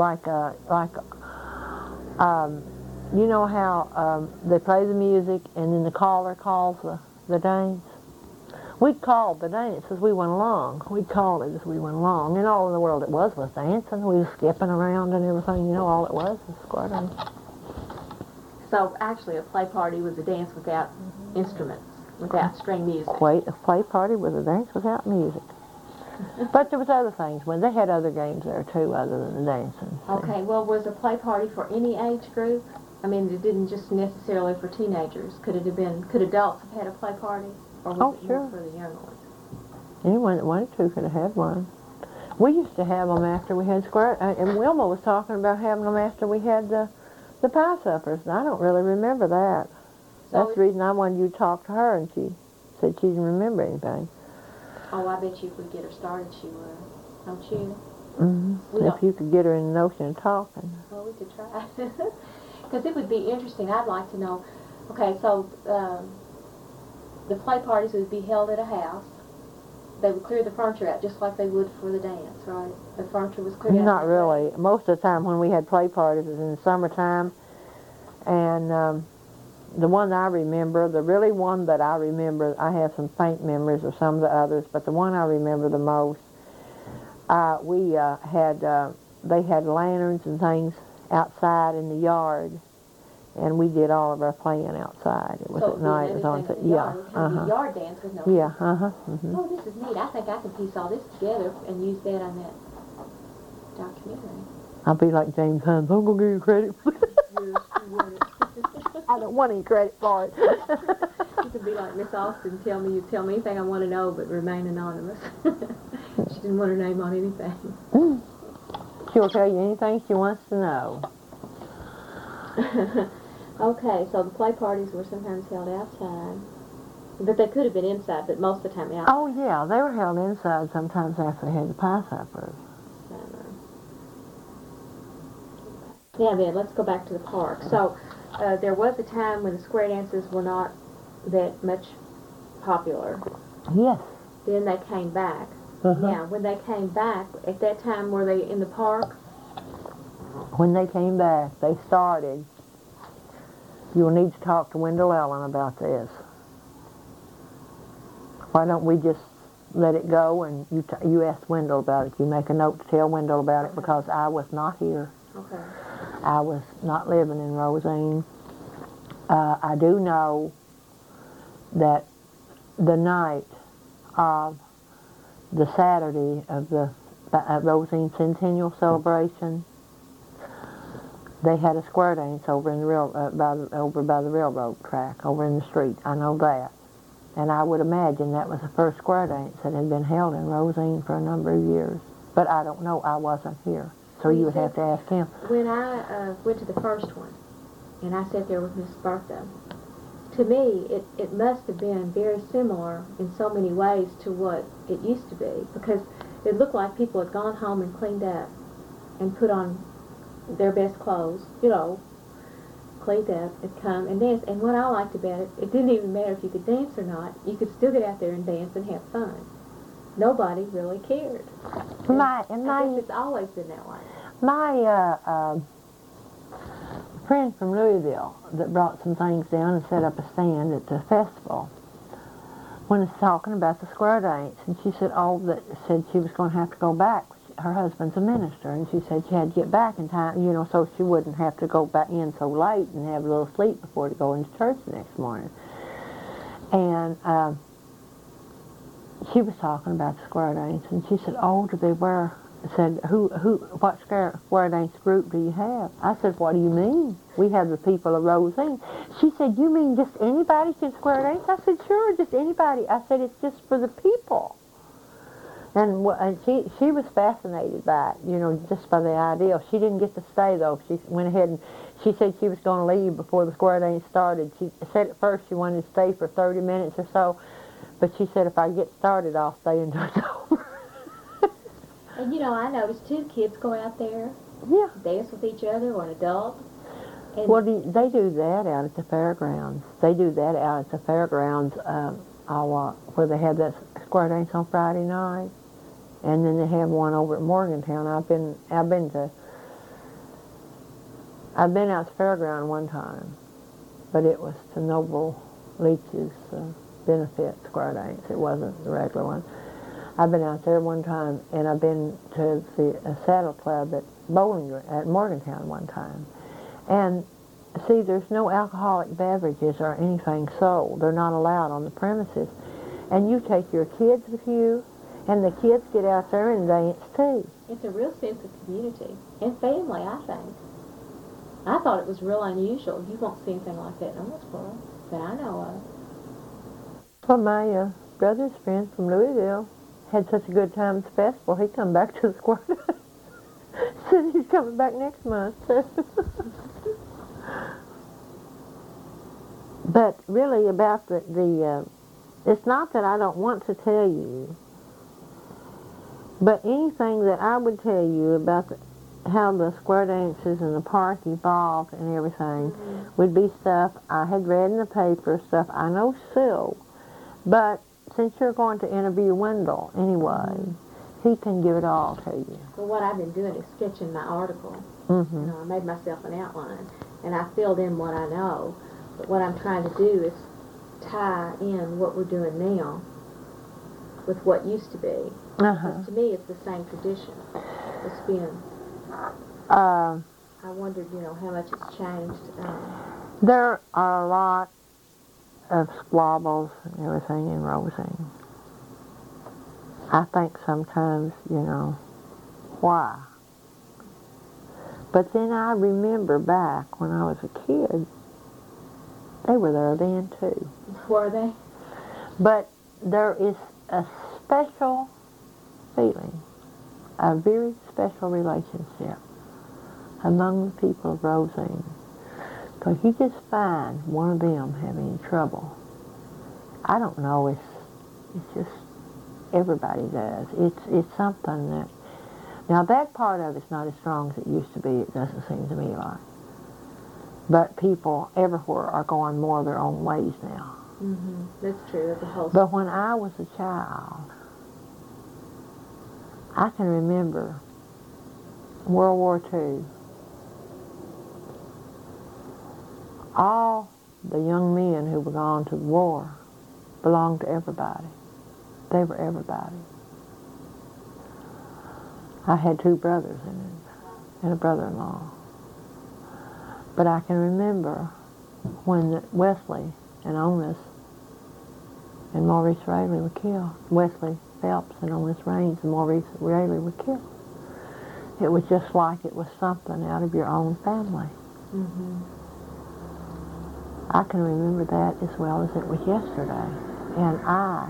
you know how they play the music, and then the caller calls the dance? We called the dance as we went along. We called it as we went along, and all in the world it was dancing. We were skipping around and everything, you know, all it was square dance. So actually a play party was a dance without instruments, without string music. A play party was a dance without music. But there was other things. They had other games there too other than the dancing. Okay, well, was a play party for any age group? I mean, it didn't just necessarily for teenagers. Could adults have had a play party? Or was it more for the young ones? Anyone that wanted to could have had one. We used to have them after we had square, and Wilma was talking about having them after we had the pie suppers, and I don't really remember that. So That's the reason I wanted you to talk to her, and she said she didn't remember anything. Oh, I bet you if we get her started, she would. Don't you? Mm-hmm. If you could get her in the notion of talking. Well, we could try. Because it would be interesting. I'd like to know. Okay, so the play parties would be held at a house. They would clear the furniture out just like they would for the dance, right? The furniture was cleared out. Not really. Most of the time when we had play parties was in the summertime. And the one I remember, the really one that I remember, I have some faint memories of some of the others, but the one I remember the most, they had lanterns and things outside in the yard, and we did all of our playing outside. It was so at night. It was on. Yeah. A yard dance with no. Yeah. Mm-hmm. Oh, this is neat. I think I can piece all this together and use that on that documentary. I'll be like James Hunt. I'm gonna give you credit. I don't want any credit for it. You could be like Miss Austin. Tell me anything I want to know, but remain anonymous. She didn't want her name on anything. She'll tell you anything she wants to know. Okay, so the play parties were sometimes held outside. But they could have been inside, but most of the time outside. Oh, yeah, they were held inside sometimes after they had the pie suppers. Now then, let's go back to the park. So, there was a time when the square dances were not that much popular. Yes. Then they came back. Now, when they came back, at that time, were they in the park? When they came back, they started. You'll need to talk to Wendell Ellen about this. Why don't we just let it go and you ask Wendell about it. You make a note to tell Wendell about it because I was not here. Okay. I was not living in Rosine. I do know that the night of the Saturday of the Rosine Centennial Celebration, they had a square dance over in the over by the railroad track, over in the street. I know that. And I would imagine that was the first square dance that had been held in Rosine for a number of years. But I don't know. I wasn't here. So you would have to ask him. When I went to the first one, and I sat there with Miss Bertha, to me, it must have been very similar in so many ways to what it used to be, because it looked like people had gone home and cleaned up and put on their best clothes, you know, cleaned up and come and dance. And what I liked about it, it didn't even matter if you could dance or not. You could still get out there and dance and have fun. Nobody really cared. I guess it's always been that way. My friend from Louisville that brought some things down and set up a stand at the festival when I was talking about the square dance, and she said, said she was going to have to go back. Her husband's a minister, and she said she had to get back in time, you know, so she wouldn't have to go back in so late and have a little sleep before to go into church the next morning. And she was talking about the square dance, and she said, oh, do they wear said, what square dance group do you have? I said, what do you mean? We have the people of Rosine. She said, you mean just anybody can square dance? I said, sure, just anybody. I said, it's just for the people. And she was fascinated by it, you know, just by the idea. She didn't get to stay, though. She went ahead and she said she was going to leave before the square dance started. She said at first she wanted to stay for 30 minutes or so, but she said, if I get started, I'll stay until it's over. And you know, I noticed too, kids go out there, Yeah. dance with each other, or an adult. And Well, they do that out at the fairgrounds. They do that out at the fairgrounds where they have that square dance on Friday night. And then they have one over at Morgantown. I've been out to the fairground one time, but it was to Noble Leach's benefit square dance. It wasn't the regular one. I've been out there one time, and I've been to the Saddle Club at Morgantown one time. And see, there's no alcoholic beverages or anything sold. They're not allowed on the premises. And you take your kids with you, and the kids get out there and dance too. it's a real sense of community and family, I think. I thought it was real unusual. You won't see anything like that in Owensboro that I know of. Well, my brother's friend from Louisville had such a good time at the festival, he come back to the square dance. Said he's coming back next month. But really about the it's not that I don't want to tell you, but anything that I would tell you about how the square dances and the park evolved and everything would be stuff I had read in the paper, stuff I know still. But since you're going to interview Wendell anyway, he can give it all to you. Well, what I've been doing is sketching my article. Mm-hmm. You know, I made myself an outline, and I filled in what I know. But what I'm trying to do is tie in what we're doing now with what used to be. Because to me, it's the same tradition. It's been, I wondered, you know, how much it's changed. There are a lot of squabbles and everything in Rosine. I think sometimes, you know, why? But then I remember back when I was a kid, they were there then too. Were they? But there is a special feeling, a very special relationship among the people of Rosine. Because you just find one of them having trouble. I don't know, it's just everybody does. It's something that, now that part of it's not as strong as it used to be, it doesn't seem to me like. But people everywhere are going more their own ways now. Mm-hmm. That's true. That's a whole. But when I was a child, I can remember World War II. All the young men who were gone to the war belonged to everybody. They were everybody. I had 2 brothers in it and a brother-in-law. But I can remember when Wesley and Onis and Maurice Raley were killed. Wesley Phelps and Onis Raines and Maurice Raley were killed. It was just like it was something out of your own family. Mm-hmm. I can remember that as well as it was yesterday. And I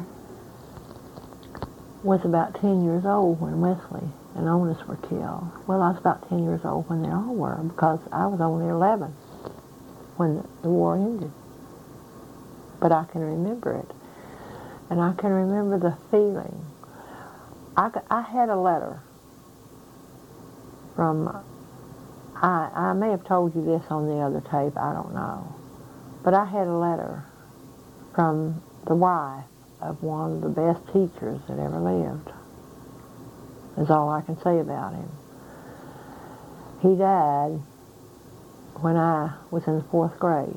was about 10 years old when Wesley and Onis were killed. Well, I was about 10 years old when they all were, because I was only 11 when the war ended. But I can remember it. And I can remember the feeling. I had a letter from, I may have told you this on the other tape, I don't know. But I had a letter from the wife of one of the best teachers that ever lived. Is all I can say about him. He died when I was in the 4th grade.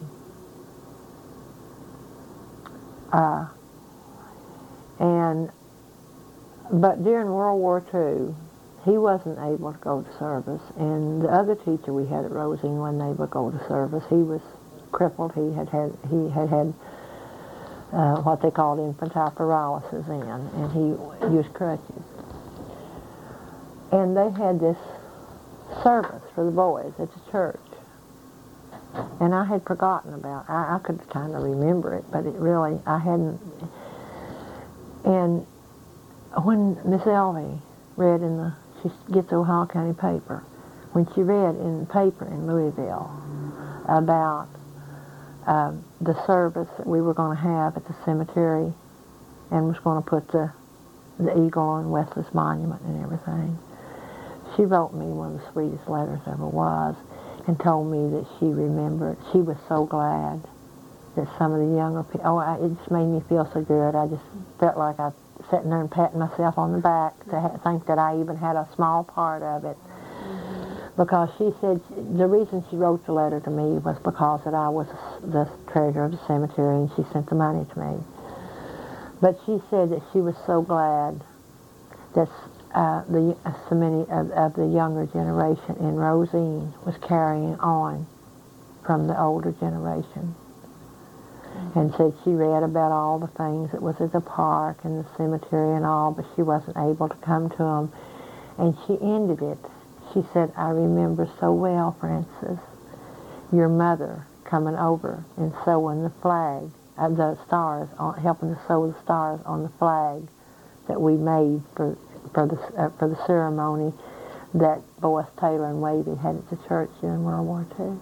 But during World War II, he wasn't able to go to service, and the other teacher we had at Rosine wasn't able to go to service. He was crippled. He had had what they called infantile paralysis and he used crutches. And they had this service for the boys at the church. And I had forgotten about it. I could kind of remember it, but it really, I hadn't. And when Miss Elvie read she gets the Ohio County paper, when she read in the paper in Louisville about the service that we were going to have at the cemetery and was going to put the eagle on Wesley's monument and everything, she wrote me one of the sweetest letters ever was and told me that she remembered. She was so glad that some of the younger people, it just made me feel so good. I just felt like I was sitting there and patting myself on the back to think that I even had a small part of it. Because she said, the reason she wrote the letter to me was because that I was the treasurer of the cemetery and she sent the money to me. But she said that she was so glad that so many of the younger generation in Rosine was carrying on from the older generation. And said she read about all the things that was at the park and the cemetery and all, but she wasn't able to come to them. And she ended it. She said, I remember so well, Frances, your mother coming over and sewing the flag, the stars, helping to sew the stars on the flag that we made for the ceremony that Boaz Taylor and Wavy had at the church during World War II.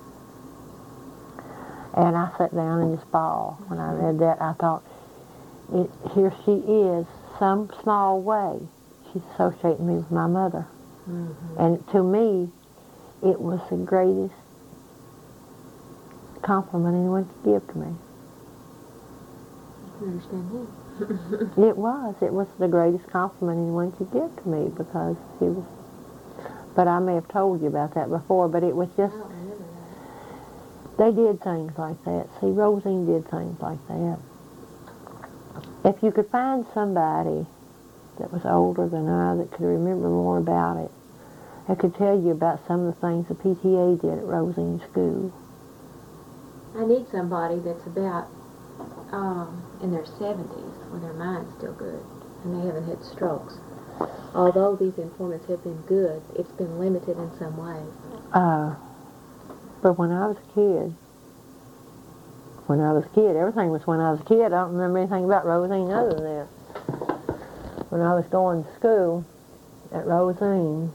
And I sat down and just bawled when I read that. I thought, here she is, some small way, she's associating me with my mother. And to me, it was the greatest compliment anyone could give to me. I understand him. It was the greatest compliment anyone could give to me because she was, but I may have told you about that before, but it was just, I don't remember that. they did things like that. See, Rosine did things like that. If you could find somebody that was older than I that could remember more about it, I could tell you about some of the things the PTA did at Rosine School. I need somebody that's about in their 70s when their mind's still good and they haven't had strokes. Although these informants have been good, it's been limited in some ways. But when I was a kid, everything was when I was a kid. I don't remember anything about Rosine other than that. When I was going to school at Rosine,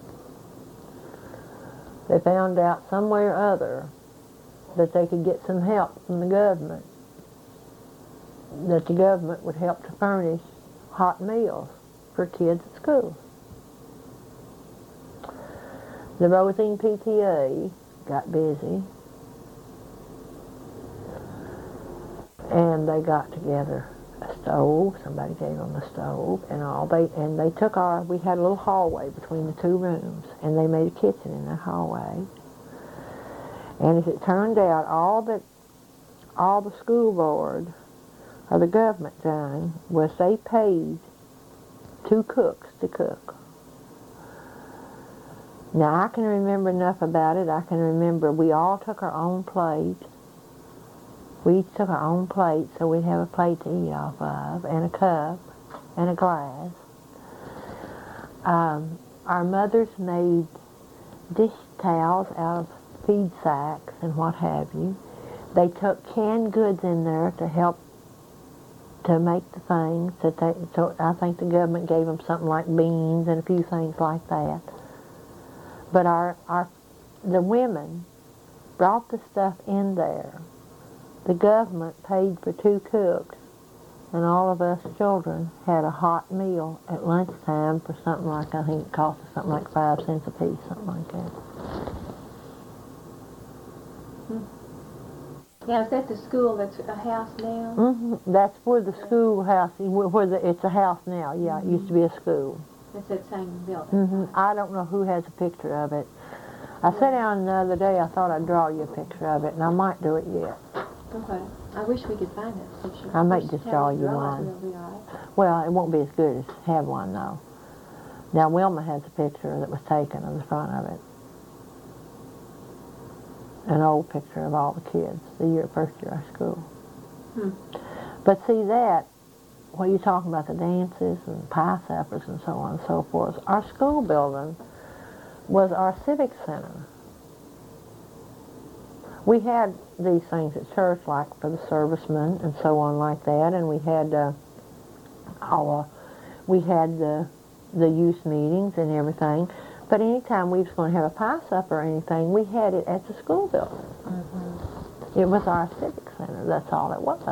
they found out some way or other that they could get some help from the government, that the government would help to furnish hot meals for kids at school. The Rosine PTA got busy, and they got together a stove. Somebody gave them a stove and all. They took we had a little hallway between the two rooms, and they made a kitchen in that hallway. And as it turned out, all the school board or the government done was they paid 2 cooks to cook. Now I can remember enough about it. I can remember we all took our own plate. We each took our own plate, so we'd have a plate to eat off of, and a cup, and a glass. Our mothers made dish towels out of feed sacks and what have you. They took canned goods in there to help to make the things so I think the government gave them something like beans and a few things like that. But the women brought the stuff in there. The government paid for 2 cooks, and all of us children had a hot meal at lunchtime for something like, I think it cost us something like 5 cents a piece, something like that. Now, is that the school that's a house now? Mm-hmm. That's where the schoolhouse, it's a house now, yeah, It used to be a school. It's that same building. Mm-hmm. I don't know who has a picture of it. I sat down the other day, I thought I'd draw you a picture of it, and I might do it yet. Okay. I wish we could find that picture. I might just draw you one. It'll be all right. Well, it won't be as good as have one, though. Now, Wilma has a picture that was taken of the front of it. An old picture of all the kids, first year of school. But see that, what you're talking about, the dances and pie suppers and so on and so forth, our school building was our civic center. We had these things at church, like for the servicemen and so on like that, and we had the youth meetings and everything. But anytime we was going to have a pie supper or anything, we had it at the school building. It was our civic center. That's all it was.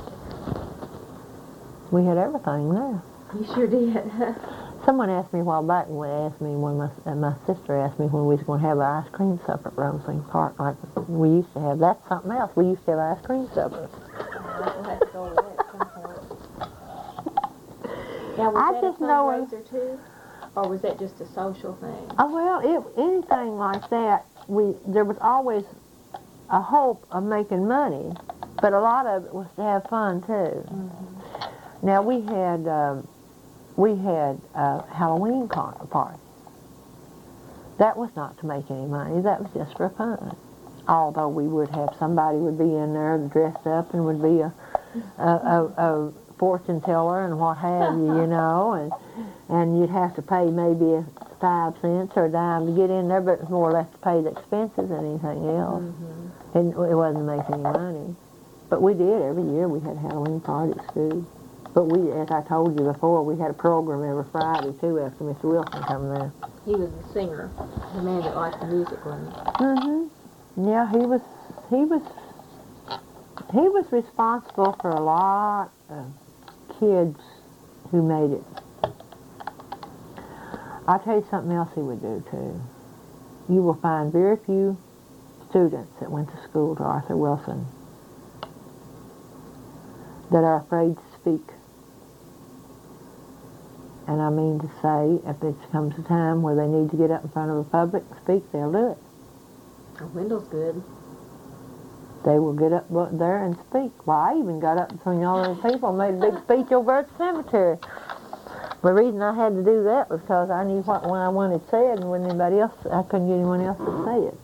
We had everything there. You sure did. Someone asked me a while back, my sister asked me when we was going to have an ice cream supper at Roseland Park, like we used to have. That's something else. We used to have ice cream suppers. We'll have to go to that at some point. Now, was I that just a know fundraiser too? Or was that just a social thing? Anything like that, there was always a hope of making money, but a lot of it was to have fun too. Now we had a Halloween party. That was not to make any money. That was just for fun. Although we would have somebody would be in there dressed up and would be a fortune teller and what have you, you know, and you'd have to pay maybe 5 cents or a dime to get in there, but it was more or less to pay the expenses than anything else. And it wasn't making any money. But we did every year. We had a Halloween party at school. But we, as I told you before, we had a program every Friday too after Mr. Wilson come there. He was the singer, the man that liked the music, wasn't he? Yeah, he was responsible for a lot of kids who made it. I'll tell you something else he would do too. You will find very few students that went to school to Arthur Wilson that are afraid to speak. And I mean to say, if it comes a time where they need to get up in front of the public and speak, they'll do it. Oh, Wendell's good. They will get up there and speak. Well, I even got up between all those people and made a big speech over at the cemetery. The reason I had to do that was because I knew what I wanted said, and when anybody else, I couldn't get anyone else to say it.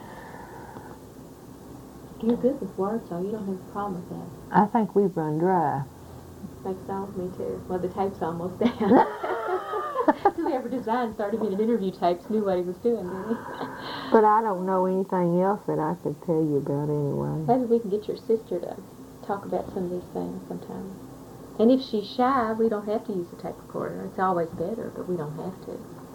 You're good with words, so you don't have a problem with that. I think we've run dry. Think so? Me too. Well, the tape's almost down. Whoever designed 30-minute interview tapes knew what he was doing, didn't he? But I don't know anything else that I could tell you about anyway. Maybe we can get your sister to talk about some of these things sometime. And if she's shy, we don't have to use a tape recorder. It's always better, but we don't have to.